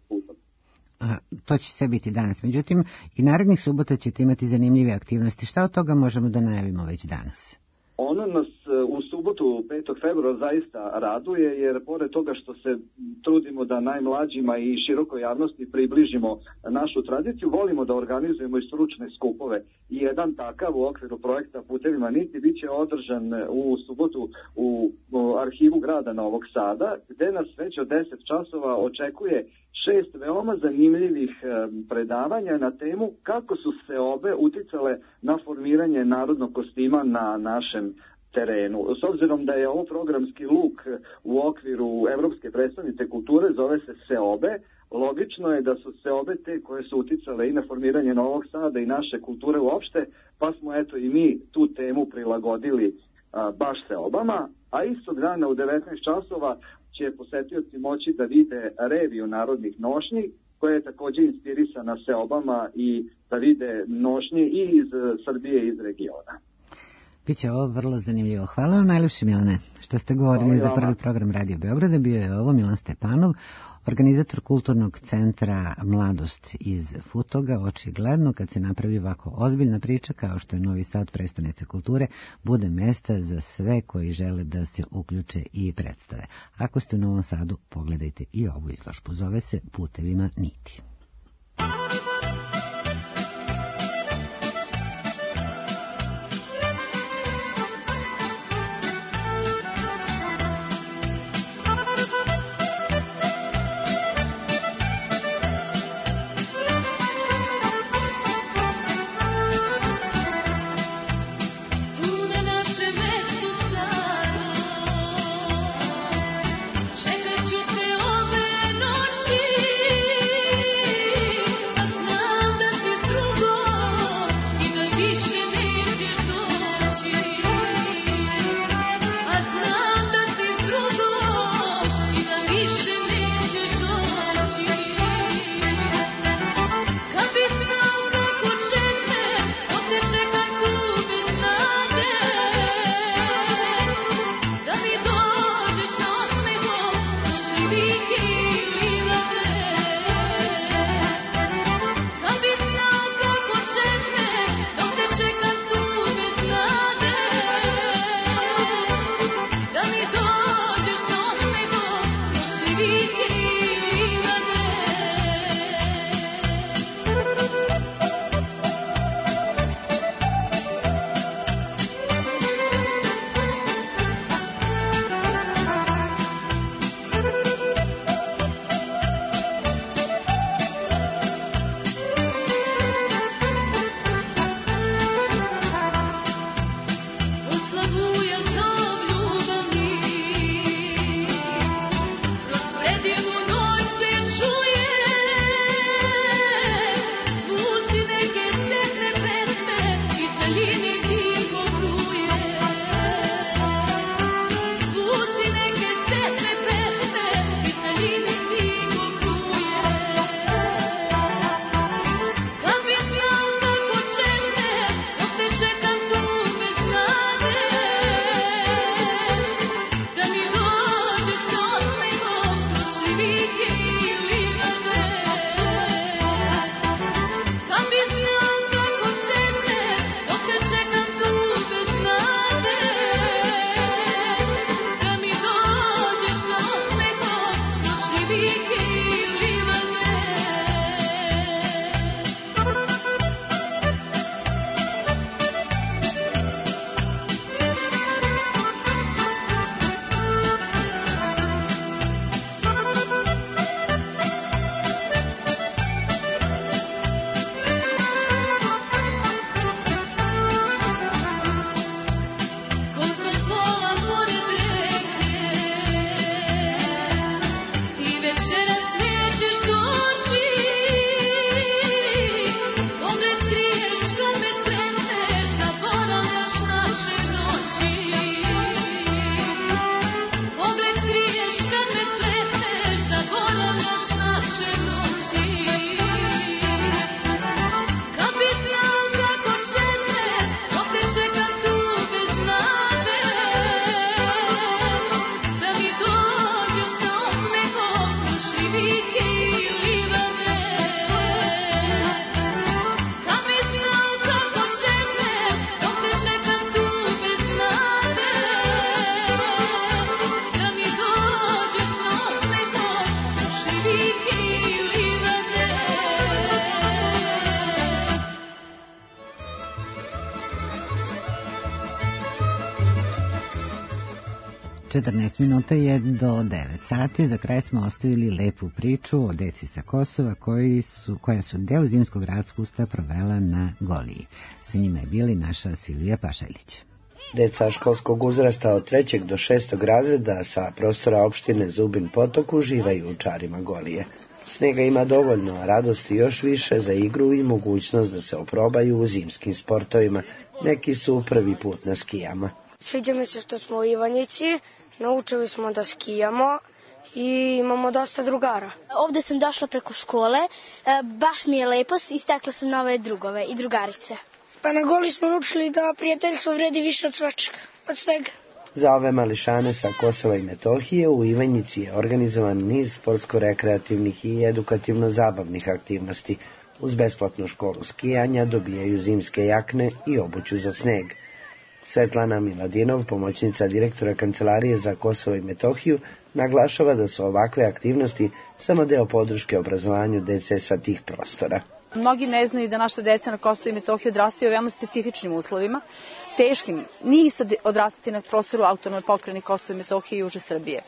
To će sve biti danas. Međutim, i narednih subota ćete imati zanimljive aktivnosti. Šta od toga možemo da najavimo već danas? Ono nas u subotu 5. februara zaista raduje, jer pored toga što se trudimo da najmlađima i širokoj javnosti približimo našu tradiciju, volimo da organizujemo i stručne skupove. I jedan takav u okviru projekta Putevima niti bit će održan u subotu u arhivu grada Novog Sada, gde nas već od 10 časova očekuje 6 veoma zanimljivih predavanja na temu kako su seobe uticale na formiranje narodnog kostima na našem terenu. S obzirom da je ovo programski luk u okviru Evropske predstavnice kulture, zove se seobe, logično je da su seobe te koje su uticale i na formiranje Novog Sada i naše kulture uopšte, pa smo eto i mi tu temu prilagodili baš seobama, a istog dana u 19 časova će posetioci moći da vide reviju narodnih nošnji, koja je također inspirisana seobama, i da vide nošnje i iz Srbije i iz regiona. Biće ovo vrlo zanimljivo. Hvala vam najljepše, Milane, što ste govorili za prvi program Radio Beograda. Bio je ovo Milan Stepanov, organizator Kulturnog centra Mladost iz Futoga. Očigledno, kad se napravi ovako ozbiljna priča, kao što je Novi Sad, prestonica kulture, bude mesta za sve koji žele da se uključe i predstave. Ako ste u Novom Sadu, pogledajte i ovu izložbu. Zove se Putevima niti. Čekat ću te ove noći. 14 minuta je do 9 sati. Za kraj smo ostavili lepu priču o deci sa Kosova koja su deo zimskog raspusta provela na Goliji. Sa njima je bila i naša Silvija Pašalić. Deca školskog uzrasta od 3. do 6. razreda sa prostora opštine Zubin Potok uživaju u čarima Golije. Snega ima dovoljno, a radosti još više za igru i mogućnost da se oprobaju u zimskim sportovima. Neki su prvi put na skijama. Sviđa mi se što smo u Ivanjici, naučili smo da skijamo i imamo dosta drugara. Ovde sam došla preko škole, baš mi je lepo i stekla sam nove drugove i drugarice. Pa na Goli smo naučili da prijateljstvo vredi više od svega. Za ove mališane sa Kosova i Metohije u Ivanjici je organizovan niz sportsko-rekreativnih i edukativno-zabavnih aktivnosti. Uz besplatnu školu skijanja dobijaju zimske jakne i obuću za sneg. Svetlana Miladinov, pomoćnica direktora Kancelarije za Kosovo i Metohiju, naglašava da su ovakve aktivnosti samo deo podrške obrazovanju dece sa tih prostora. Mnogi ne znaju da naša deca na Kosovo i Metohiju odrastaju u veoma specifičnim uslovima, teškim. Nije isto odrastati na prostoru autonomne pokrajine Kosovo i Metohije i Južne Srbije.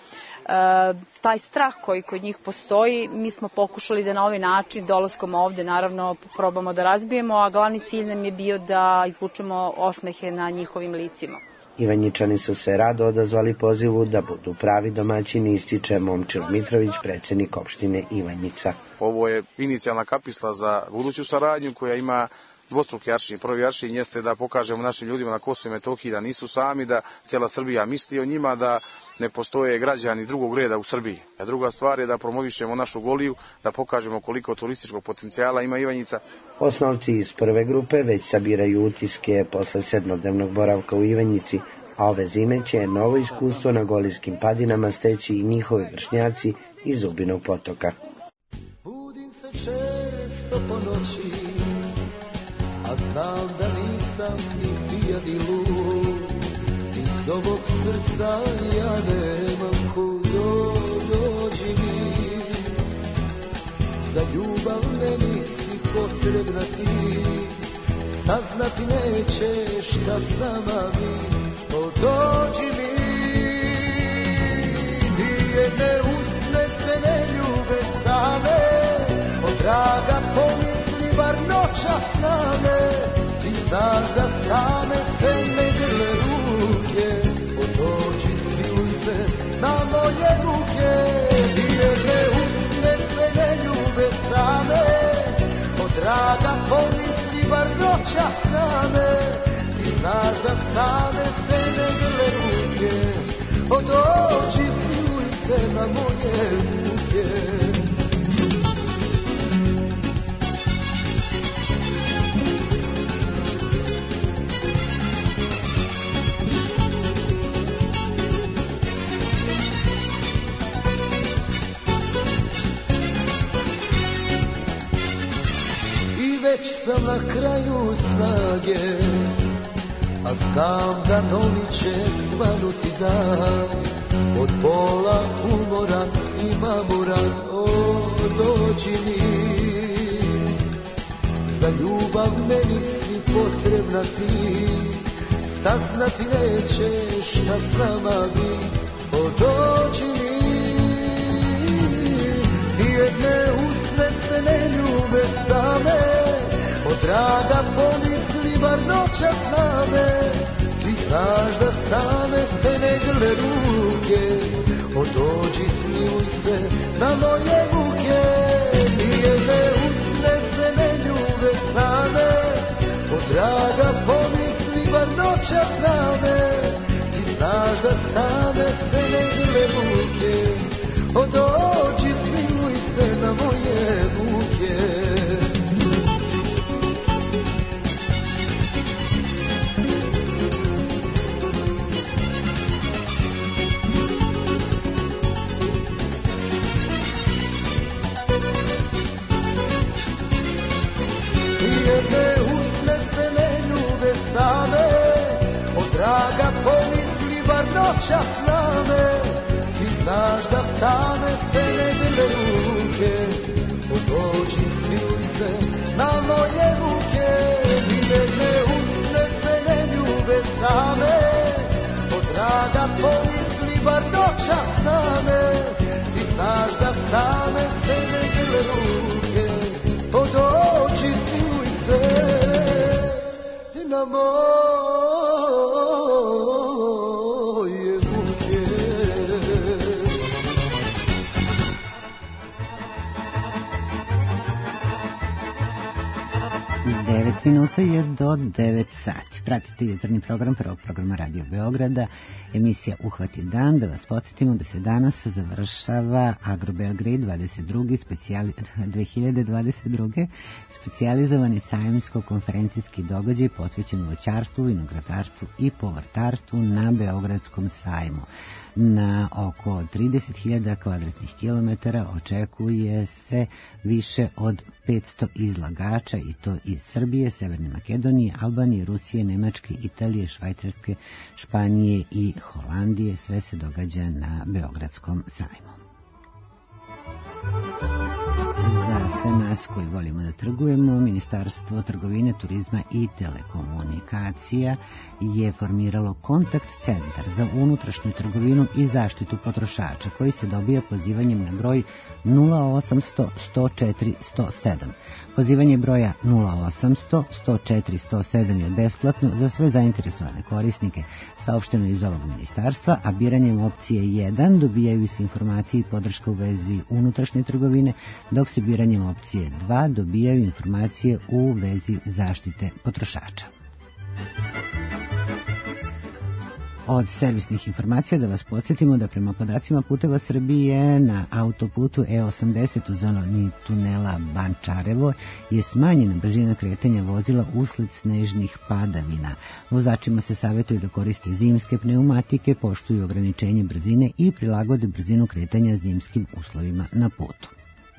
Taj strah koji kod njih postoji, mi smo pokušali da na ovaj način, dolaskom ovde, naravno, probamo da razbijemo, a glavni cilj nam je bio da izvučemo osmehe na njihovim licima. Ivanjičani su se rado odazvali pozivu da budu pravi domaćini, ističe Momčilo Mitrović, predsjednik opštine Ivanjica. Ovo je inicijalna kapisla za buduću saradnju koja ima dvostruki aršin. Prvi aršin jeste da pokažemo našim ljudima na Kosovu i Metohiji da nisu sami, da cijela Srbija misli o njima, da ne postoje građani drugog reda u Srbiji. A druga stvar je da promovišemo našu Goliju, da pokažemo koliko turističkog potencijala ima Ivanjica. Osnovci iz prve grupe već sabiraju utiske posle 7-dnevnog boravka u Ivanjici, a ove zime će novo iskustvo na golijskim padinama steći i njihovi vršnjaci iz Zubinog Potoka. Budim se često po noći, a znam da nisam ni pijan ni lud. Iz ovog srca ja nemam kudo, dođi mi. Za ljubav meni si potrebna ti, saznati nećeš da sama mi. Dođi mi, nijedne usne se ne ljube same, od draga pomisli bar noćas na me. Ti znaš da same se ne grle ruke, dođi smiluj se na moje ruke. Nijedne usne se ne ljube same, od draga pomisli bar noćas na me. Ti znaš da same se dođi, smiluj se na moje ruke. I već sam na kraju snage, a znam da novi će svanuti dan. Od pola humora ima moran, dođi mi. Za ljubav meni si potrebna ti, saznati nećeš da s nama mi. Dođi mi, nijedne usne se ne ljube same, od draga pomisli bar noćas na me. Ti znaš da same se ne grle ruke, dođi smiluj se na moje ruke. Nijedne usne se ne ljube same, od draga pomisli bar noćas na me. Ti znaš da same se ne grle ruke, dođi smiluj se na moje ruke. Draga pomisli bar noćas na me. Ti znaš da same se ne grle ruke, dođi smiluj se na moje ruke. Nijedne usne se ne ljube same, draga pomisli bar 9 minuta je do 9 sati. Pratite jutarnji program prvog programa Radio Beograda, emisija Uhvati dan. Da vas podsjetimo da se danas završava Agrobeograd 2022. specijalizovani sajamsko-konferencijski događaj posvećen voćarstvu, vinogradarstvu i povrtarstvu na Beogradskom sajmu. Na oko 30.000 kvadratnih kilometara očekuje se više od 500 izlagača i to iz Srbije, Severne Makedonije, Albanije, Rusije, Nemačke, Italije, Švajcarske, Španije i Holandije. Sve se događa na Beogradskom sajmu. Za sve nas koji volimo da trgujemo, Ministarstvo trgovine, turizma i telekomunikacija je formiralo kontakt centar za unutrašnju trgovinu i zaštitu potrošača, koji se dobija pozivanjem na broj 0800 104 107. Pozivanje broja 0800 104 107 je besplatno za sve zainteresovane korisnike, saopšteno iz ovog ministarstva, a biranjem opcije 1 dobijaju se informacije i podrška u vezi unutrašnje trgovine, dok se biranjem opcije 2 dobijaju informacije u vezi zaštite potrošača. Od servisnih informacija da vas podsjetimo da prema podacima Puteva Srbije na autoputu E80 u zoni tunela Bančarevo je smanjena brzina kretanja vozila usled snežnih padavina. Vozačima se savjetuje da koriste zimske pneumatike, poštuju ograničenje brzine i prilagode brzinu kretanja zimskim uslovima na putu.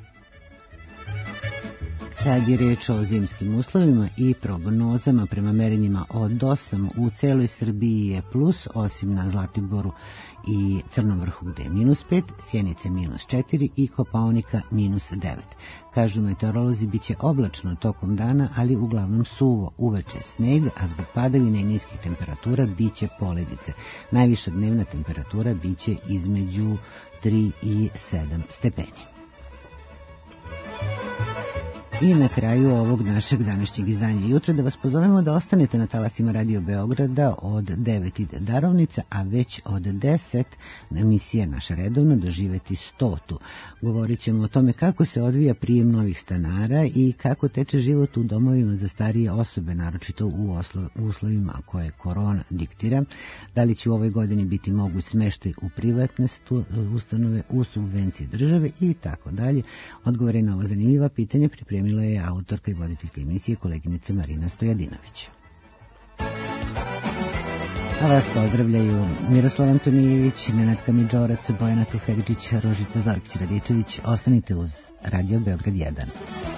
Kad je reč o zimskim uslovima i prognozama, prema merenjima od 8 u celoj Srbiji je plus, osim na Zlatiboru i Crnom Vrhu gde je -5, Sjenice -4 i Kopaonika -9. Kažu meteorolozi, bit će oblačno tokom dana, ali uglavnom suvo, uveče sneg, a zbog padavine i niskih temperatura bit će poledice. Najviša dnevna temperatura bit će između 3 i 7 stepeni. I na kraju ovog našeg današnjeg izdanja jutra da vas pozovemo da ostanete na talasima Radio Beograda od 9 ide Darovnica, a već od 10 emisija naša redovna doživeti 100. Govorit ćemo o tome kako se odvija prijem novih stanara i kako teče život u domovima za starije osobe, naročito u uslovima koje korona diktira. Da li će u ovoj godini biti moguć smeštaj u privatne ustanove u subvencije države i tako dalje. Odgovore na ova zanimljiva pitanja pripremila je autorka i voditeljka emisije koleginica Marina Stojadinović. A vas pozdravljaju Miroslav Antonijević, Nenad Kamidžorac, Bojana Tufegđić, Rožica Zorkić-Radičević. Ostanite uz Radio Beograd 1.